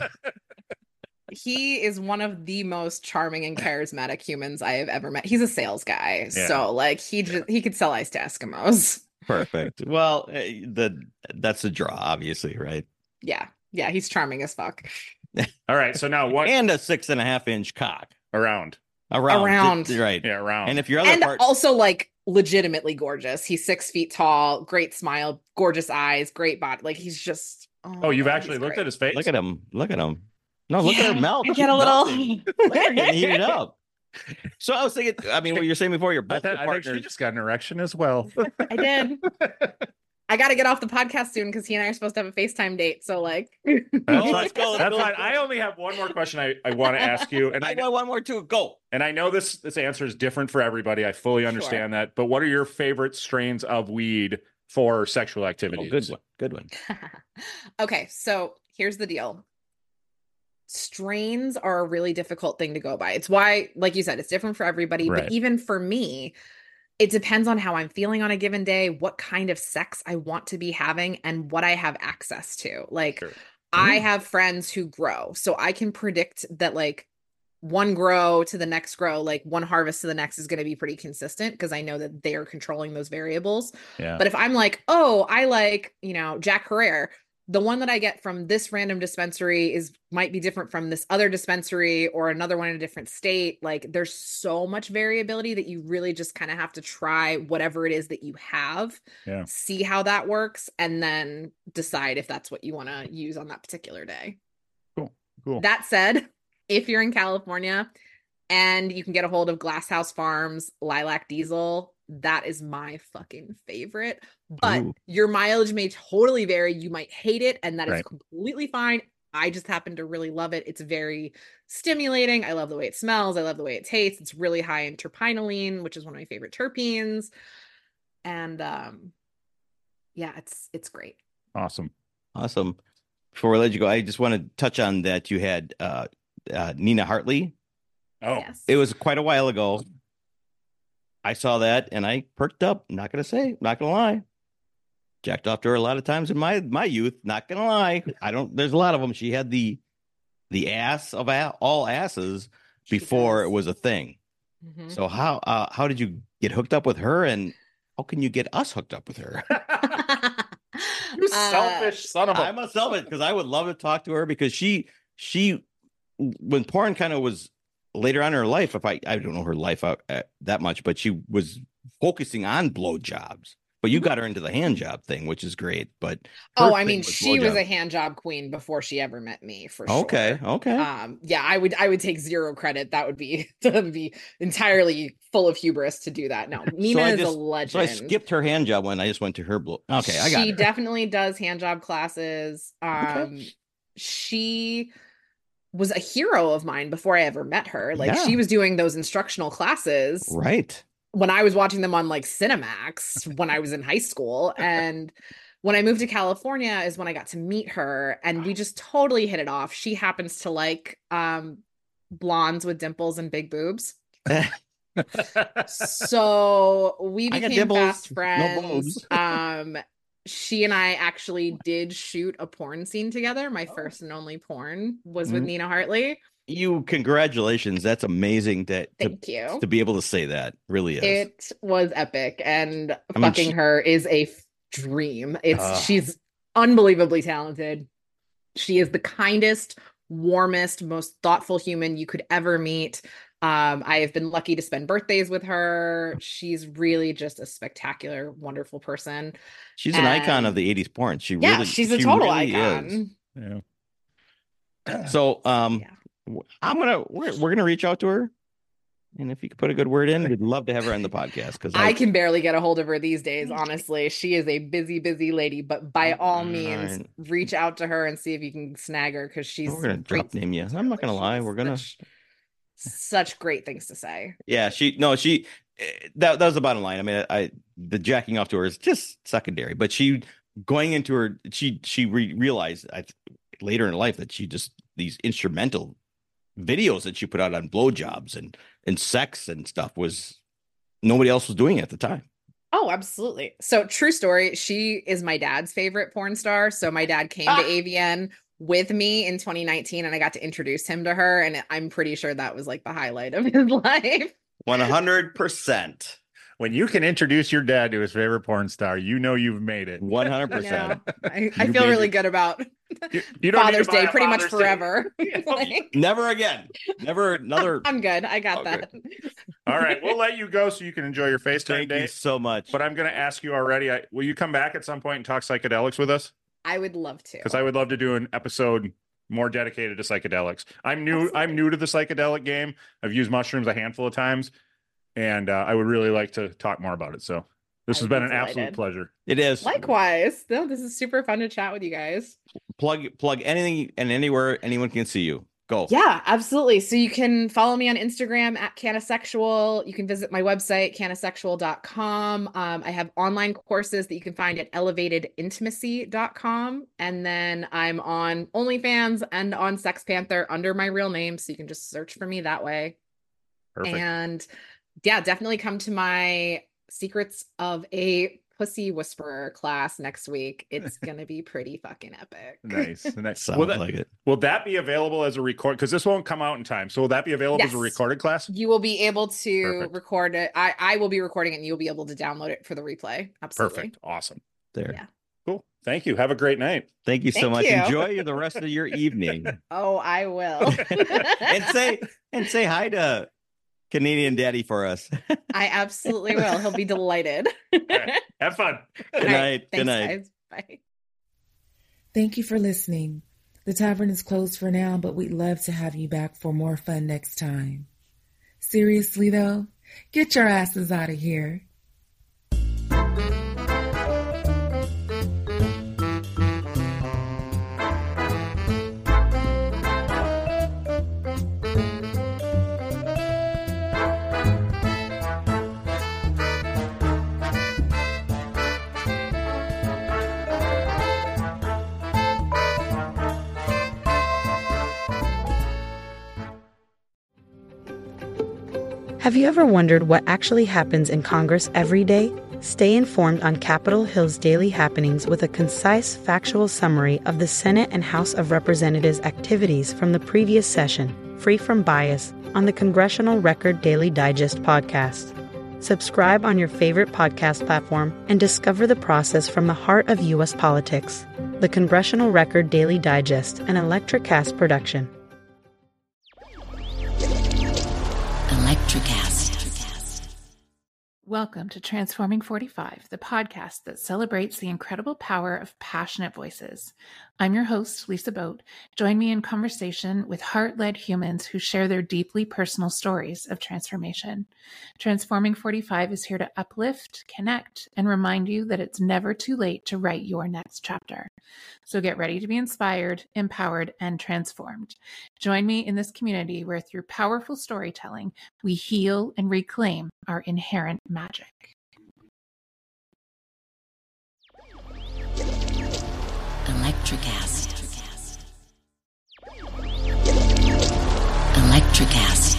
Speaker 2: He is one of the most charming and charismatic humans I have ever met. He's a sales guy,
Speaker 3: Yeah.
Speaker 2: so like he just he could sell ice to Eskimos.
Speaker 4: Perfect. Well, eh, the that's a draw, obviously, right?
Speaker 2: Yeah, yeah, he's charming as fuck.
Speaker 3: all right, so now what
Speaker 4: And a six and a half inch cock
Speaker 3: around?
Speaker 4: around,
Speaker 2: Around.
Speaker 4: right?
Speaker 3: Yeah, around.
Speaker 4: And if your other
Speaker 2: And
Speaker 4: part,
Speaker 2: also like legitimately gorgeous. He's six feet tall, great smile, gorgeous eyes, great body. Like he's just
Speaker 3: oh, you've
Speaker 2: God,
Speaker 3: actually
Speaker 2: he's
Speaker 3: looked
Speaker 2: great.
Speaker 3: at his face?
Speaker 4: look at him, look at him. No, look at her
Speaker 2: Yeah,
Speaker 4: melt.
Speaker 2: I
Speaker 4: She's
Speaker 2: get a little
Speaker 4: melting. Look at her getting heated up. So I was thinking, I mean, what you're saying before, you're
Speaker 3: I,
Speaker 4: both
Speaker 3: th-
Speaker 4: the
Speaker 3: I think she
Speaker 4: partners.
Speaker 3: just got an erection as well.
Speaker 2: I did. I got to get off the podcast soon because he and I are supposed to have a FaceTime date. So like,
Speaker 3: That's
Speaker 4: Oh,
Speaker 3: fine.
Speaker 4: let's go, let's
Speaker 3: That's
Speaker 4: go.
Speaker 3: fine. I only have one more question I, I want to ask you, and
Speaker 4: I
Speaker 3: I
Speaker 4: want one more too. Go.
Speaker 3: and I know this this answer is different for everybody. I fully understand that. But what are your favorite strains of weed for sexual
Speaker 4: Oh,
Speaker 3: activities?
Speaker 4: good one. Good one.
Speaker 2: okay, so here's the deal. Strains are a really difficult thing to go by. It's why, like you said, it's different for everybody.
Speaker 3: Right.
Speaker 2: But even for me, it depends on how I'm feeling on a given day, what kind of sex I want to be having, and what I have access to. Like,
Speaker 3: Sure.
Speaker 2: I
Speaker 4: Ooh.
Speaker 2: have friends who grow, so I can predict that, like, one grow to the next grow, like one harvest to the next is going to be pretty consistent because I know that they are controlling those variables.
Speaker 3: Yeah.
Speaker 2: But if I'm like, oh, I like, you know, Jack Herrera, the one that I get from this random dispensary is might be different from this other dispensary or another one in a different state. Like there's so much variability that you really just kind of have to try whatever it is that you have,
Speaker 3: Yeah.
Speaker 2: see how that works, and then decide if that's what you want to use on that particular day.
Speaker 3: Cool.
Speaker 2: That said, if you're in California and you can get a hold of Glasshouse Farms Lilac Diesel, that is my fucking favorite. But
Speaker 4: Ooh.
Speaker 2: your mileage may totally vary. You might hate it, and that is
Speaker 3: Right.
Speaker 2: completely fine. I just happen to really love it. It's very stimulating. I love the way it smells. I love the way it tastes. It's really high in terpinolene, which is one of my favorite terpenes. And um yeah, it's it's great.
Speaker 3: Awesome.
Speaker 4: Awesome. Before we let you go, I just want to touch on that you had uh, uh, Nina Hartley.
Speaker 3: Oh,
Speaker 2: Yes.
Speaker 4: It was quite a while ago. I saw that and I perked up. Not gonna say, not gonna lie. Jacked off to her a lot of times in my my youth. Not gonna lie. I don't. There's a lot of them. She had the the ass of a- all asses
Speaker 2: She
Speaker 4: before
Speaker 2: does.
Speaker 4: it was a thing.
Speaker 2: Mhm.
Speaker 4: So how uh, how did you get hooked up with her, and how can you get us hooked up with her?
Speaker 3: you
Speaker 2: Uh,
Speaker 3: selfish son of a.
Speaker 4: I must love it because I would love to talk to her because she she when porn kind of was later on in her life. If I I don't know her life out uh, that much, but she was focusing on blowjobs. But you got her into the hand job thing, which is great. But
Speaker 2: Oh,
Speaker 4: her
Speaker 2: I
Speaker 4: thing
Speaker 2: mean,
Speaker 4: was
Speaker 2: she was
Speaker 4: blowjob.
Speaker 2: a hand job queen before she ever met me, for sure.
Speaker 4: okay, okay.
Speaker 2: Um, yeah, I would I would take zero credit. That would be that would be entirely full of hubris to do that. No, Nina
Speaker 4: I
Speaker 2: is
Speaker 4: just-
Speaker 2: a legend.
Speaker 4: so I skipped her hand job when I just went to her blow. Okay, I got
Speaker 2: She
Speaker 4: her.
Speaker 2: definitely does hand job classes. Um, she was a hero of mine before I ever met her. Like
Speaker 4: Yeah.
Speaker 2: she was doing those instructional classes
Speaker 4: Right.
Speaker 2: when I was watching them on like Cinemax when I was in high school. And when I moved to California is when I got to meet her, and we just totally hit it off. She happens to like um, blondes with dimples and big boobs. So we
Speaker 4: I got
Speaker 2: became
Speaker 4: dimples,
Speaker 2: fast
Speaker 4: no
Speaker 2: friends.
Speaker 4: boobs.
Speaker 2: um, she and I actually did shoot a porn scene together. My
Speaker 4: Oh.
Speaker 2: first and only porn was with
Speaker 4: Mm.
Speaker 2: Nina Hartley.
Speaker 4: You, congratulations. That's amazing that to,
Speaker 2: Thank you.
Speaker 4: to be able to say that. Really is.
Speaker 2: It was epic, and
Speaker 4: I mean,
Speaker 2: fucking
Speaker 4: she-
Speaker 2: her is a f- dream. It's
Speaker 4: Ugh.
Speaker 2: she's unbelievably talented. She is the kindest, warmest, most thoughtful human you could ever meet. Um, I have been lucky to spend birthdays with her. She's really just a spectacular, wonderful person.
Speaker 4: She's an icon
Speaker 2: And-
Speaker 4: of the eighties porn. She
Speaker 2: Yeah,
Speaker 4: really,
Speaker 2: she's a
Speaker 4: she
Speaker 2: total
Speaker 4: really
Speaker 2: icon.
Speaker 3: Yeah.
Speaker 4: is. So, um,
Speaker 2: Yeah.
Speaker 4: w- I'm gonna we're, we're gonna reach out to her, and if you could put a good word in, we'd love to have her on the podcast because
Speaker 2: I can barely get a hold of her these days, honestly. She is a busy, busy lady, but by all means,
Speaker 4: Alright.
Speaker 2: reach out to her and see if you can snag her because she's
Speaker 4: We're gonna
Speaker 2: great.
Speaker 4: drop name you. I'm not gonna
Speaker 2: She
Speaker 4: lie.
Speaker 2: has
Speaker 4: We're gonna.
Speaker 2: such, such great things to say.
Speaker 4: Yeah, she no, she eh, that that was the bottom line. I mean, I the jacking off to her is just secondary, but she going into her she she re- realized I, later in life that she just these instrumental videos that she put out on blowjobs and and sex and stuff was nobody else was doing it at the time.
Speaker 2: Oh, absolutely. So, true story. She is my dad's favorite porn star. So, my dad came
Speaker 4: Ah!
Speaker 2: to A V N with me in twenty nineteen, and I got to introduce him to her. And I'm pretty sure that was like the highlight of his life.
Speaker 4: One hundred percent.
Speaker 3: When you can introduce your dad to his favorite porn star, you know you've made it.
Speaker 4: One hundred
Speaker 2: You know,
Speaker 4: percent.
Speaker 2: I, I
Speaker 4: You
Speaker 2: feel
Speaker 4: made
Speaker 2: really
Speaker 4: it.
Speaker 2: good about
Speaker 3: You, you don't need to
Speaker 2: Father's
Speaker 3: buy
Speaker 2: Day
Speaker 3: a
Speaker 2: pretty much
Speaker 3: Father's Day.
Speaker 2: forever.
Speaker 3: Yeah.
Speaker 2: Like,
Speaker 4: Never again. Never another.
Speaker 2: I'm good. I got
Speaker 4: Okay.
Speaker 2: that.
Speaker 3: All right, we'll let you go so you can enjoy your FaceTime
Speaker 4: Thank you
Speaker 3: day.
Speaker 4: so much.
Speaker 3: But I'm going to ask you already. I, will you come back at some point and talk psychedelics with us?
Speaker 2: I would love to.
Speaker 3: Because I would love to do an episode more dedicated to psychedelics. I'm new.
Speaker 2: Absolutely.
Speaker 3: I'm new to the psychedelic game. I've used mushrooms a handful of times, and uh, I would really like to talk more about it. So this
Speaker 2: I
Speaker 3: has
Speaker 2: would
Speaker 3: been
Speaker 2: be
Speaker 3: an absolute
Speaker 2: delighted.
Speaker 3: pleasure.
Speaker 4: It is.
Speaker 2: Likewise. No, this is super fun to chat with you guys.
Speaker 4: Plug plug anything and anywhere anyone can see you. Go.
Speaker 2: Yeah, absolutely. So you can follow me on Instagram at Canisexual. You can visit my website, canisexual dot com. Um, I have online courses that you can find at elevated intimacy dot com. And then I'm on OnlyFans and on Sex Panther under my real name. So you can just search for me that way.
Speaker 3: Perfect.
Speaker 2: And yeah, definitely come to my Secrets of a Pussy Whisperer class next week. It's going to be pretty fucking epic.
Speaker 3: Nice. nice.
Speaker 4: Sounds
Speaker 3: Will that,
Speaker 4: like it.
Speaker 3: will that be available as a record? Because this won't come out in time. So will that be available as a
Speaker 2: Yes.
Speaker 3: recorded class?
Speaker 2: You will be able to
Speaker 3: Perfect.
Speaker 2: record it. I, I will be recording it and you'll be able to download it for the replay. Absolutely.
Speaker 3: Perfect. Awesome.
Speaker 4: There.
Speaker 2: Yeah.
Speaker 3: Cool. Thank you. Have a great night.
Speaker 4: Thank you so
Speaker 2: Thank
Speaker 4: much.
Speaker 2: you.
Speaker 4: Enjoy the rest of your evening.
Speaker 2: Oh, I will.
Speaker 4: and say and say hi to Canadian Daddy for us.
Speaker 2: I absolutely will. He'll be delighted.
Speaker 3: All right. Have fun.
Speaker 4: Good
Speaker 2: All right.
Speaker 4: night. Good
Speaker 2: Thanks,
Speaker 4: night.
Speaker 2: guys. Bye.
Speaker 5: Thank you for listening. The tavern is closed for now, but we'd love to have you back for more fun next time. Seriously, though, get your asses out of here.
Speaker 1: Have you ever wondered what actually happens in Congress every day? Stay informed on Capitol Hill's daily happenings with a concise, factual summary of the Senate and House of Representatives' activities from the previous session, free from bias, on the Congressional Record Daily Digest podcast. Subscribe on your favorite podcast platform and discover the process from the heart of U S politics. The Congressional Record Daily Digest, an Electricast production.
Speaker 6: Electricast. Welcome to Transforming forty-five, the podcast that celebrates the incredible power of passionate voices. I'm your host, Lisa Boat. Join me in conversation with heart-led humans who share their deeply personal stories of transformation. Transforming forty-five is here to uplift, connect, and remind you that it's never too late to write your next chapter. So get ready to be inspired, empowered, and transformed. Join me in this community where through powerful storytelling, we heal and reclaim our inherent magic.
Speaker 7: Electricast. Electricast.